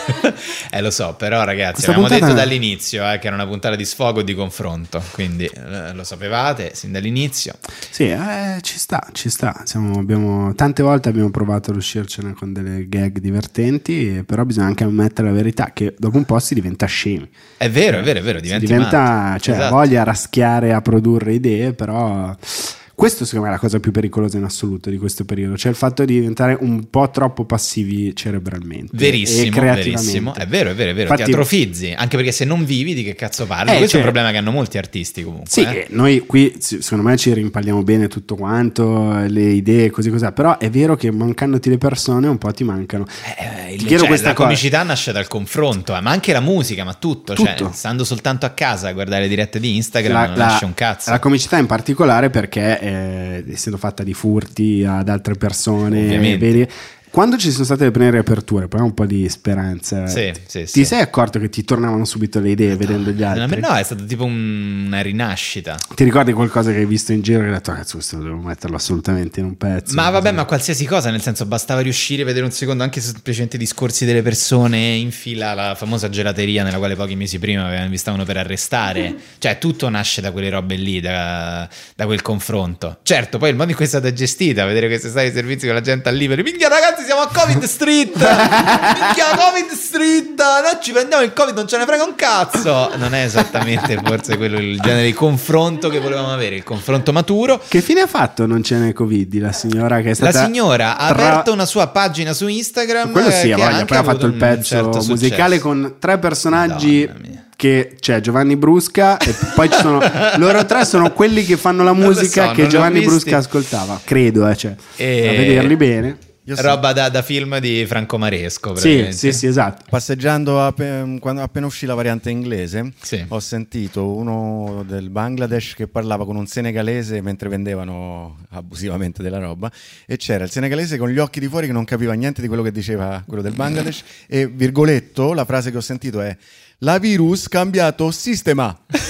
Speaker 1: Eh lo so, però ragazzi,
Speaker 2: Questa
Speaker 1: avevamo
Speaker 2: puntata-
Speaker 1: detto dall'inizio eh, che era una puntata di sfogo e di confronto, quindi eh, lo sapevate sin dall'inizio.
Speaker 2: Sì, eh, ci sta, ci sta. Siamo- abbiamo, tante volte abbiamo provato ad uscircene con delle gag divertenti, però bisogna anche ammettere la verità che dopo un po' si diventa scemi.
Speaker 1: È vero, è vero, è vero,
Speaker 2: Si
Speaker 1: diventi
Speaker 2: diventa,
Speaker 1: matti.
Speaker 2: cioè,
Speaker 1: Esatto.
Speaker 2: voglia raschiare a produrre idee, però questo secondo me è la cosa più pericolosa in assoluto di questo periodo, cioè il fatto di diventare un po' troppo passivi cerebralmente e
Speaker 1: Verissimo,
Speaker 2: creativamente.
Speaker 1: verissimo. È vero, è vero, è vero.
Speaker 2: Infatti-
Speaker 1: Ti atrofizzi, anche perché se non vivi di che cazzo parli?
Speaker 2: Eh,
Speaker 1: Questo
Speaker 2: cioè-
Speaker 1: è un problema che hanno molti artisti comunque.
Speaker 2: Sì,
Speaker 1: eh.
Speaker 2: che noi qui sì, secondo me ci rimpalliamo bene tutto quanto, le idee, così così, però è vero che mancandoti le persone un po' ti mancano.
Speaker 1: Eh, il-
Speaker 2: Ti chiedo
Speaker 1: cioè,
Speaker 2: questa
Speaker 1: la
Speaker 2: cosa.
Speaker 1: comicità nasce dal confronto, eh, ma anche la musica, ma tutto, Cioè,
Speaker 2: Tutto.
Speaker 1: stando soltanto a casa a guardare le dirette di Instagram
Speaker 2: La,
Speaker 1: non
Speaker 2: la-
Speaker 1: nasce un cazzo.
Speaker 2: la comicità in particolare perché eh, essendo fatta di furti ad altre persone,
Speaker 1: Ovviamente.
Speaker 2: vedi, quando ci sono state le prime riaperture, poi un po' di speranza,
Speaker 1: Sì,
Speaker 2: ti
Speaker 1: sì, sì.
Speaker 2: sei accorto che ti tornavano subito le idee vedendo gli altri?
Speaker 1: No, è stato tipo un- una rinascita.
Speaker 2: Ti ricordi qualcosa che hai visto in giro e hai detto cazzo questo devo metterlo assolutamente in un pezzo?
Speaker 1: Ma vabbè, ma qualsiasi cosa, nel senso bastava riuscire a vedere un secondo anche semplicemente i discorsi delle persone in fila alla famosa gelateria nella quale pochi mesi prima avevano- vi stavano per arrestare. Cioè tutto nasce da quelle robe lì, da, da quel confronto. Certo, poi il modo in cui è stata gestita, vedere questi stati di servizi con la gente al libero. Minchia ragazzi, siamo a Covid Street! Minchia Covid Street! Noi ci prendiamo il Covid, non ce ne frega un cazzo! Non è esattamente forse quello il genere di confronto che volevamo avere, il confronto maturo.
Speaker 2: Che fine ha fatto Non ce n'è Covid? La signora che è stata
Speaker 1: La signora ha
Speaker 2: tra-
Speaker 1: aperto una sua pagina su Instagram.
Speaker 2: Quello sì,
Speaker 1: eh,
Speaker 2: ha
Speaker 1: che
Speaker 2: voglia.
Speaker 1: anche
Speaker 2: Poi ha fatto il
Speaker 1: avuto un
Speaker 2: pezzo
Speaker 1: certo
Speaker 2: musicale
Speaker 1: successo.
Speaker 2: con tre personaggi
Speaker 1: Madonna mia.
Speaker 2: che c'è Giovanni Brusca e poi ci sono loro tre sono quelli che fanno la
Speaker 1: Non lo
Speaker 2: musica
Speaker 1: so,
Speaker 2: che
Speaker 1: non li ho
Speaker 2: Giovanni
Speaker 1: visti.
Speaker 2: Brusca ascoltava, credo, eh, cioè,
Speaker 1: E-
Speaker 2: a vederli bene.
Speaker 5: Io sto
Speaker 1: Roba da, da film di Franco Maresco.
Speaker 2: Sì,
Speaker 1: praticamente.
Speaker 2: sì, sì, esatto.
Speaker 5: passeggiando appe- quando appena uscì la variante inglese,
Speaker 1: Sì.
Speaker 5: ho sentito uno del Bangladesh che parlava con un senegalese mentre vendevano abusivamente della roba, e c'era il senegalese con gli occhi di fuori che non capiva niente di quello che diceva quello del Bangladesh, e virgoletto, la frase che ho sentito è: la virus cambiato sistema.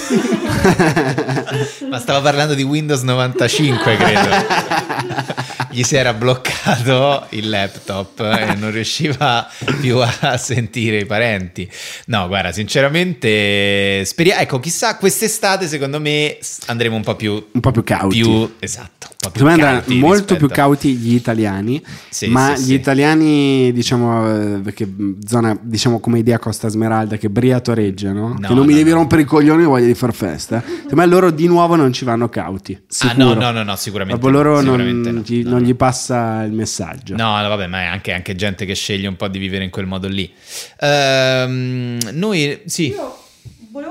Speaker 1: Ma stava parlando di Windows novantacinque, credo. Gli si era bloccato il laptop e non riusciva più a sentire i parenti. No, guarda, sinceramente speriamo. Ecco, chissà, quest'estate secondo me andremo un po' più
Speaker 2: Un po' più cauti.
Speaker 1: più esatto, un po' più
Speaker 2: Secondo me andranno
Speaker 1: cauti
Speaker 2: molto
Speaker 1: rispetto-
Speaker 2: più cauti gli italiani,
Speaker 1: Sì,
Speaker 2: ma
Speaker 1: sì,
Speaker 2: gli
Speaker 1: sì.
Speaker 2: italiani, diciamo, eh, perché zona, diciamo come idea Costa Smeralda, che Briatoreggia, no?
Speaker 1: No,
Speaker 2: che non mi
Speaker 1: no,
Speaker 2: devi
Speaker 1: no.
Speaker 2: rompere i coglioni, ho voglia di far festa. Secondo me loro di nuovo non ci vanno cauti.
Speaker 1: Ah,
Speaker 2: Sicuro.
Speaker 1: no, no, no, no, sicuramente.
Speaker 2: Proprio loro non,
Speaker 1: sicuramente no.
Speaker 2: gli,
Speaker 1: No,
Speaker 2: non
Speaker 1: no.
Speaker 2: gli passa il messaggio.
Speaker 1: No, no, vabbè, ma è anche, anche gente che sceglie un po' di vivere in quel modo lì. Ehm, noi, sì.
Speaker 6: Io volevo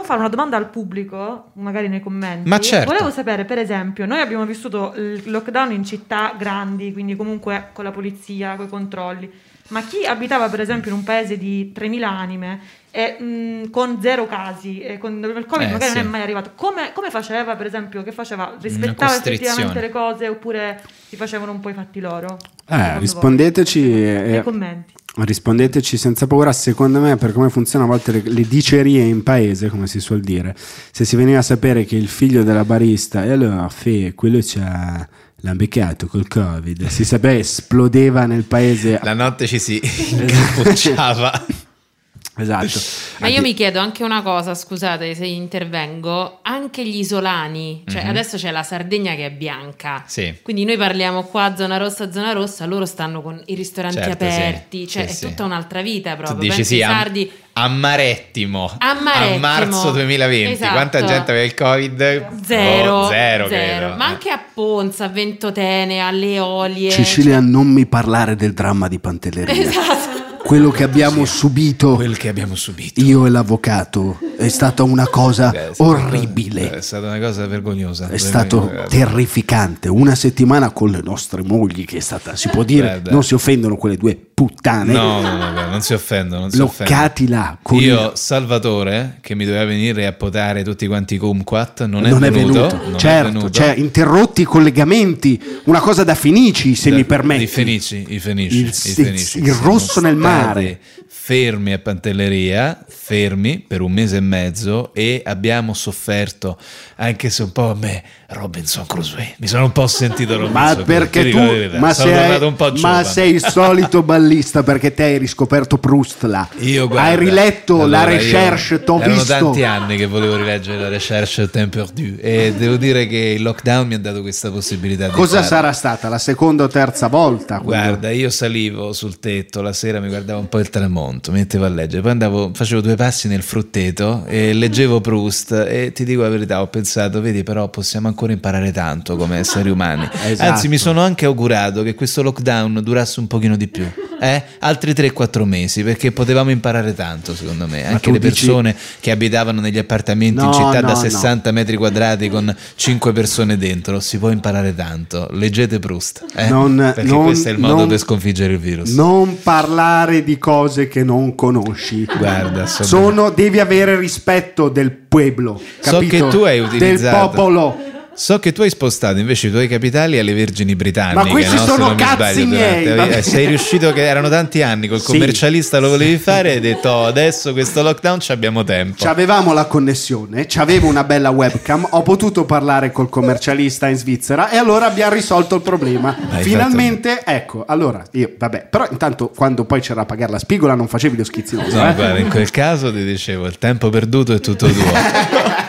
Speaker 6: fare una domanda al pubblico, magari nei commenti.
Speaker 1: Ma certo.
Speaker 6: Volevo sapere, per esempio, noi abbiamo vissuto il lockdown in città grandi, quindi comunque con la polizia, con i controlli. Ma chi abitava, per esempio, in un paese di tremila anime e mh, con zero casi, e con dove il Covid
Speaker 1: Eh,
Speaker 6: magari
Speaker 1: sì.
Speaker 6: non è mai arrivato, come, come faceva, per esempio, che faceva? Rispettava
Speaker 1: costrizione.
Speaker 6: effettivamente le cose oppure si facevano un po' i fatti loro?
Speaker 2: Eh,
Speaker 6: Secondo
Speaker 2: rispondeteci,
Speaker 6: voi?
Speaker 2: eh,
Speaker 6: Nei commenti.
Speaker 2: rispondeteci senza paura. Secondo me, per come funziona a volte le, le dicerie in paese, come si suol dire, se si veniva a sapere che il figlio della barista, e allora fe, quello c'ha l'ha beccato col Covid, si sapeva, esplodeva nel paese.
Speaker 1: La notte ci si incappucciava.
Speaker 2: Esatto.
Speaker 3: Ma io mi chiedo anche una cosa, scusate se intervengo, anche gli isolani, cioè
Speaker 1: Mhm.
Speaker 3: adesso c'è la Sardegna che è bianca,
Speaker 1: Sì.
Speaker 3: quindi noi parliamo qua zona rossa, zona rossa, loro stanno con i ristoranti
Speaker 1: Certo, sì.
Speaker 3: aperti, cioè
Speaker 1: Sì,
Speaker 3: è
Speaker 1: sì.
Speaker 3: tutta un'altra vita
Speaker 1: Tu
Speaker 3: proprio.
Speaker 1: dici
Speaker 3: Penso
Speaker 1: sì,
Speaker 3: i
Speaker 1: a,
Speaker 3: sardi
Speaker 1: a Marettimo,
Speaker 3: A Marettimo.
Speaker 1: marzo duemilaventi,
Speaker 3: Esatto.
Speaker 1: quanta gente aveva il Covid?
Speaker 3: zero,
Speaker 1: Oh, zero,
Speaker 3: zero.
Speaker 1: credo.
Speaker 3: Ma anche a Ponza, a Ventotene, alle Eolie.
Speaker 2: Cecilia, non mi parlare del dramma di Pantelleria.
Speaker 3: Esatto.
Speaker 2: Quello che abbiamo subito,
Speaker 1: Quel che abbiamo subito.
Speaker 2: io e l'avvocato, è stata una cosa
Speaker 1: Beh, è stata una cosa-
Speaker 2: orribile.
Speaker 1: È stata una cosa vergognosa.
Speaker 2: È stato terrificante. Una settimana con le nostre mogli, che è stata, si può dire,
Speaker 1: Guarda.
Speaker 2: non si offendono quelle due puttane.
Speaker 1: No, no, no, no, non si offendono. Non si offendono.
Speaker 2: Bloccati là. Con
Speaker 1: Io, Salvatore, che mi doveva venire a potare tutti quanti i Kumquat, non,
Speaker 2: non
Speaker 1: è venuto.
Speaker 2: venuto,
Speaker 1: non è
Speaker 2: certo,
Speaker 1: venuto.
Speaker 2: cioè interrotti i collegamenti, una cosa da Fenici, se
Speaker 1: Da-
Speaker 2: mi permetti.
Speaker 1: I Fenici, i Fenici,
Speaker 2: Il-
Speaker 1: i
Speaker 2: il-
Speaker 1: Fenici.
Speaker 2: il
Speaker 1: Siamo
Speaker 2: rosso nel
Speaker 1: stati
Speaker 2: mare.
Speaker 1: Fermi a Pantelleria, fermi per un mese e mezzo, e abbiamo sofferto, anche se un po' a me, Robinson Crusoe. Mi sono un po' sentito Robinson
Speaker 2: Ma
Speaker 1: Crusoe,
Speaker 2: perché
Speaker 1: ti
Speaker 2: tu,
Speaker 1: dico la verità.
Speaker 2: ma,
Speaker 1: sono
Speaker 2: sei,
Speaker 1: tornato un po'
Speaker 2: ma
Speaker 1: giovane.
Speaker 2: sei il solito ballista, perché te hai riscoperto Proust là.
Speaker 1: Io, guarda,
Speaker 2: hai riletto
Speaker 1: allora,
Speaker 2: la
Speaker 1: io-
Speaker 2: recherche, t'ho
Speaker 1: erano
Speaker 2: visto.
Speaker 1: tanti anni che volevo rileggere la recherche Temps Perdu, e devo dire che il lockdown mi ha dato questa possibilità di
Speaker 2: Cosa
Speaker 1: farlo.
Speaker 2: sarà stata la seconda o terza volta?
Speaker 1: Guarda, io salivo sul tetto la sera, mi guardavo un po' il tramonto, mi mettevo a leggere, poi andavo, facevo due passi nel frutteto e leggevo Proust, e ti dico la verità, ho pensato, vedi, però possiamo ancora imparare tanto come esseri umani.
Speaker 2: Esatto.
Speaker 1: Anzi, mi sono anche augurato che questo lockdown durasse un pochino di più, eh? altri tre quattro mesi, perché potevamo imparare tanto, secondo me. Anche
Speaker 2: tu
Speaker 1: le
Speaker 2: dici-
Speaker 1: persone che abitavano negli appartamenti
Speaker 2: No,
Speaker 1: in città
Speaker 2: no,
Speaker 1: da
Speaker 2: no.
Speaker 1: sessanta metri quadrati con cinque persone dentro, si può imparare tanto. Leggete Proust, eh?
Speaker 2: Non-
Speaker 1: perché
Speaker 2: non-
Speaker 1: questo è il modo
Speaker 2: non-
Speaker 1: per sconfiggere il virus.
Speaker 2: Non parlare di cose che non conosci.
Speaker 1: Guarda, sono-
Speaker 2: sono, devi avere rispetto del pueblo,
Speaker 1: So
Speaker 2: capito?
Speaker 1: che tu hai
Speaker 2: del
Speaker 1: utilizzato-
Speaker 2: popolo.
Speaker 1: So che tu hai spostato invece i tuoi capitali alle Vergini Britanniche.
Speaker 2: Ma questi
Speaker 1: no? Se
Speaker 2: sono
Speaker 1: non mi
Speaker 2: cazzi
Speaker 1: sbaglio,
Speaker 2: miei,
Speaker 1: durante la
Speaker 2: vabbè.
Speaker 1: vita. Sei riuscito, che erano tanti anni, col
Speaker 2: Sì.
Speaker 1: commercialista lo volevi fare, e hai detto oh, adesso questo lockdown ci abbiamo tempo.
Speaker 2: C'avevamo la connessione, c'avevo una bella webcam, ho potuto parlare col commercialista in Svizzera e allora abbiamo risolto il problema.
Speaker 1: Hai
Speaker 2: Finalmente, ecco, allora io, vabbè, però intanto quando poi c'era da pagare la spigola non facevi lo schizzinoso.
Speaker 1: No,
Speaker 2: eh?
Speaker 1: guarda, in quel caso ti dicevo, il tempo perduto è tutto tuo.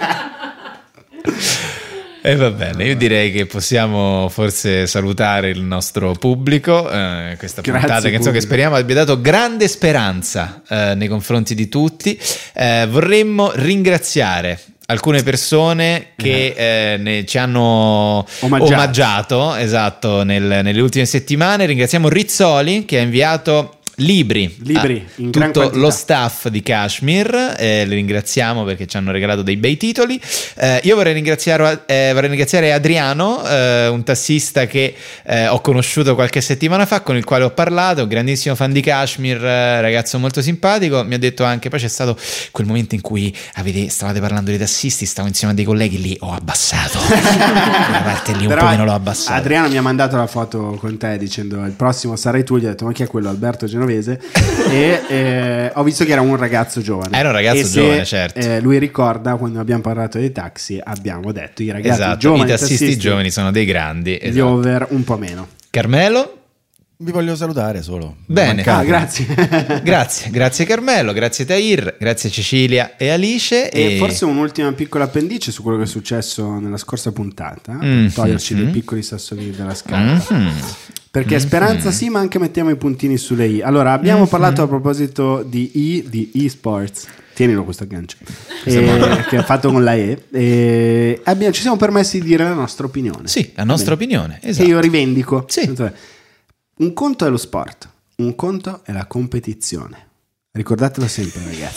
Speaker 1: E va bene, io direi che possiamo forse salutare il nostro pubblico, eh, questa
Speaker 2: Grazie,
Speaker 1: puntata che, insomma, che
Speaker 2: pubblico.
Speaker 1: speriamo abbia dato grande speranza eh, nei confronti di tutti. Eh, vorremmo ringraziare alcune persone che eh, ne- ci hanno
Speaker 2: Omaggiato.
Speaker 1: omaggiato, esatto, nel- nelle ultime settimane. Ringraziamo Rizzoli che ha inviato libri,
Speaker 2: Libri,
Speaker 1: a
Speaker 2: in gran
Speaker 1: tutto
Speaker 2: quantità.
Speaker 1: lo staff di Kashmir, eh, li ringraziamo perché ci hanno regalato dei bei titoli. Eh, io vorrei ringraziare, eh, vorrei ringraziare Adriano, eh, un tassista che eh, ho conosciuto qualche settimana fa, con il quale ho parlato, un grandissimo fan di Kashmir, eh, ragazzo molto simpatico. Mi ha detto anche, poi c'è stato quel momento in cui avete, stavate parlando di tassisti, stavo insieme a dei colleghi, lì ho abbassato quella parte lì un
Speaker 2: Però
Speaker 1: pochino l'ho abbassato.
Speaker 2: Adriano mi ha mandato la foto con te dicendo il prossimo sarai tu, gli ho detto ma chi è quello? Alberto Genovese. E eh, ho visto che era un ragazzo giovane.
Speaker 1: Era un ragazzo
Speaker 2: E se,
Speaker 1: giovane, certo.
Speaker 2: eh, lui ricorda quando abbiamo parlato dei taxi, abbiamo detto i ragazzi
Speaker 1: Esatto,
Speaker 2: giovani,
Speaker 1: i tassisti, giovani sono dei grandi.
Speaker 2: gli
Speaker 1: Esatto.
Speaker 2: over un po' meno.
Speaker 1: Carmelo?
Speaker 5: Vi voglio salutare solo.
Speaker 1: Bene.
Speaker 2: Ah,
Speaker 5: Mancate.
Speaker 2: grazie.
Speaker 1: Grazie, grazie Carmelo, grazie Tahir, grazie Cecilia e Alice.
Speaker 2: E
Speaker 1: E,
Speaker 2: forse un'ultima piccola appendice su quello che è successo nella scorsa puntata, per
Speaker 1: Mm,
Speaker 2: toglierci
Speaker 1: mm,
Speaker 2: dei
Speaker 1: mm.
Speaker 2: piccoli sassolini dalla scarpa.
Speaker 1: Mhm.
Speaker 2: Perché speranza sì, ma anche mettiamo i puntini sulle i. Allora, abbiamo
Speaker 1: Mm-hmm.
Speaker 2: parlato a proposito di i, di eSports. Tienilo questo aggancio.
Speaker 1: Questo è
Speaker 2: Eh,
Speaker 1: buono.
Speaker 2: che è fatto con la E. E abbiamo- ci siamo permessi di dire la nostra opinione.
Speaker 1: Sì, la nostra
Speaker 2: Bene.
Speaker 1: opinione,
Speaker 2: Che
Speaker 1: esatto.
Speaker 2: io rivendico.
Speaker 1: Sì.
Speaker 2: Un conto è lo sport, un conto è la competizione. Ricordatelo sempre, ragazzi.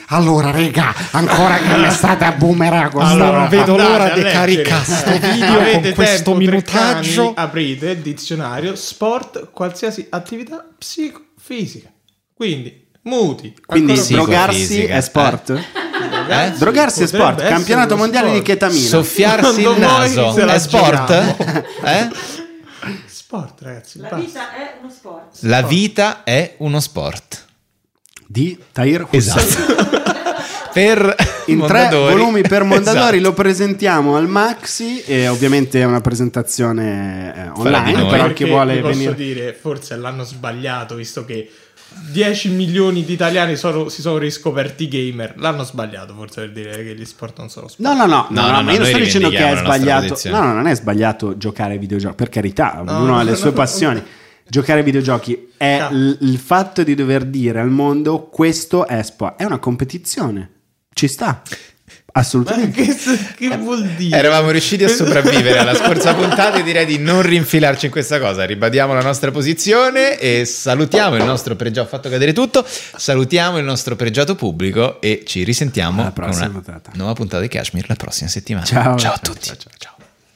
Speaker 2: Allora, rega, ancora che mi state a boomerang con sta
Speaker 4: Allora,
Speaker 2: roba.
Speaker 1: vedo
Speaker 4: andate
Speaker 1: l'ora
Speaker 4: a
Speaker 1: di
Speaker 4: leggere.
Speaker 1: caricare sto
Speaker 4: Eh,
Speaker 1: video
Speaker 4: avete
Speaker 1: con questo
Speaker 4: tempo,
Speaker 1: minutaggio.
Speaker 4: Treccani, aprite il dizionario sport, qualsiasi attività psicofisica. Quindi muti.
Speaker 2: Quindi
Speaker 4: ancora-
Speaker 2: drogarsi
Speaker 1: Psicofisica,
Speaker 2: è sport?
Speaker 1: Eh?
Speaker 2: Drogarsi è sport.
Speaker 4: Potrebbe essere
Speaker 2: Campionato
Speaker 4: uno
Speaker 2: mondiale
Speaker 4: sport.
Speaker 2: di chetamina.
Speaker 1: Soffiarsi il
Speaker 4: Secondo voi
Speaker 1: naso
Speaker 4: se la
Speaker 1: è sport?
Speaker 4: giochiamo?
Speaker 1: Eh?
Speaker 4: Sport, ragazzi.
Speaker 6: La
Speaker 4: basta.
Speaker 6: vita è uno sport.
Speaker 1: La vita è uno sport.
Speaker 2: Di Tahir Hussein.
Speaker 1: Esatto. Per
Speaker 2: In tre
Speaker 1: Mondadori.
Speaker 2: volumi per Mondadori
Speaker 1: Esatto.
Speaker 2: lo presentiamo al Maxi e ovviamente è una presentazione eh,
Speaker 1: Farà di
Speaker 2: online,
Speaker 1: noi.
Speaker 2: però
Speaker 4: Perché
Speaker 2: chi vuole
Speaker 4: vi posso
Speaker 2: venire...
Speaker 4: dire, forse l'hanno sbagliato, visto che dieci milioni di italiani sono- si sono riscoperti gamer. L'hanno sbagliato forse per dire che gli sport non sono sport.
Speaker 2: No, no, no, no,
Speaker 1: No,
Speaker 2: no,
Speaker 1: no,
Speaker 2: ma
Speaker 1: no,
Speaker 2: io non sto
Speaker 1: noi
Speaker 2: dicendo che è
Speaker 1: rivendichiamo la nostra
Speaker 2: sbagliato.
Speaker 1: posizione.
Speaker 2: No, no, non è sbagliato giocare ai videogiochi, per carità,
Speaker 4: No,
Speaker 2: ognuno ha le
Speaker 4: no,
Speaker 2: sue
Speaker 4: no.
Speaker 2: passioni. Giocare ai videogiochi è
Speaker 4: Cazzo.
Speaker 2: l- il fatto di dover dire al mondo questo è sport, è una competizione. Ci sta. Assolutamente.
Speaker 4: Che, che vuol dire?
Speaker 1: Eravamo riusciti a sopravvivere alla scorsa puntata e direi di non rinfilarci in questa cosa. Ribadiamo la nostra posizione e salutiamo il nostro pregiato. Ho fatto cadere tutto. Salutiamo il nostro pregiato pubblico e ci risentiamo
Speaker 2: Alla
Speaker 1: con
Speaker 2: prossima
Speaker 1: una
Speaker 2: puntata.
Speaker 1: nuova puntata di Kashmir la prossima settimana.
Speaker 2: Ciao.
Speaker 1: ciao a
Speaker 2: Ciao,
Speaker 1: tutti.
Speaker 2: ciao, ciao, ciao.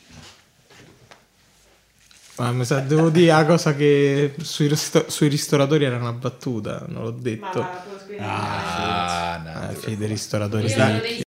Speaker 4: Ma mi sa, devo dire la cosa che sui, risto- sui ristoratori era una battuta, non l'ho detto.
Speaker 1: Ah, no.
Speaker 4: Eh, figli dei ristoratori.
Speaker 3: Io
Speaker 4: sì.
Speaker 3: vado dei